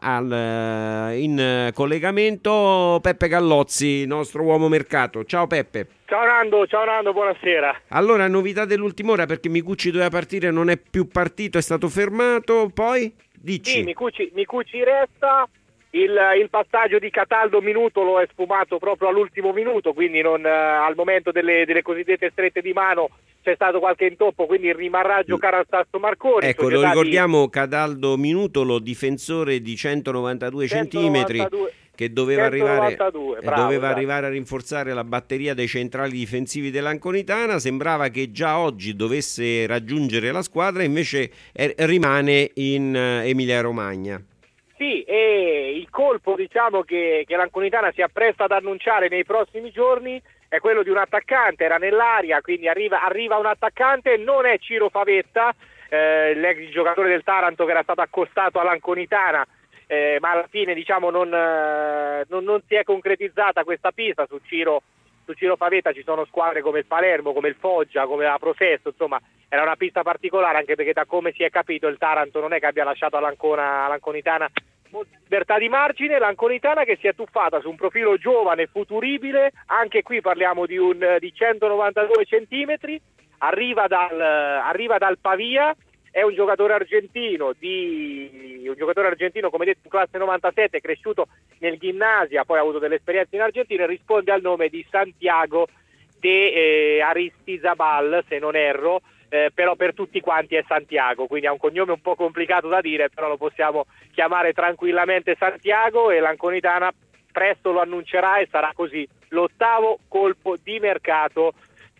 al, in collegamento Peppe Gallozzi, nostro uomo mercato. Ciao Peppe. Ciao Nando, ciao Nando, buonasera. Allora, novità dell'ultima ora, perché Micucci doveva partire, non è più partito, è stato fermato, poi dici. Sì, Micucci, Micucci resta. Il, il passaggio di Cataldo Minutolo è sfumato proprio all'ultimo minuto, quindi non, eh, al momento delle, delle cosiddette strette di mano c'è stato qualche intoppo, quindi rimarrà a giocare al Sasso Marconi. Ecco, lo ricordiamo, Cataldo Minutolo, difensore di centonovantadue centimetri, che doveva, arrivare, bravo, doveva esatto. arrivare a rinforzare la batteria dei centrali difensivi dell'Anconitana. Sembrava che già oggi dovesse raggiungere la squadra, invece è, rimane in uh, Emilia Romagna. Sì, e il colpo, diciamo, che, che l'Anconitana si appresta ad annunciare nei prossimi giorni è quello di un attaccante. Era nell'aria, quindi arriva, arriva un attaccante, non è Ciro Favetta, eh, l'ex giocatore del Taranto che era stato accostato all'Anconitana, eh, ma alla fine, diciamo, non, eh, non, non si è concretizzata questa pista su Ciro. Su Ciro Favetta ci sono squadre come il Palermo, come il Foggia, come la Prosesto, insomma era una pista particolare, anche perché da come si è capito il Taranto non è che abbia lasciato all'Ancona, all'Anconitana molta libertà di margine. L'Anconitana che si è tuffata su un profilo giovane, futuribile, anche qui parliamo di un di centonovantadue centimetri, arriva dal, arriva dal Pavia, è un giocatore argentino di un giocatore argentino come detto in classe novantasette, cresciuto nel Gimnasia, poi ha avuto delle esperienze in Argentina, e risponde al nome di Santiago de eh, Aristizabal, se non erro, eh, però per tutti quanti è Santiago, quindi ha un cognome un po' complicato da dire, però lo possiamo chiamare tranquillamente Santiago, e l'Anconitana presto lo annuncerà e sarà così l'ottavo colpo di mercato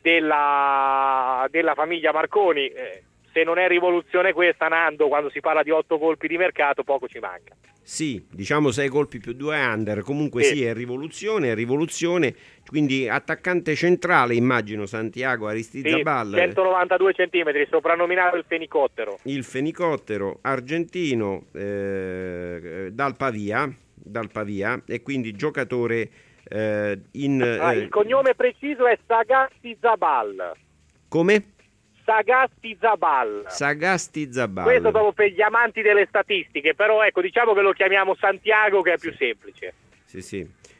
della, della famiglia Marconi. Eh, se non è rivoluzione questa, Nando, quando si parla di otto colpi di mercato poco ci manca. Sì, diciamo sei colpi più due under, comunque sì, sì è rivoluzione, è rivoluzione, quindi attaccante centrale, immagino Santiago Aristizabal. Sì, centonovantadue centimetri, soprannominato il Fenicottero. Il Fenicottero argentino eh, dal Pavia, dal Pavia, e quindi giocatore eh, in... Ah, eh, il cognome preciso è Sagastizabal. Come? Sagastizabal. Sagastizabal. Questo proprio per gli amanti delle statistiche, però ecco, diciamo che lo chiamiamo Santiago, che è più semplice. Sì, sì.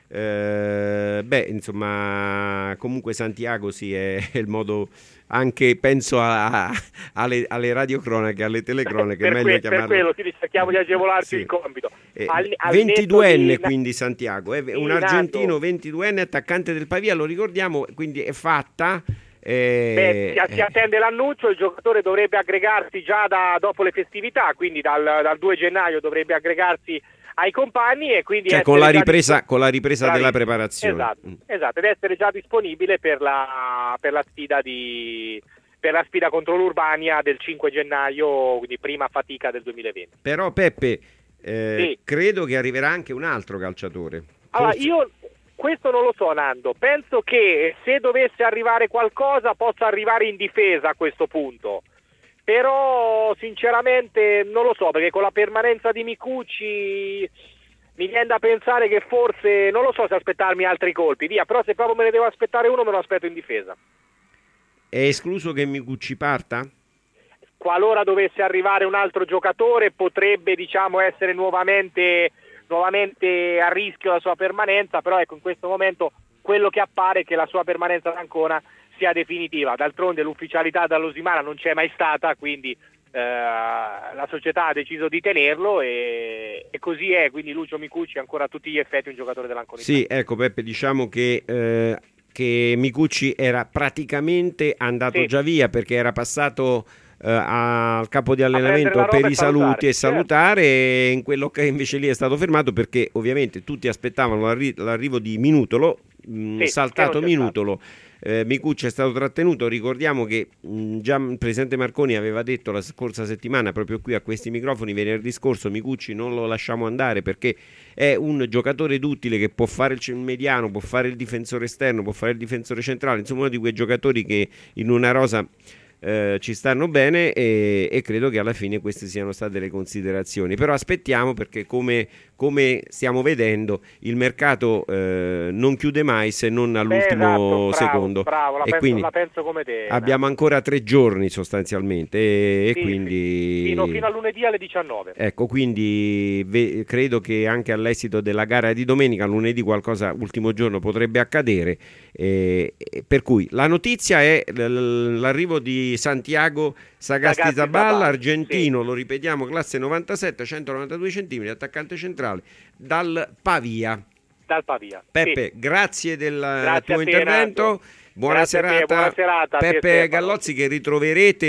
Eh, beh, insomma, comunque Santiago sì, è, è il modo, anche penso a, a, alle, alle radiocronache, alle telecronache, è meglio que- chiamarlo. Per quello sì, cerchiamo di agevolarci sì. il compito. Eh, al, al ventiduenne di... quindi Santiago, è un argentino ventiduenne, attaccante del Pavia, lo ricordiamo, quindi è fatta. Eh, Beh, si, si attende l'annuncio, il giocatore dovrebbe aggregarsi già da, dopo le festività, quindi dal, dal due gennaio dovrebbe aggregarsi ai compagni, e quindi cioè con la ripresa, disp- con la ripresa della preparazione. Esatto, mm. esatto, ed essere già disponibile per la, per la sfida di per la sfida contro l'Urbania del cinque gennaio, quindi prima fatica del duemilaventi. Però Peppe, eh, sì. credo che arriverà anche un altro calciatore. Allora, Forse... io questo non lo so, Nando, penso che se dovesse arrivare qualcosa possa arrivare in difesa a questo punto, però sinceramente non lo so, perché con la permanenza di Mikucci mi viene da pensare che forse, non lo so se aspettarmi altri colpi, via, però se proprio me ne devo aspettare uno me lo aspetto in difesa. È escluso che Mikucci parta? Qualora dovesse arrivare un altro giocatore potrebbe, diciamo, essere nuovamente, nuovamente a rischio la sua permanenza, però ecco, in questo momento quello che appare è che la sua permanenza ad Ancona sia definitiva. D'altronde l'ufficialità dall'Osimana non c'è mai stata, quindi eh, la società ha deciso di tenerlo e, e così è, quindi Lucio Mikucci è ancora a tutti gli effetti un giocatore dell'Anconitana. Sì, ecco Peppe, diciamo che... Eh... che Mikucci era praticamente andato sì. già via perché era passato uh, al capo di allenamento per i saluti e salutare, certo. E in quello che invece lì è stato fermato perché ovviamente tutti aspettavano l'arri- l'arrivo di Minutolo, mh, sì, saltato Minutolo. Eh, Mikucci è stato trattenuto. Ricordiamo che mh, già il presidente Marconi aveva detto la scorsa settimana proprio qui a questi microfoni, venerdì scorso, Mikucci non lo lasciamo andare perché è un giocatore duttile che può fare il mediano, può fare il difensore esterno, può fare il difensore centrale, insomma uno di quei giocatori che in una rosa eh, ci stanno bene e, e credo che alla fine queste siano state le considerazioni, però aspettiamo perché come, come stiamo vedendo il mercato eh, non chiude mai se non all'ultimo esatto, bravo, secondo bravo, la, e penso, quindi la penso come te. Abbiamo ancora tre giorni sostanzialmente e, sì, e quindi sì. Fino, fino a lunedì alle diciannove. Ecco, quindi ve, credo che anche all'esito della gara di domenica, lunedì qualcosa ultimo giorno potrebbe accadere, eh, per cui la notizia è l- l'arrivo di Santiago Sagasti Zaballa, argentino, sì. Lo ripetiamo, classe novantasette, centonovantadue centimetri, attaccante centrale dal Pavia. Dal Pavia. Peppe, sì. grazie del grazie tuo intervento. Renato. Buona serata. Te, buona serata Peppe Gallozzi, che ritroverete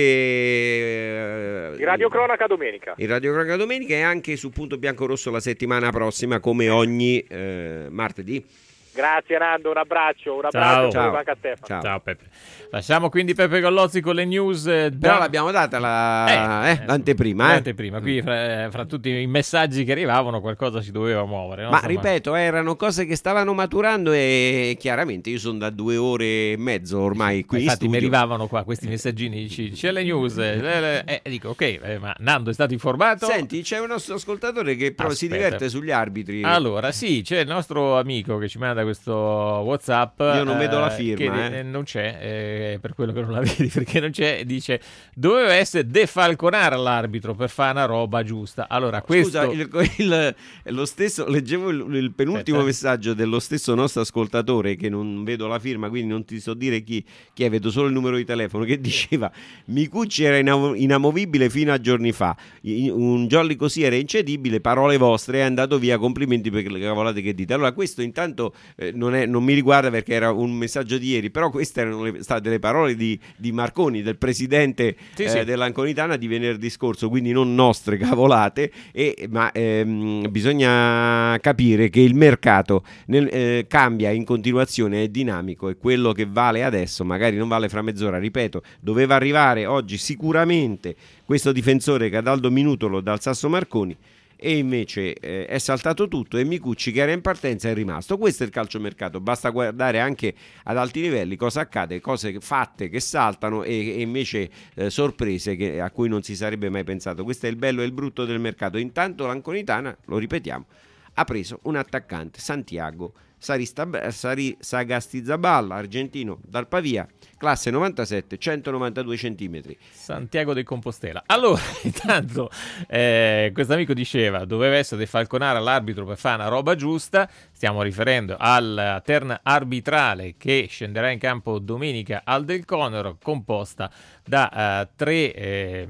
eh, in Radio Cronaca domenica. In Radio Cronaca domenica e anche su Punto Bianco Rosso la settimana prossima, come ogni eh, martedì. Grazie Nando, un abbraccio, un abbraccio. Ciao. Anche a te. Ciao. Ciao Peppe. Lasciamo quindi Peppe Gallozzi con le news. Eh, da... Però l'abbiamo data la... eh, eh, l'anteprima. Eh. L'anteprima. Qui fra, fra tutti i messaggi che arrivavano qualcosa si doveva muovere. No? Ma Insomma... ripeto, erano cose che stavano maturando e chiaramente io sono da due ore e mezzo ormai qui. Infatti in mi arrivavano qua questi messaggini, dici, c'è le news, e eh, eh, dico ok, eh, ma Nando è stato informato? Senti, c'è un nostro ascoltatore che però Aspetta. si diverte sugli arbitri. Allora sì, c'è il nostro amico che ci manda questo WhatsApp. Io non vedo eh, la firma che eh. non c'è, eh, per quello che non la vedi, perché non c'è, dice doveva essere defalconare l'arbitro per fare una roba giusta. Allora questo... Scusa, il, il, lo stesso, leggevo il, il penultimo Aspetta. messaggio dello stesso nostro ascoltatore, che non vedo la firma, quindi non ti so dire chi, chi è, vedo solo il numero di telefono, che diceva Mikucci era inamovibile fino a giorni fa, un jolly così era incedibile, parole vostre, è andato via, complimenti per le cavolate che dite. Allora questo intanto eh, non, è, non mi riguarda perché era un messaggio di ieri, però queste erano le, state le parole di, di Marconi, del presidente sì, eh, sì. dell'Anconitana di venerdì scorso, quindi non nostre cavolate, e, ma ehm, bisogna capire che il mercato nel, eh, cambia in continuazione, è dinamico, e quello che vale adesso magari non vale fra mezz'ora. Ripeto, doveva arrivare oggi sicuramente questo difensore Cataldo Minutolo dal Sasso Marconi, e invece eh, è saltato tutto e Mikucci, che era in partenza, è rimasto. Questo è il calciomercato, basta guardare anche ad alti livelli cosa accade, cose fatte che saltano e, e invece eh, sorprese che, a cui non si sarebbe mai pensato. Questo è il bello e il brutto del mercato. Intanto l'Anconitana, lo ripetiamo, ha preso un attaccante, Santiago Sarista, Sari, Sagasti Zaballa, argentino dal Pavia, classe novantasette, centonovantadue centimetri. Santiago de Compostela. Allora, intanto eh, questo amico diceva doveva essere defalconare all'arbitro per fare una roba giusta. Stiamo riferendo alla terna arbitrale che scenderà in campo domenica al Del Conero, composta da uh, tre eh,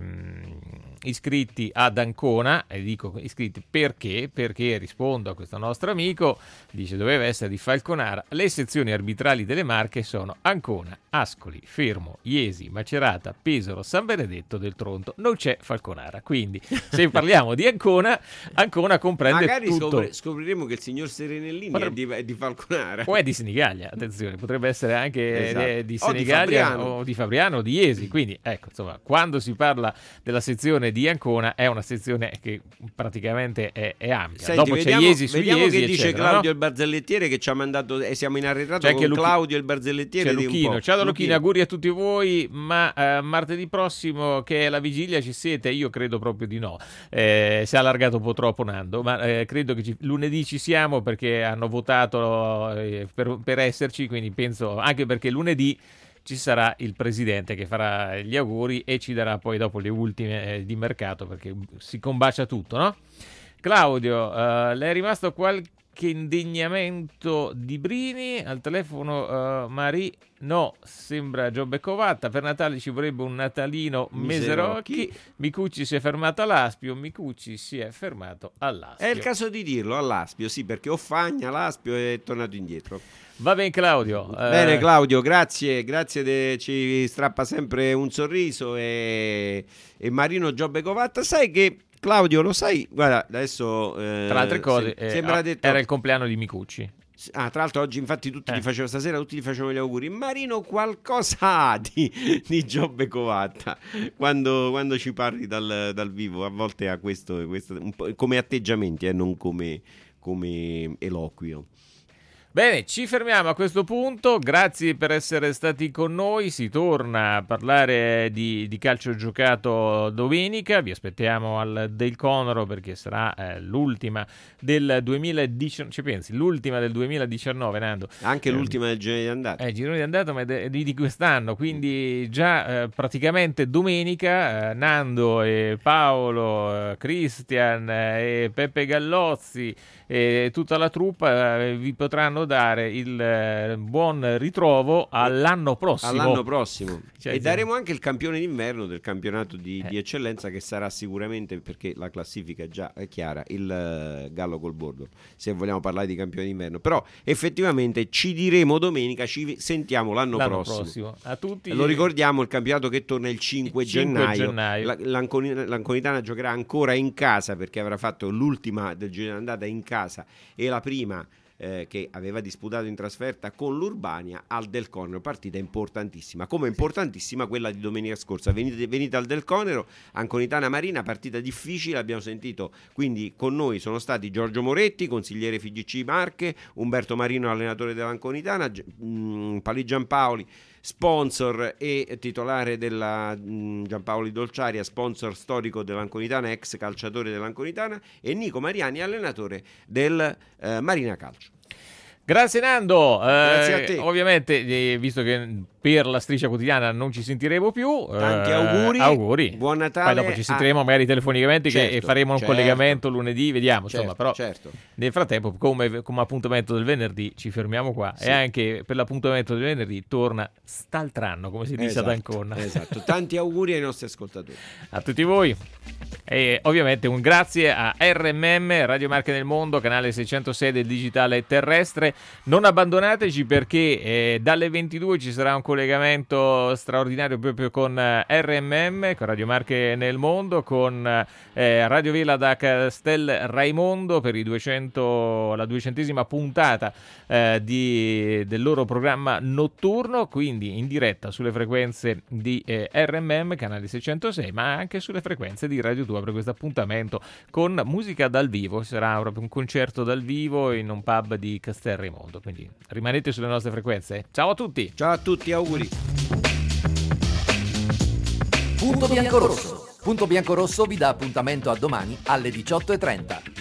iscritti ad Ancona. E dico iscritti perché? Perché rispondo a questo nostro amico, dice doveva essere di Falconara. Le sezioni arbitrali delle Marche sono Ancona, Ascoli, Fermo, Iesi, Macerata, Pesaro, San Benedetto del Tronto. Non c'è Falconara, quindi se parliamo di Ancona, Ancona comprende magari tutto. Scopri- scopriremo che il signor Serenellini potrebbe... è, di, è di Falconara o è di Senigallia, attenzione, potrebbe essere anche esatto. eh, di Senigallia o di Fabriano o di Iesi. Quindi ecco, insomma, quando si parla della sezione di Ancona è una sezione che praticamente è, è ampia. Senti, Dopo vediamo, c'è Iesi su vediamo Iesi, che dice eccetera, Claudio no? il barzellettiere, che ci ha mandato, e siamo in arretrato C'è con anche Luchi- Claudio il barzellettiere C'è di un Luchino, po'. ciao da Luchino, auguri a tutti voi, ma eh, martedì prossimo che è la vigilia ci siete? Io credo proprio di no, eh, si è allargato un po' troppo Nando, ma eh, credo che ci, lunedì ci siamo perché hanno votato eh, per, per esserci, quindi penso anche perché lunedì ci sarà il presidente che farà gli auguri e ci darà poi dopo le ultime eh, di mercato, perché si combacia tutto, no? Claudio, uh, le è rimasto qualche indegnamento di Brini al telefono? uh, Mari no, sembra Giobbe Covatta. Per Natale ci vorrebbe un natalino Meserocchi. Meserocchi. Micucci si è fermato all'Aspio. Micucci si è fermato all'Aspio. È il caso di dirlo, all'Aspio, sì, perché Offagna, l'Aspio è tornato indietro. Va bene Claudio. Bene eh, Claudio, grazie, grazie, de, ci strappa sempre un sorriso e, e Marino Giobbe Covatta. Sai che Claudio, lo sai, guarda, adesso eh, Tra altre cose, se, eh, sembra ah, detto, era il compleanno di Micucci. Ah, tra l'altro oggi infatti tutti Eh. gli facevo stasera, tutti gli facevano gli auguri. Marino qualcosa ha di, di Giobbe Covatta quando, quando ci parli dal, dal vivo, a volte ha questo, questo un po' come atteggiamenti, eh, non come, come eloquio. Bene, ci fermiamo a questo punto, grazie per essere stati con noi, si torna a parlare di, di calcio giocato domenica, vi aspettiamo al Del Conoro perché sarà eh, l'ultima del duemiladiciannove, ci pensi, l'ultima del duemiladiciannove Nando. Anche Eh, l'ultima del girone di andata. Eh, girone di andata ma è di, di quest'anno, quindi già eh, praticamente domenica eh, Nando e Paolo, eh, Cristian eh, e Peppe Gallozzi e tutta la truppa eh, vi potranno dare il eh, buon ritrovo all'anno prossimo. All'anno prossimo. Cioè, e daremo anche il campione d'inverno del campionato di, Eh. di eccellenza, che sarà sicuramente, perché la classifica già è chiara, il eh, Gallo col Bordo, se vogliamo parlare di campione d'inverno. Però effettivamente ci diremo domenica, ci sentiamo l'anno, L'anno prossimo. prossimo. A tutti. Lo ricordiamo, il campionato che torna il cinque, Il cinque gennaio. gennaio. La- l'Anconi- L'Anconitana giocherà ancora in casa perché avrà fatto l'ultima del girone di andata in casa e la prima eh, che aveva disputato in trasferta con l'Urbania al Del Conero, partita importantissima, come importantissima quella di domenica scorsa. Venite, venite al Del Conero, Anconitana Marina, partita difficile, abbiamo sentito, quindi con noi sono stati Giorgio Moretti, consigliere F G C Marche, Umberto Marino, allenatore dell'Anconitana, Gi- mh, Palì Giampaoli, sponsor e titolare della mh, Giampaoli Dolciaria, sponsor storico dell'Anconitana, ex calciatore dell'Anconitana, e Nico Mariani, allenatore del eh, Marina Calcio. Grazie Nando. Eh, Grazie a te. Ovviamente, eh, visto che per la striscia quotidiana non ci sentiremo più, Tanti eh, auguri, auguri. buon Natale. Poi dopo ci sentiremo a- magari telefonicamente che- Certo, e faremo un certo. collegamento lunedì, vediamo, insomma, Certo, però certo. nel frattempo come, come appuntamento del venerdì ci fermiamo qua Sì. e anche per l'appuntamento del venerdì torna Staltrano, come si dice ad Esatto, Ancona. esatto. Tanti auguri ai nostri ascoltatori. A tutti voi. E ovviamente un grazie a R M M, Radio Marche nel Mondo, canale seicentosei del digitale terrestre. Non abbandonateci perché eh, dalle ventidue ci sarà un collegamento straordinario proprio con eh, R M M, con Radio Marche nel Mondo, con eh, Radio Vela da Castel Raimondo per i duecento, la duecentesima puntata eh, di, del loro programma notturno, quindi in diretta sulle frequenze di eh, R M M, canale seicentosei, ma anche sulle frequenze di Radio Tua per questo appuntamento con musica dal vivo. Sarà proprio un concerto dal vivo in un pub di Castel Raimondo, quindi rimanete sulle nostre frequenze. Ciao a tutti. Ciao a tutti, auguri. Punto Biancorosso. Punto Biancorosso vi dà appuntamento a domani alle diciotto e trenta.